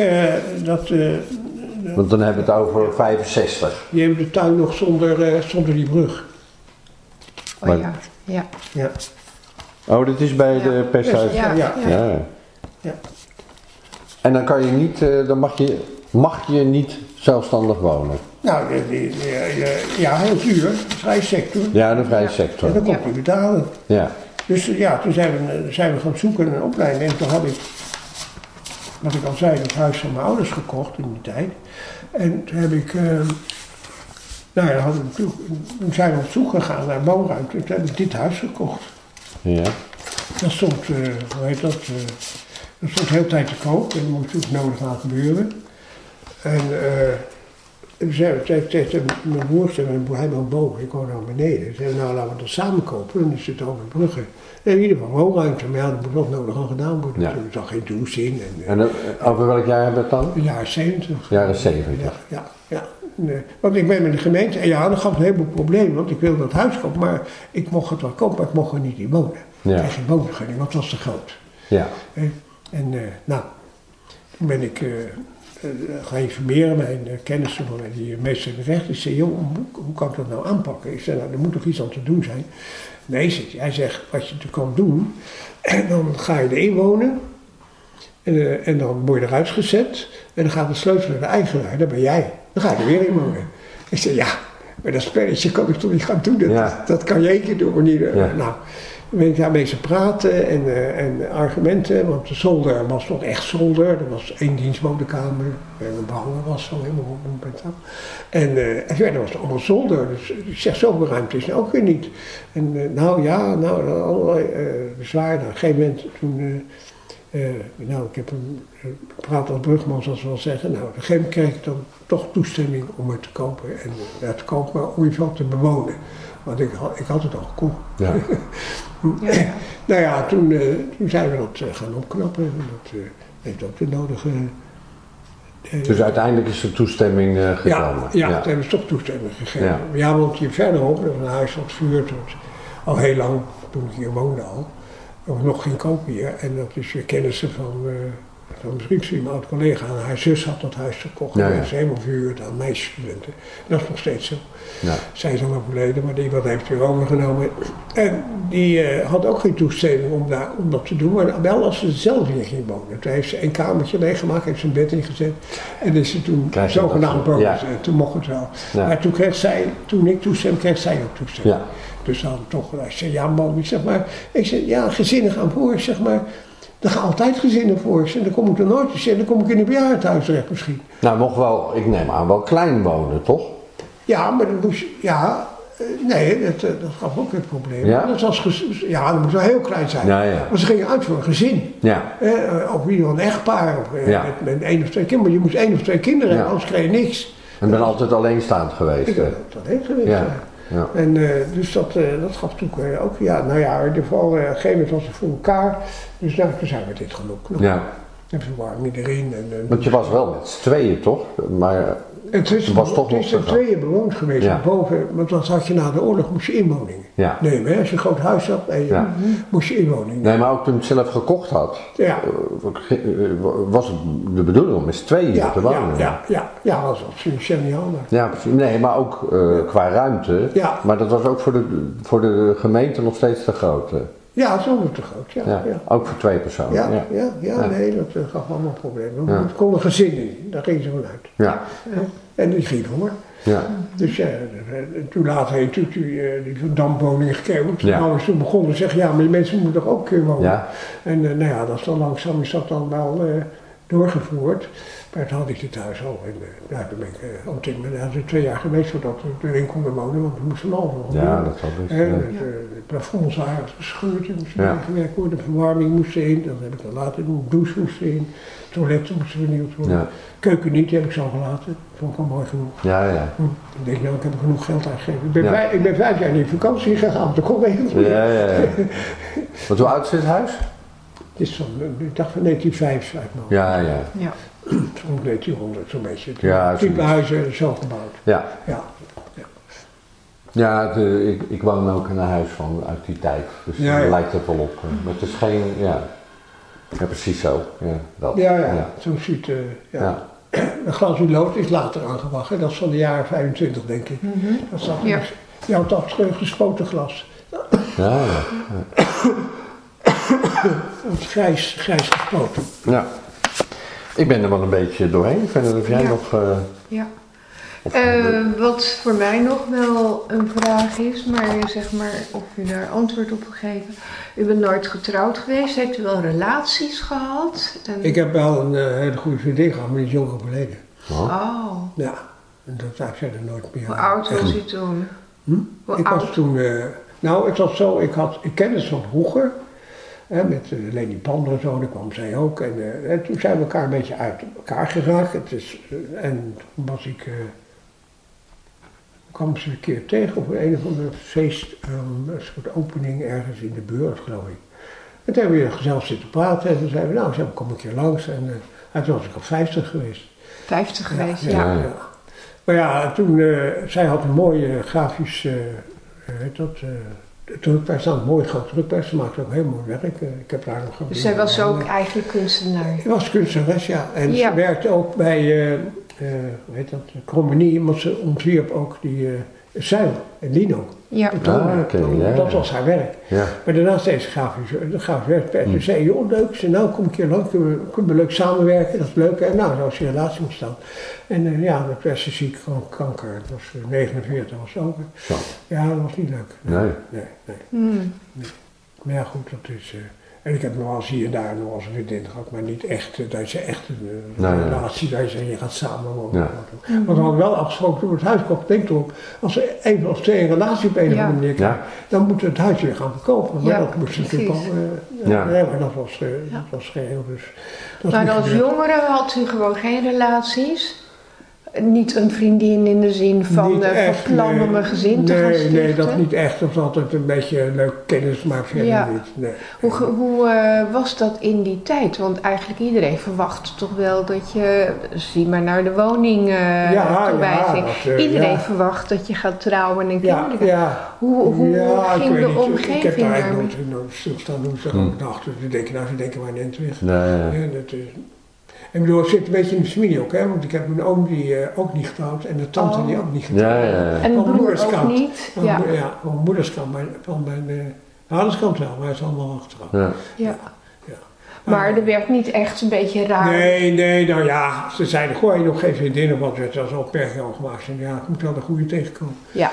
want dan hebben we het over 65. Je hebt de tuin nog zonder die brug. Oh maar, ja. Oh, dit is bij de Pershuis. Ja. En dan kan je niet, mag je niet zelfstandig wonen. Nou, heel duur, vrije sector. Ja, de vrije sector. En dan kon je betalen. Ja. Dus toen zijn we gaan zoeken naar een opleiding. En toen had ik, wat ik al zei, het huis van mijn ouders gekocht in die tijd. En toen heb ik, toen zijn we op zoek gegaan naar woonruimte. En toen heb ik dit huis gekocht. Ja. Dat stond, dat stond de hele tijd te koop. En er moest natuurlijk nodig aan gebeuren. En zei tegen mijn broertje en hij woont boven, ik woon naar beneden. Ze zeiden, nou laten we dat samen kopen, dan is het over Brugge. En in ieder geval woonruimte, maar ja, dat moet nog nodig al gedaan worden. Ja. Er zat geen douche in. En over welk jaar hebben we het dan? De jaren 70. Jaren 70. Ja. Nee. Want ik ben met de gemeente, en ja, dat gaf een heleboel problemen, want ik wilde dat huis kopen, maar ik mocht het wel kopen, maar ik mocht er niet in wonen. Ja. Ik kreeg geen woonvergunning, want het was te groot. Ja. En nou, toen ben ik gaan informeren, mijn kennissen van mij, die meester in de recht, die zei, joh, hoe kan ik dat nou aanpakken? Ik zei, nou, er moet toch iets aan te doen zijn. Nee, zegt hij. Hij zegt, wat je kan doen, en dan ga je erin wonen, en dan word je eruit gezet, en dan gaat de sleutel naar de eigenaar, dat ben jij. Dan ga je er weer in wonen. Ik zei, ja, maar dat spelletje kan ik toch niet gaan doen, dat kan je één keer doen, maar niet. Nou, dan ben ik daarmee ze praten en argumenten, want de zolder was nog echt zolder. Er was 1 dienstwoonkamer en een behanger was zo helemaal op en zo. En verder was het allemaal zolder, dus ik zeg, zoveel ruimte is nou ook weer niet. En allerlei bezwaar. Nou, op een gegeven moment toen, ik heb een praat als brugman, zoals we wel zeggen. Nou, op een gegeven moment kreeg ik dan toch toestemming om het te kopen en te kopen, maar om je wel te bewonen. Want ik had het al gekocht. Ja. Nou ja, toen zijn we dat gaan opknappen. Dat heeft ook de nodige... Dus uiteindelijk is er toestemming gekomen? Ja, toen hebben ze toch toestemming gegeven. Ja, want hier verderop, een huis wat vuurt, al heel lang, toen ik hier woonde al, nog geen kopen hier. En dat is weer kennissen van misschien mijn oud-collega. Haar zus had dat huis gekocht en dat is helemaal verhuurd aan meisjesstudenten. Dat is nog steeds zo. Ja. Zij is al overleden, maar die heeft weer overgenomen. En die had ook geen toestemming om dat te doen, maar wel als ze er zelf in ging wonen. Toen heeft ze een kamertje leeggemaakt, heeft ze een bed ingezet en is ze toen zogenaamd boven. Ja. Toen mocht het wel. Ja. Maar toen ik toestemming kreeg zij ook toestemming. Ja. Dus dan toch, ik zei, ja man, ik zeg, ja, gezinnen gaan voor, ik zeg maar. Er gaan altijd gezinnen voor. En dan kom ik er nooit te zitten. Dan kom ik in een bejaardenhuis terecht misschien. Nou, mocht wel, ik neem aan, wel klein wonen, toch? Ja, maar dat moest, dat gaf ook het probleem. Ja? Dat moest wel heel klein zijn. Ja. Maar ze gingen uit voor een gezin. Ja. Of wie een echtpaar. Of, met 1 of 2 kinderen. Maar je moest 1 of 2 kinderen hebben, anders kreeg je niks. En ben altijd alleenstaand geweest? Ik ben altijd alleen geweest, ja. En dus dat gaf toen ook, in ieder geval, op een gegeven moment was het voor elkaar. Dus toen zijn we dit genoeg. Ja. En verwarming erin. Want je was wel met z'n tweeën, toch? Maar het is met tweeën bewoond geweest. Ja. Boven, want dat had je na de oorlog, moest je inwoning nemen. Als je een groot huis had, moest je inwoning nemen. Nee, maar ook toen je het zelf gekocht had, was het de bedoeling om met z'n tweeën te wonen? Ja, dat was financieel niet handig. Ja, precies. Nee, maar ook qua ruimte. Ja. Maar dat was ook voor de gemeente nog steeds te groot. Ja, zonder te groot, ja. Ook voor 2 personen. Nee, dat gaf allemaal problemen. Er kon een gezin in, daar ging ze vanuit. Ja. En die ging voor. Ja. Dus toen later heeft die dampwoning gekregen. Toen begonnen te zeggen, maar die mensen moeten toch ook wonen. Ja. En dat is dan langzaam is dat dan wel doorgevoerd. Maar toen had ik dit huis al. En daar ben ik al 2 jaar geweest voordat we erin konden wonen, want we moesten al nog. Ja, dat had dus. De plafonds waren gescheurd, die moesten gewerkt worden, de verwarming moest erin, dat heb ik dan laten doen, de douche moest erin, toiletten moesten vernieuwd worden. Ja. Keuken niet, die heb ik zo gelaten, vond ik al mooi genoeg. Ja. Ik denk, ik heb er genoeg geld uitgegeven. Ik ben 5 jaar in vakantie gegaan, dat kon even. Ja. Want hoe oud is dit huis? Het is van, ik dacht van 1905 uit mijn Ja. Zo'n 1900, zo'n beetje. Ja, type huizen zo gebouwd. Ja, ik woon ook in een huis uit die tijd, dus daar lijkt het wel op. Maar het is geen, ja precies zo. Zo ziet, een glas lood is later aangebracht, dat is van de jaren 25 denk ik. Mm-hmm. Dat zat je had dat gespoten glas. Ja. Het grijs gespoten. Ja. Ik ben er wel een beetje doorheen. Ik vind dat jij nog... Wat voor mij nog wel een vraag is, maar zeg maar of u daar antwoord op wil geven. U bent nooit getrouwd geweest, heeft u wel relaties gehad? Ik heb wel een hele goede vriendin gehad, maar die is jong overleden. Oh. Ja, en dat heb ik verder nooit meer. Hoe oud was u toen? Ik was toen... het was zo, ik kende ze van vroeger. Met Leni Pander en zo, daar kwam zij ook. En toen zijn we elkaar een beetje uit elkaar geraakt. En toen was ik kwam ze een keer tegen op een of andere feest, een soort opening ergens in de buurt, geloof ik. En toen hebben we gezellig zitten praten en toen zeiden we, nou, zo kom ik hier langs. En toen was ik op 50 geweest. 50 geweest, ja. Maar ja, toen, zij had een mooie grafisch, drukpers, een mooi groot drukpers. Ze maakte ook heel mooi werk. Ik heb daar nog dus zij was ook eigenlijk kunstenaar? Ze was kunstenares, ja. En ze werkte ook bij, hoe heet dat, Cromenie, want ze ontwierp ook die zeil en lino. Ja. Dat was haar werk. Ja. Maar daarnaast deed ze grafisch werk. Toen zei joh, leuk. Ze nou, kom ik hier lang, kunnen we leuk samenwerken, dat is leuk. En nou, zo is die relatie ontstaan. En ja, dat werd ze ziek, gewoon kanker. Het was 49, was het over. Zo. Ja, dat was niet leuk. Nee. Maar ja, goed, dat is... en ik heb nog wel eens hier en daar nog als een vriendin gehad, maar niet echt, dat je echt een relatie, dat je gaat samen wonen. Ja. Want we hadden wel afgesproken toen we het huis kochten, denk erop, als we één of twee een relatie op een of andere manier krijgen, dan moeten we het huis weer gaan verkopen. Maar dat moest natuurlijk al, maar dat was geheel dus. Maar als jongere had u gewoon geen relaties? Niet een vriendin in de zin van plan om een gezin te gaan stichten? Nee, dat niet echt. Dat was altijd een beetje leuk kennis, maar verder niet. Nee. Hoe was dat in die tijd? Want eigenlijk iedereen verwacht toch wel dat je, zie maar naar de woningtoewijzing. Iedereen verwacht dat je gaat trouwen en kinderen. Hoe ging de omgeving Ik heb daar daarmee? nooit stilstaan doen. Ze dachten, ze denken maar net weg. Nee. Ik bedoel, het zit een beetje in de familie ook, hè? Want ik heb een oom die ook niet getrouwd en een tante die ook niet getrouwd. Ja. En een broer ook niet? Van moederskant, maar van mijn vaderskant wel, maar hij is allemaal getrouwd. Ja. Maar er werd niet echt een beetje raar? Nee, nou ja, ze zeiden, gooi je nog geen vriendin of wat, dat was al per jaar gemaakt. En ja, ik moet wel de goede tegenkomen. Ja.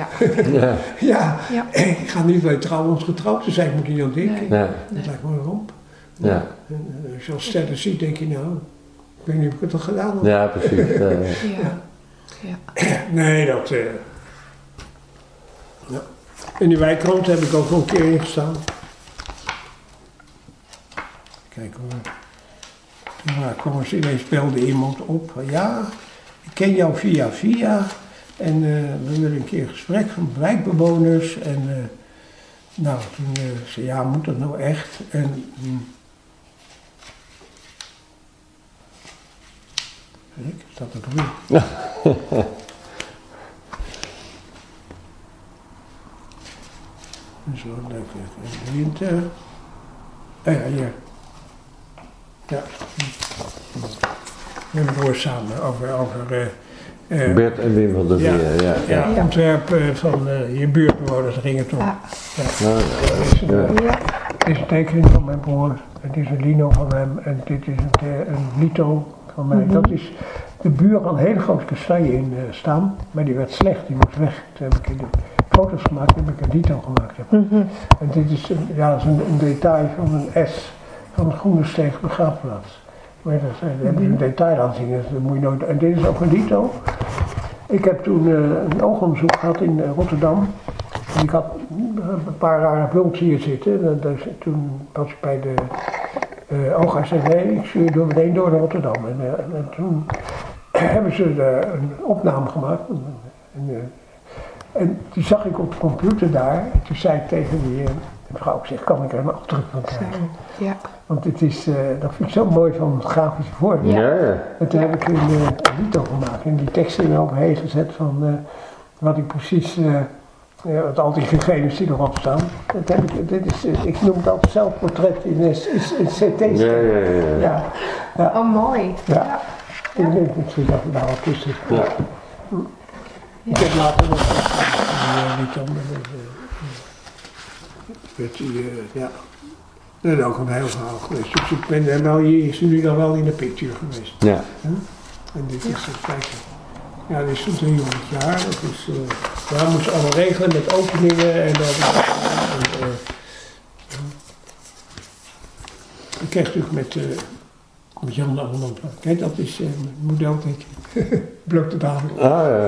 Ik ga niet alleen trouwens getrouwd, dus ik moet niet aan denken. Nee. Dat lijkt me een ramp. Ja. En als je als sterren ziet, denk je nou, ik weet niet of ik het al gedaan heb. Ja, precies. Nee, dat... In die wijkrand heb ik ook nog een keer ingestaan. Kijk hoor. Toen kwam er ineens belde iemand op. Ja, ik ken jou via. En we willen een keer gesprek van wijkbewoners. En nou, toen zei ja, moet dat nou echt? En... Kijk, staat er toch weer? Zo, leuk. Winter. Ja, hier. Ja. We hebben samen over Bert en Wim van der Veer, ja. Ontwerp van je buurtbewoners gingen toen. Dit is een tekening van mijn broer. Het is een lino van hem en dit is een lito van mij. Dat is de buur had een hele grote kastanje in staan, maar die werd slecht, die moest weg. Toen heb ik de foto's gemaakt, heb ik een lito gemaakt. En dit is een detail van een S van een groene steeg begraafplaats. Maar daar heb je een detail aan zien, dus dat moet je nooit. En dit is ook een lito. Ik heb toen een oogonderzoek gehad in Rotterdam. En ik had een paar rare bulten hier zitten. Dus toen was ik bij de oogarts en nee, ik stuur je meteen door naar Rotterdam. En toen hebben ze een opname gemaakt. En die zag ik op de computer daar. En toen zei ik tegen die mevrouw, ik zeg, kan ik er een afdruk van krijgen? Ja. Want dit is, dat vind ik zo mooi van grafische vorm. En toen heb ik een lito gemaakt en die teksten er overheen gezet van wat ik precies, wat al die gegevens die erop staan. Dat heb ik noem het altijd zelfportret in CT. Ja. Oh, mooi. Ja. Ik denk misschien dat we daar wat tussen. Ik heb later nog dat is ook een heel verhaal geweest. Dus ik ben hier is nu dan wel in de picture geweest. Ja. En dit is het kijken. Ja, dit is zo'n 300 jaar. Dat is, we moesten allemaal regelen met openingen en dat. Ik kreeg natuurlijk met Jan allemaal. Kijk, dat is modelteken. Blok de dadelijk.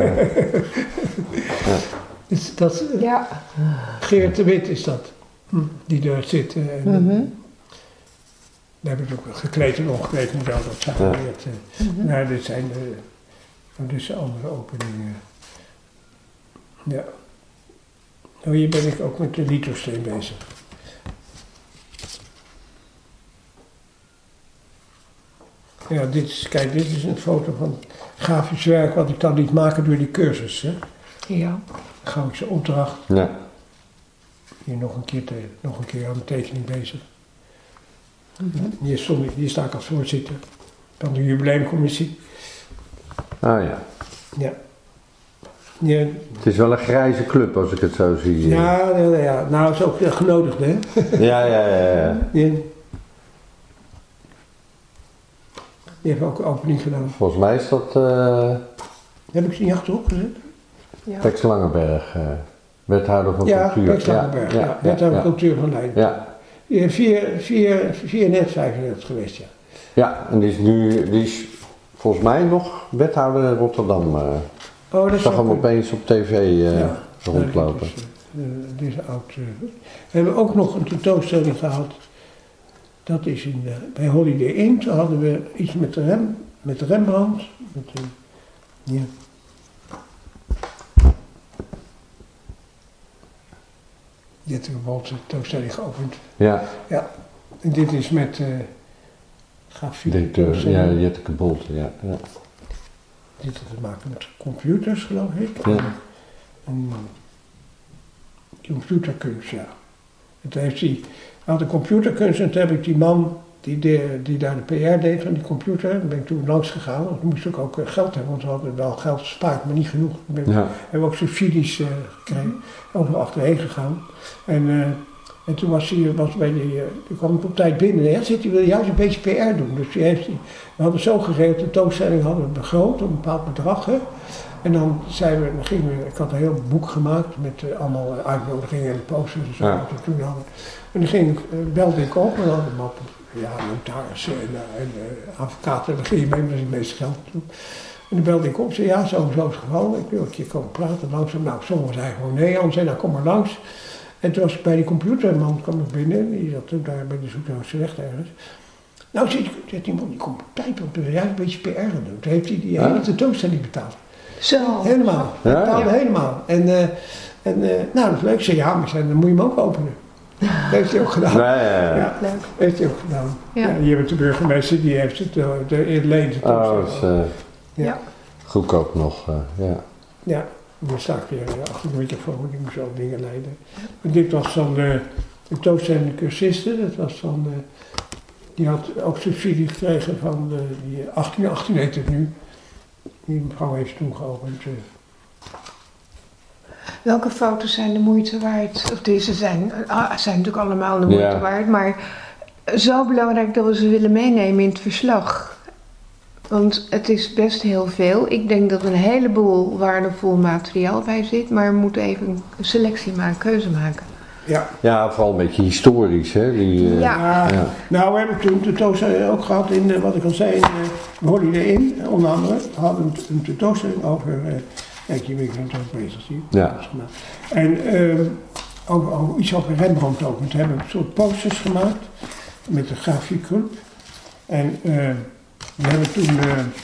Dus dat, Geert de Wit is dat. Die daar zit. Daar heb ik ook gekleed en ongekleed model, dat zag geleerd. Nou, dit zijn andere openingen. Ja. Nou, hier ben ik ook met de lithosteen bezig. Ja, dit is een foto van grafisch werk wat ik dan liet maken door die cursus. Hè? Ja. Goudse opdracht. Ja. Hier nog een keer aan de tekening bezig. Hier sta ik als voorzitter van de jubileumcommissie. Ah ja. Ja. Ja. Het is wel een grijze club als ik het zo zie. Ja. Nou, het is ook genodigd, hè? Ja. Die heeft ook een opening gedaan. Volgens mij is dat Heb ik ze niet achterop gezet? Ja. Tex Langenberg, wethouder van cultuur. Tex Langenberg, ja. Wethouder cultuur van Leiden. Ja. 4 net zijn we net geweest, ja. Ja, en die is volgens mij nog wethouder in Rotterdam. Ik zag hem opeens op tv rondlopen. Dit is oud. We hebben ook nog een tentoonstelling gehad. Dat is bij Holiday Inn. Toen hadden we iets met Rembrandt. Ja. Jetteke Bolte tentoonstelling geopend. Ja. En dit is met grafiek. Jetteke Bolte, ja. Dit had te maken met computers, geloof ik. Ja. En computerkunst, ja. We hadden computerkunst en toen heb ik die man die daar de PR deed van die computer, daar ben ik toen langs gegaan. Want toen moest ik ook geld hebben, want we hadden wel geld gespaard, maar niet genoeg. Hebben we ook subsidies gekregen. Ook nog achterheen gegaan. En toen die kwam ik op tijd binnen. Ja, hij wil juist een beetje PR doen. Dus we hadden zo geregeld, de tentoonstelling hadden we begroot op een bepaald bedrag. Hè. En dan ik had een heel boek gemaakt met allemaal uitnodigingen en posters en zo. Ja. En dan belde ik op en dan hadden mappen. Ja, notarissen en advocaten, daar ging je mee met het meeste geld toe. En dan belde ik op, zei ja, zo is het geval, ik wil een keer komen praten langzaam. Nou, sommigen zeiden gewoon nee, anderen zeiden nou kom maar langs. En toen was ik bij die computerman, kwam ik binnen, die zat toen daar bij de Zoeterhoutse weg ergens. Nou, zegt die man, die komt op tijd, want hij een beetje PR gaan doen. Toen heeft hij die hele tentoonstelling betaald. Zo. Helemaal, betaalde helemaal. En nou, dat is leuk. Ik zei ja, maar dan moet je hem ook openen. Dat heeft hij ook gedaan. Ja. Leuk. Heeft hij ook gedaan. Ja. Hier met de burgemeester, die heeft het leent. Ja. Goedkoop nog, ja. Ja, dan sta ik weer achter de microfoon, die moest wel dingen leiden. En dit was van de tentoonstellende cursisten, dat was van, die had ook subsidie gekregen van die 18 heet het nu. Die mevrouw heeft toen geopend. Welke foto's zijn de moeite waard? Of deze zijn natuurlijk allemaal de moeite waard, maar zo belangrijk dat we ze willen meenemen in het verslag. Want het is best heel veel. Ik denk dat er een heleboel waardevol materiaal bij zit, maar we moeten even een selectie maken, keuze maken. Ja, vooral een beetje historisch, hè? Nou, we hebben toen tentoonstelling ook gehad in, wat ik al zei, in Holiday Inn, onder andere. We hadden een tentoonstelling over, kijk, hier ben ik ook bezig, zie je. Ja. En ook iets over Rembrandt ook. Want we hebben een soort posters gemaakt met de grafiekclub. En we hebben toen,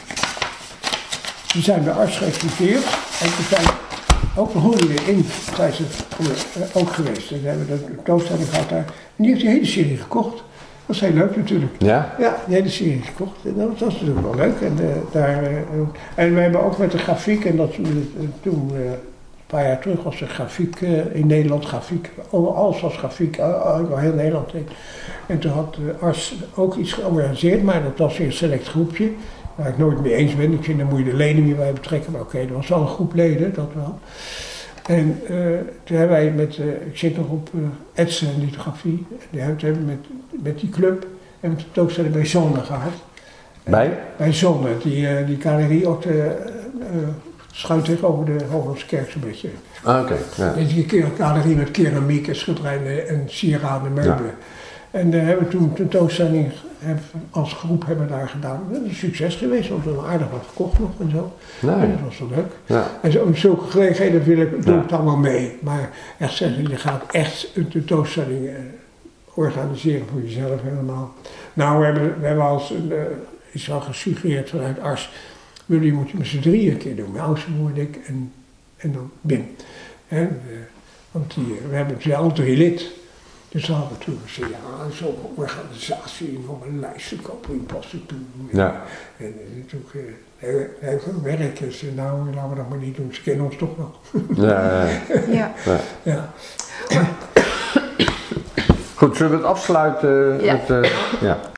zijn bij Ars geëxporteerd. En toen zijn ook de Holiday Inn zijn ze ook geweest. En we hebben de tentoonstelling gehad daar. En die heeft die hele serie gekocht. Dat was heel leuk natuurlijk. Ja? Ja, die hele serie gekocht. En dat was natuurlijk wel leuk. En we hebben ook met de grafiek, en dat toen, een paar jaar terug was de grafiek in Nederland, alles was grafiek, heel Nederland. En toen had Ars ook iets georganiseerd, maar dat was weer een select groepje. Waar ik nooit mee eens ben. Ik vind, dan moet je de leden weer bij betrekken. Maar oké, er was wel een groep leden, dat wel. En toen hebben wij ik zit nog op etsen en lithografie. Die hebben we met die club en met de tentoonstelling bij Zonne gehad. Bij Zonne, die galerie ook schuin tegenover de Hooglandskerk zo'n beetje. Oké. Die galerie met keramiek en schilderijen en sieraden, meubelen. Ja. En hebben we toen een tentoonstelling als groep hebben daar gedaan. Dat is een succes geweest, want we hebben aardig wat verkocht nog en zo. Nee. En dat was wel leuk. Ja. En zulke gelegenheden doe ik dan wel mee. Maar echt zeggen, je gaat echt een tentoonstelling organiseren voor jezelf helemaal. Nou, we hebben als iets al gesuggereerd vanuit Ars. Jullie moeten met z'n drieën een keer doen. Mijn oudste broer, ik en dan Wim. Hè, want we hebben hetzelfde lid. Dus we hadden toen gezegd, ja, zo'n organisatie van een lijstje kopen, die passen toe. Ja. En toen heel veel werk. Dus nou, laten we dat maar niet doen, ze kennen ons toch nog. Ja. Ja. Goed, zullen we het afsluiten? Ja. Ja.